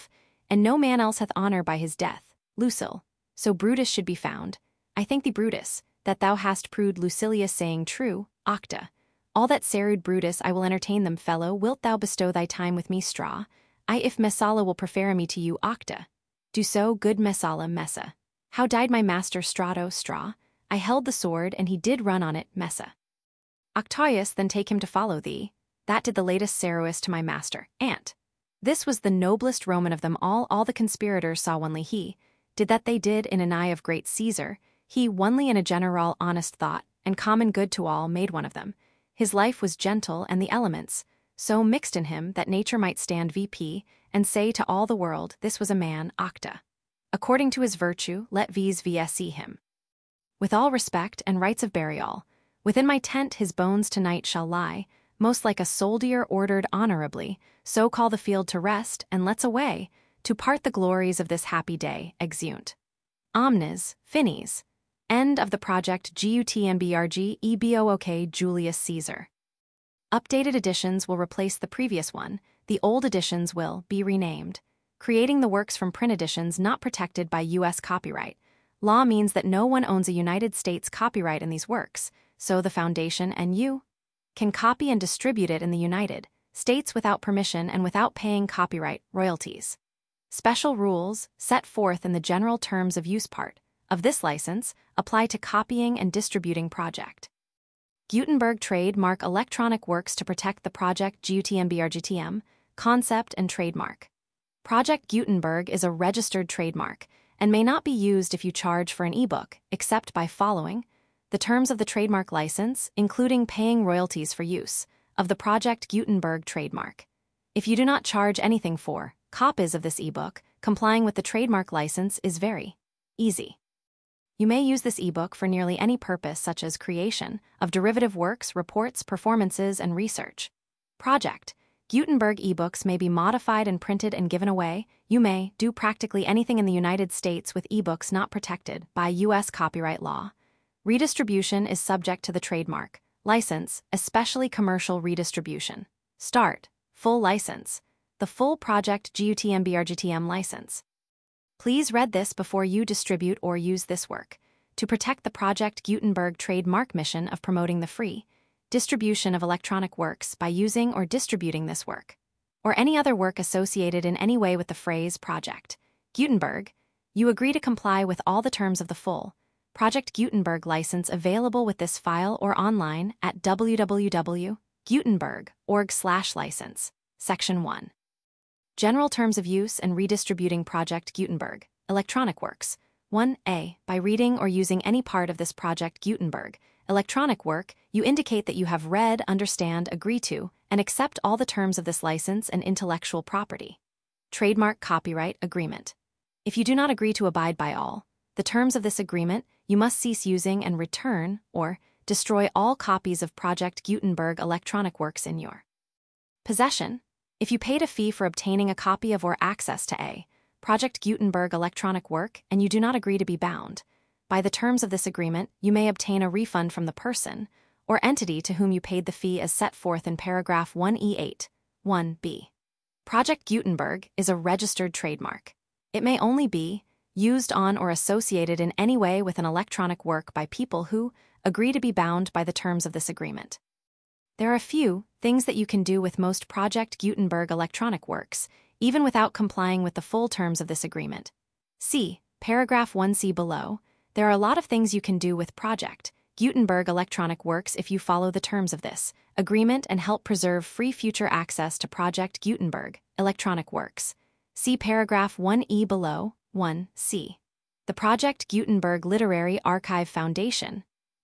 and no man else hath honor by his death. Lucil. So Brutus should be found. I thank thee, Brutus, that thou hast proved Lucilius saying true, Octa. All that serud Brutus I will entertain them, fellow. Wilt thou bestow thy time with me, straw? I if Messala will prefer me to you, Octa. Do so, good Messala, Messa. How died my master Strato, straw? I held the sword, and he did run on it, Messa. Octavius, then take him to follow thee. That did the latest Serois to my master, Ant. This was the noblest Roman of them all. All the conspirators saw only he did that they did in an eye of great Caesar. He only in a general honest thought, and common good to all, made one of them. His life was gentle, and the elements so mixed in him that nature might stand V P and say to all the world, this was a man, Octa. According to his virtue, let vis vs him. With all respect and rites of burial, within my tent his bones tonight shall lie, most like a soldier ordered honorably. So call the field to rest, and let's away to part the glories of this happy day. Exeunt. Omnes, finis. End of the project. Gutmbrg ebook Julius Caesar. Updated editions will replace the previous one. The old editions will be renamed. Creating the works from print editions not protected by U S copyright law means that no one owns a United States copyright in these works, so the Foundation and you can copy and distribute it in the United States without permission and without paying copyright royalties. Special rules, set forth in the general terms of use part of this license, apply to copying and distributing project Gutenberg trademark electronic works to protect the project Gutenberg concept and trademark. Project Gutenberg is a registered trademark and may not be used if you charge for an ebook, except by following the terms of the trademark license, including paying royalties for use of the Project Gutenberg trademark. If you do not charge anything for copies of this ebook, complying with the trademark license is very easy. You may use this ebook for nearly any purpose, such as creation of derivative works, reports, performances, and research. Project Gutenberg ebooks may be modified and printed and given away. You may do practically anything in the United States with ebooks not protected by U S copyright law. Redistribution is subject to the trademark license, especially commercial redistribution. Start full license. The full Project Gutenberg license. Please read this before you distribute or use this work to protect the Project Gutenberg trademark mission of promoting the free distribution of electronic works by using or distributing this work, or any other work associated in any way with the phrase Project Gutenberg. You agree to comply with all the terms of the full Project Gutenberg license available with this file or online at w w w dot gutenberg dot org slash license. Section one. General Terms of Use and Redistributing Project Gutenberg Electronic Works. one A. By reading or using any part of this Project Gutenberg electronic work, you indicate that you have read, understand, agree to, and accept all the terms of this license and intellectual property. Trademark Copyright Agreement. If you do not agree to abide by all the terms of this agreement, you must cease using and return or destroy all copies of Project Gutenberg electronic works in your possession. If you paid a fee for obtaining a copy of or access to a Project Gutenberg electronic work and you do not agree to be bound by the terms of this agreement, you may obtain a refund from the person or entity to whom you paid the fee as set forth in paragraph one E eight, one B. Project Gutenberg is a registered trademark. It may only be used on or associated in any way with an electronic work by people who agree to be bound by the terms of this agreement. There are a few things that you can do with most Project Gutenberg electronic works, even without complying with the full terms of this agreement. See paragraph one C below. There are a lot of things you can do with Project Gutenberg electronic works if you follow the terms of this agreement and help preserve free future access to Project Gutenberg electronic works. See paragraph one E below, one C. The Project Gutenberg Literary Archive Foundation.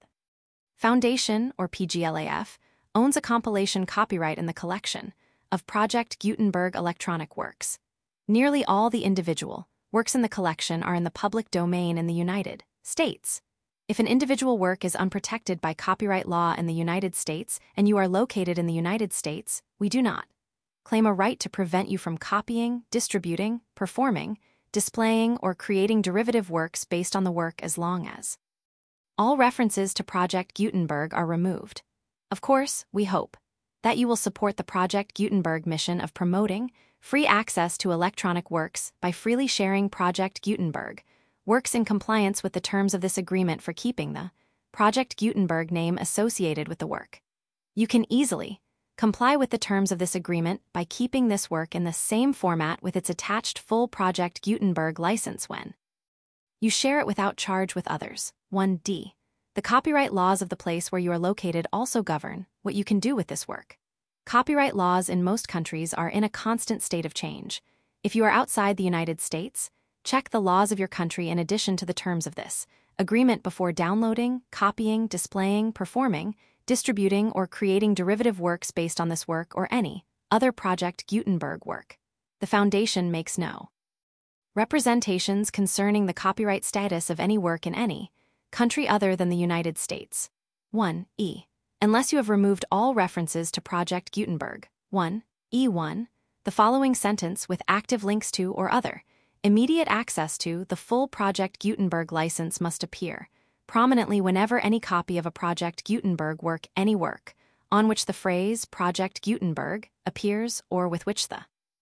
Foundation, or P G L A F, owns a compilation copyright in the collection of Project Gutenberg electronic works. Nearly all the individual works in the collection are in the public domain in the United States. If an individual work is unprotected by copyright law in the United States and you are located in the United States, we do not claim a right to prevent you from copying, distributing, performing, displaying, or creating derivative works based on the work as long as all references to Project Gutenberg are removed. Of course, we hope that you will support the Project Gutenberg mission of promoting free access to electronic works by freely sharing Project Gutenberg, works in compliance with the terms of this agreement for keeping the Project Gutenberg name associated with the work. You can easily comply with the terms of this agreement by keeping this work in the same format with its attached full Project Gutenberg license when you share it without charge with others. one D. The copyright laws of the place where you are located also govern what you can do with this work. Copyright laws in most countries are in a constant state of change. If you are outside the United States, check the laws of your country in addition to the terms of this agreement before downloading, copying, displaying, performing, distributing, or creating derivative works based on this work or any other Project Gutenberg work. The Foundation makes no representations concerning the copyright status of any work in any country other than the United States. one E. Unless you have removed all references to Project Gutenberg. one E one. The following sentence with active links to or other immediate access to the full Project Gutenberg license must appear prominently whenever any copy of a Project Gutenberg work, any work, on which the phrase Project Gutenberg appears or with which the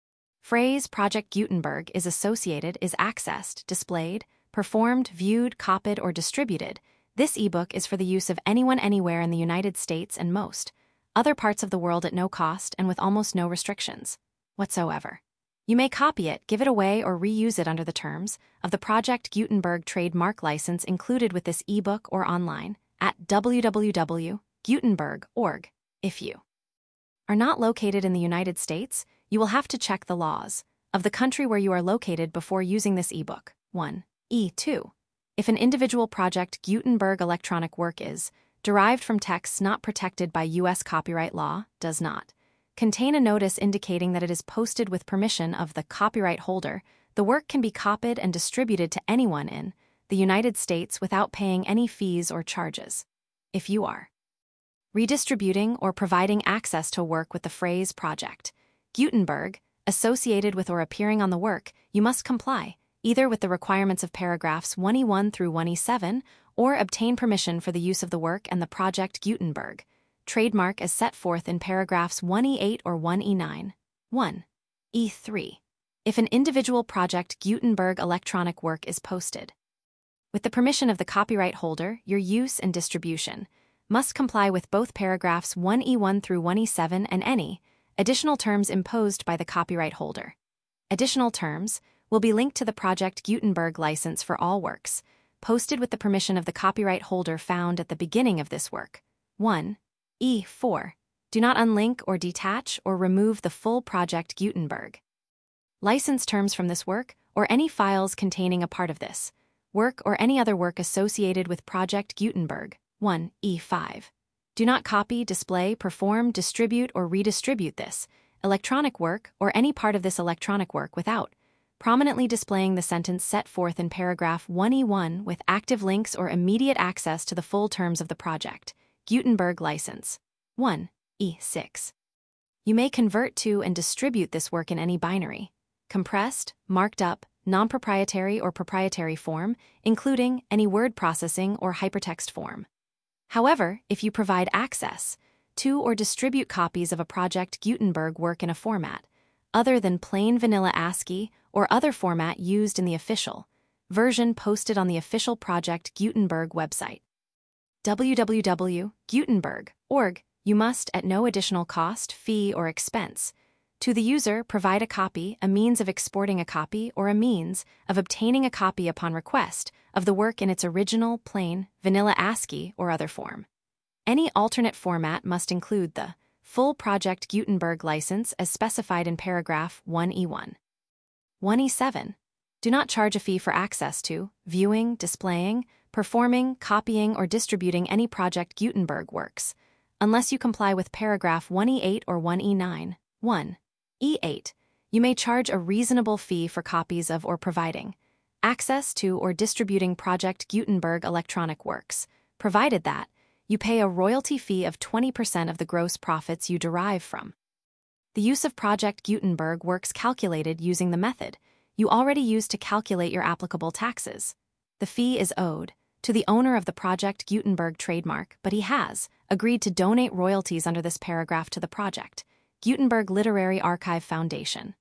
phrase Project Gutenberg is associated is accessed, displayed, performed, viewed, copied, or distributed. This ebook is for the use of anyone anywhere in the United States and most other parts of the world at no cost and with almost no restrictions whatsoever. You may copy it, give it away, or reuse it under the terms of the Project Gutenberg trademark license included with this ebook or online at w w w dot gutenberg dot org. If you are not located in the United States, you will have to check the laws of the country where you are located before using this ebook. one E two. If an individual Project Gutenberg electronic work is derived from texts not protected by U S copyright law, does not contain a notice indicating that it is posted with permission of the copyright holder, the work can be copied and distributed to anyone in the United States without paying any fees or charges. If you are redistributing or providing access to work with the phrase Project Gutenberg associated with or appearing on the work, you must comply either with the requirements of paragraphs one E one through one E seven or obtain permission for the use of the work and the Project Gutenberg trademark as set forth in paragraphs one E eight or one E nine. one E three. If an individual Project Gutenberg electronic work is posted with the permission of the copyright holder, your use and distribution must comply with both paragraphs one E one through one E seven and any additional terms imposed by the copyright holder. Additional terms will be linked to the Project Gutenberg license for all works posted with the permission of the copyright holder found at the beginning of this work. one E four. Do not unlink or detach or remove the full Project Gutenberg license terms from this work or any files containing a part of this work or any other work associated with Project Gutenberg. one E five. Do not copy, display, perform, distribute, or redistribute this electronic work or any part of this electronic work without prominently displaying the sentence set forth in paragraph one E one with active links or immediate access to the full terms of the Project Gutenberg license. one E six. You may convert to and distribute this work in any binary, compressed, marked up, non-proprietary or proprietary form, including any word processing or hypertext form. However, if you provide access to or distribute copies of a Project Gutenberg work in a format other than plain vanilla ASCII or other format used in the official version posted on the official Project Gutenberg website, w w w dot gutenberg dot org, you must, at no additional cost, fee, or expense to the user, provide a copy, a means of exporting a copy, or a means of obtaining a copy upon request of the work in its original, plain, vanilla ASCII or other form. Any alternate format must include the full Project Gutenberg license as specified in paragraph one E one. one E seven. Do not charge a fee for access to, viewing, displaying, performing, copying, or distributing any Project Gutenberg works, unless you comply with paragraph one E eight or one E nine. one E eight. You may charge a reasonable fee for copies of or providing access to or distributing Project Gutenberg electronic works, provided that you pay a royalty fee of twenty percent of the gross profits you derive from the use of Project Gutenberg works calculated using the method you already used to calculate your applicable taxes. The fee is owed to the owner of the Project Gutenberg trademark, but he has agreed to donate royalties under this paragraph to the Project Gutenberg Literary Archive Foundation.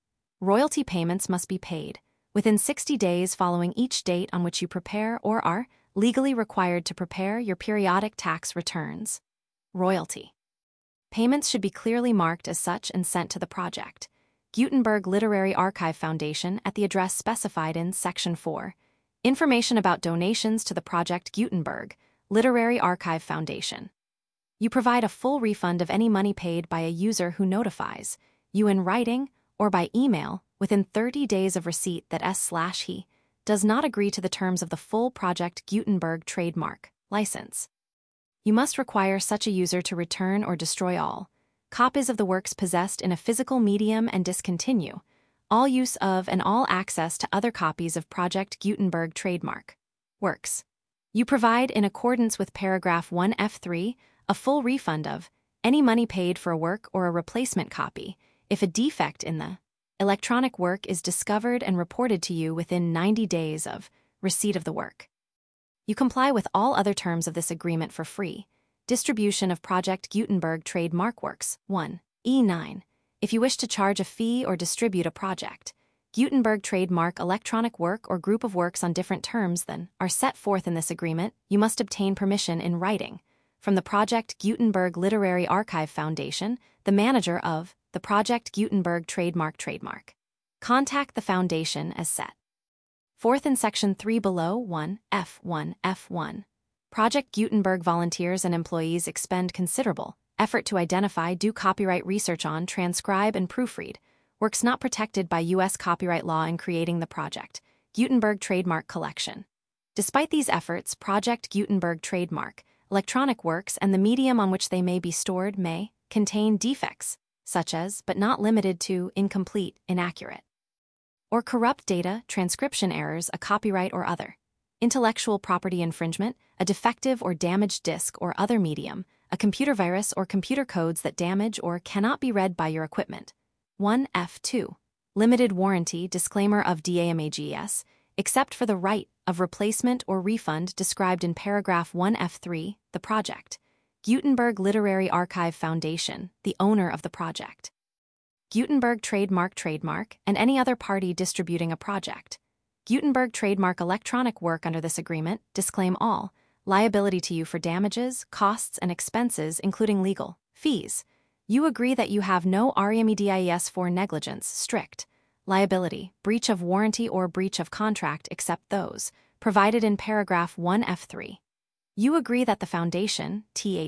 royalty payments must be paid within sixty days following each date on which you prepare or are legally required to prepare your periodic tax returns. Royalty payments should be clearly marked as such and sent to the Project Gutenberg Literary Archive Foundation at the address specified in Section four. Information about donations to the Project Gutenberg Literary Archive Foundation. You provide a full refund of any money paid by a user who notifies you in writing or by email within thirty days of receipt that S slash he does not agree to the terms of the full Project Gutenberg trademark license. You must require such a user to return or destroy all copies of the works possessed in a physical medium and discontinue all use of and all access to other copies of Project Gutenberg trademark works. You provide, in accordance with paragraph one F three, a full refund of any money paid for a work or a replacement copy if a defect in the electronic work is discovered and reported to you within ninety days of receipt of the work. You comply with all other terms of this agreement for free distribution of Project Gutenberg trademark works. one E nine. If you wish to charge a fee or distribute a Project Gutenberg trademark electronic work or group of works on different terms than are set forth in this agreement, you must obtain permission in writing from the Project Gutenberg Literary Archive Foundation, the manager of the Project Gutenberg trademark trademark. Contact the foundation as set forth in Section three below. one F one F one. Project Gutenberg volunteers and employees expend considerable effort to identify, do copyright research on, transcribe, and proofread works not protected by U S copyright law in creating the Project Gutenberg trademark collection. Despite these efforts, Project Gutenberg trademark electronic works and the medium on which they may be stored may contain defects, such as, but not limited to, incomplete, inaccurate, or corrupt data, transcription errors, a copyright or other intellectual property infringement, a defective or damaged disk or other medium, a computer virus or computer codes that damage or cannot be read by your equipment. one F two. Limited warranty disclaimer of DAMAGS, except for the right of replacement or refund described in paragraph one F three, the Project Gutenberg Literary Archive Foundation, the owner of the Project Gutenberg trademark trademark, and any other party distributing a Project Gutenberg trademark electronic work under this agreement disclaim all liability to you for damages, costs, and expenses, including legal fees. You agree that you have no REMEDIS for negligence, strict liability, breach of warranty, or breach of contract except those provided in paragraph one F three. You agree that the Foundation, the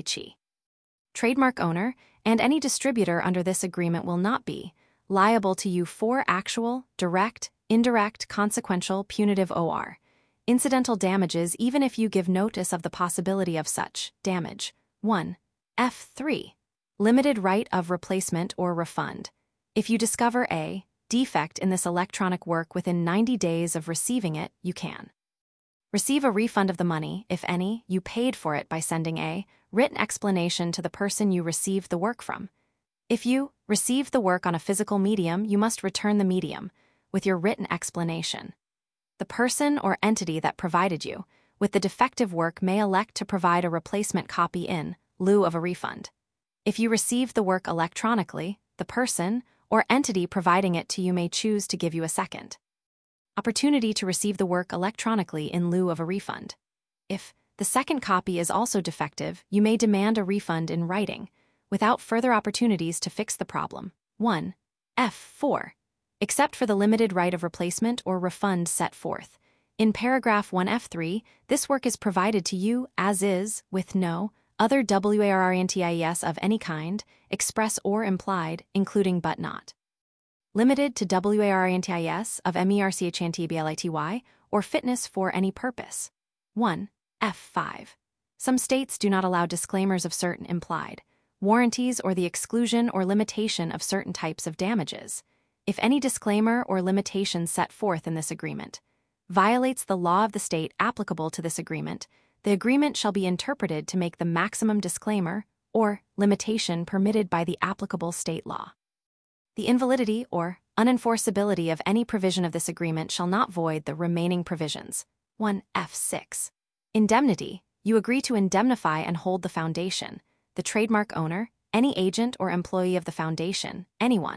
trademark owner, and any distributor under this agreement will not be liable to you for actual, direct, indirect, consequential, punitive or incidental damages even if you give notice of the possibility of such damage. one F three. Limited right of replacement or refund. If you discover a defect in this electronic work within ninety days of receiving it, you can receive a refund of the money, if any, you paid for it by sending a written explanation to the person you received the work from. If you received the work on a physical medium, you must return the medium with your written explanation. The person or entity that provided you with the defective work may elect to provide a replacement copy in lieu of a refund. If you received the work electronically, the person or entity providing it to you may choose to give you a second opportunity to receive the work electronically in lieu of a refund. If the second copy is also defective, you may demand a refund in writing without further opportunities to fix the problem. one F four. Except for the limited right of replacement or refund set forth in paragraph one F three, this work is provided to you as is, with no other warranties of any kind, express or implied, including but not limited to warranties of merchantability or fitness for any purpose. one F five. Some states do not allow disclaimers of certain implied warranties or the exclusion or limitation of certain types of damages. If any disclaimer or limitation set forth in this agreement violates the law of the state applicable to this agreement, the agreement shall be interpreted to make the maximum disclaimer or limitation permitted by the applicable state law. The invalidity or unenforceability of any provision of this agreement shall not void the remaining provisions. one F six. Indemnity. You agree to indemnify and hold the Foundation, the trademark owner, any agent or employee of the Foundation, anyone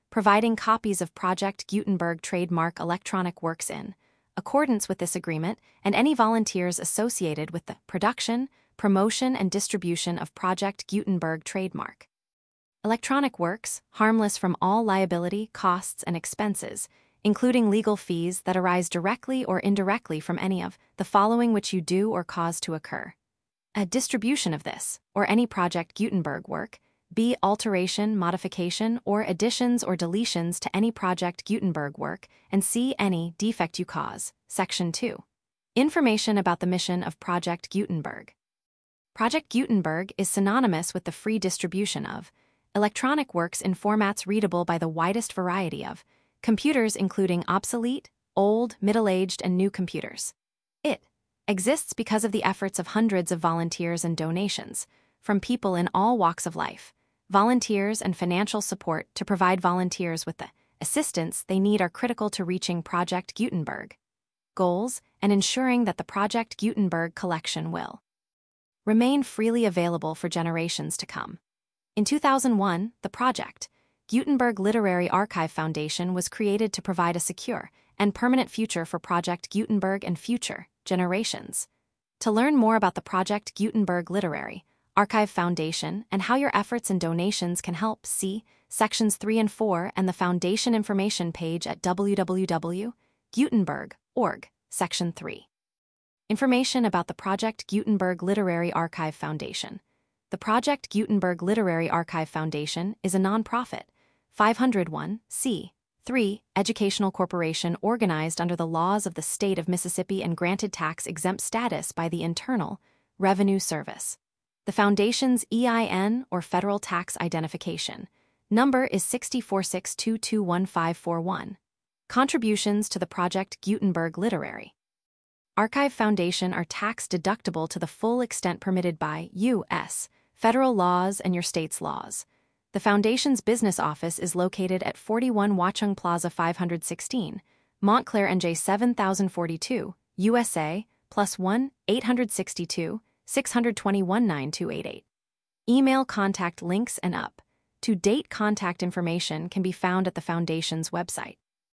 providing copies of Project Gutenberg trademark electronic works in accordance with this agreement, and any volunteers associated with the production, promotion, and distribution of Project Gutenberg trademark electronic works, harmless from all liability, costs, and expenses, including legal fees that arise directly or indirectly from any of the following which you do or cause to occur: a distribution of this, or any Project Gutenberg work, b. alteration, modification, or additions or deletions to any Project Gutenberg work, and c. any defect you cause. Section two. Information about the mission of Project Gutenberg. Project Gutenberg is synonymous with the free distribution of electronic works in formats readable by the widest variety of computers, including obsolete, old, middle-aged, and new computers. It exists because of the efforts of hundreds of volunteers and donations from people in all walks of life. Volunteers and financial support to provide volunteers with the assistance they need are critical to reaching Project Gutenberg goals and ensuring that the Project Gutenberg collection will remain freely available for generations to come. In two thousand one, the Project Gutenberg Literary Archive Foundation was created to provide a secure and permanent future for Project Gutenberg and future generations. To learn more about the Project Gutenberg Literary Archive Foundation and how your efforts and donations can help, see sections three and four and the Foundation information page at w w w dot gutenberg dot org, section three. Information about the Project Gutenberg Literary Archive Foundation. The Project Gutenberg Literary Archive Foundation is a nonprofit, five hundred one c three educational corporation organized under the laws of the state of Mississippi and granted tax-exempt status by the Internal Revenue Service. The Foundation's E I N, or Federal Tax Identification number, is six four six two two one five four one. Contributions to the Project Gutenberg Literary Archive Foundation are tax-deductible to the full extent permitted by U S federal laws and your state's laws. The Foundation's business office is located at forty-one Watchung Plaza five hundred sixteen, Montclair, N J seven thousand forty-two, U S A, plus one eight six two, six two one, nine two eight eight. Email contact links and up-to-date contact information can be found at the Foundation's website.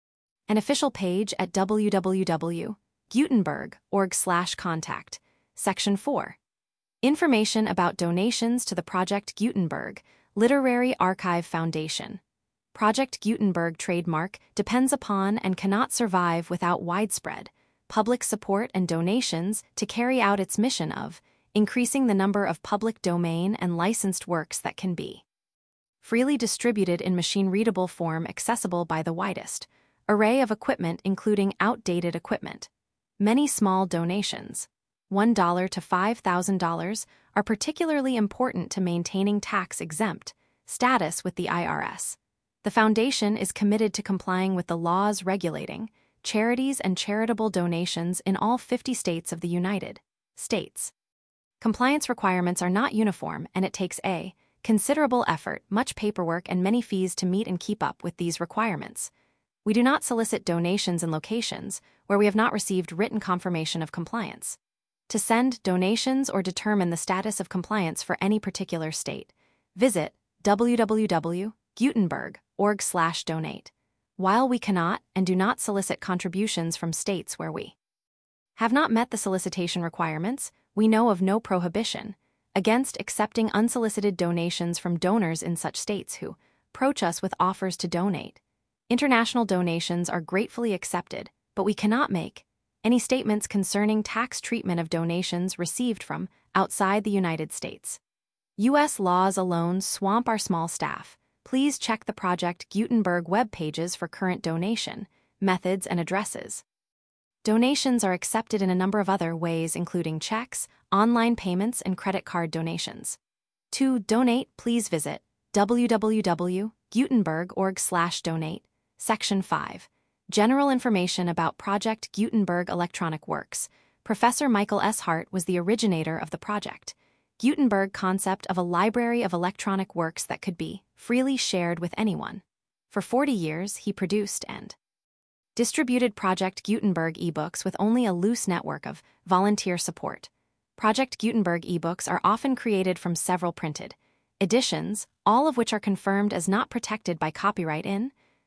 An official page at w w w dot gutenberg dot org slash contact. Section four. Information about donations to the Project Gutenberg Literary Archive Foundation. Project Gutenberg trademark depends upon and cannot survive without widespread public support and donations to carry out its mission of increasing the number of public domain and licensed works that can be freely distributed in machine-readable form, accessible by the widest array of equipment, including outdated equipment. Many small donations, one dollar to five thousand dollars, are particularly important to maintaining tax-exempt status with the I R S. The Foundation is committed to complying with the laws regulating charities and charitable donations in all fifty states of the United States. Compliance requirements are not uniform, and it takes a considerable effort, much paperwork, and many fees to meet and keep up with these requirements. We do not solicit donations in locations where we have not received written confirmation of compliance. To send donations or determine the status of compliance for any particular state, visit w w w dot gutenberg dot org slash donate. While we cannot and do not solicit contributions from states where we have not met the solicitation requirements, we know of no prohibition against accepting unsolicited donations from donors in such states who approach us with offers to donate. International donations are gratefully accepted, but we cannot make any statements concerning tax treatment of donations received from outside the United States. U S laws alone swamp our small staff. Please check the Project Gutenberg web pages for current donation methods and addresses. Donations are accepted in a number of other ways, including checks, online payments, and credit card donations. To donate, please visit w w w dot gutenberg dot org slash donate. Section five. General information about Project Gutenberg electronic works. Professor Michael S. Hart was the originator of the Project Gutenberg concept of a library of electronic works that could be freely shared with anyone. For forty years, he produced and distributed Project Gutenberg ebooks with only a loose network of volunteer support. Project Gutenberg ebooks are often created from several printed editions, all of which are confirmed as not protected by copyright in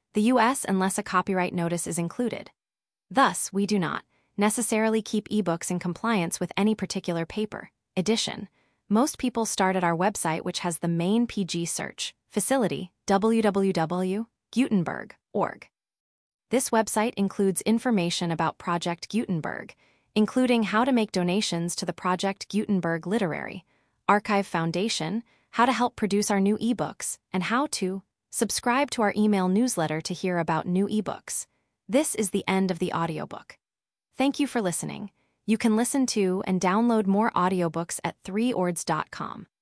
the U S unless a copyright notice is included. Thus, we do not necessarily keep ebooks in compliance with any particular paper edition. Most people start at our website, which has the main P G search facility, w w w dot gutenberg dot org. This website includes information about Project Gutenberg, including how to make donations to the Project Gutenberg Literary Archive Foundation, how to help produce our new ebooks, and how to subscribe to our email newsletter to hear about new ebooks. This is the end of the audiobook. Thank you for listening. You can listen to and download more audiobooks at three ords dot com.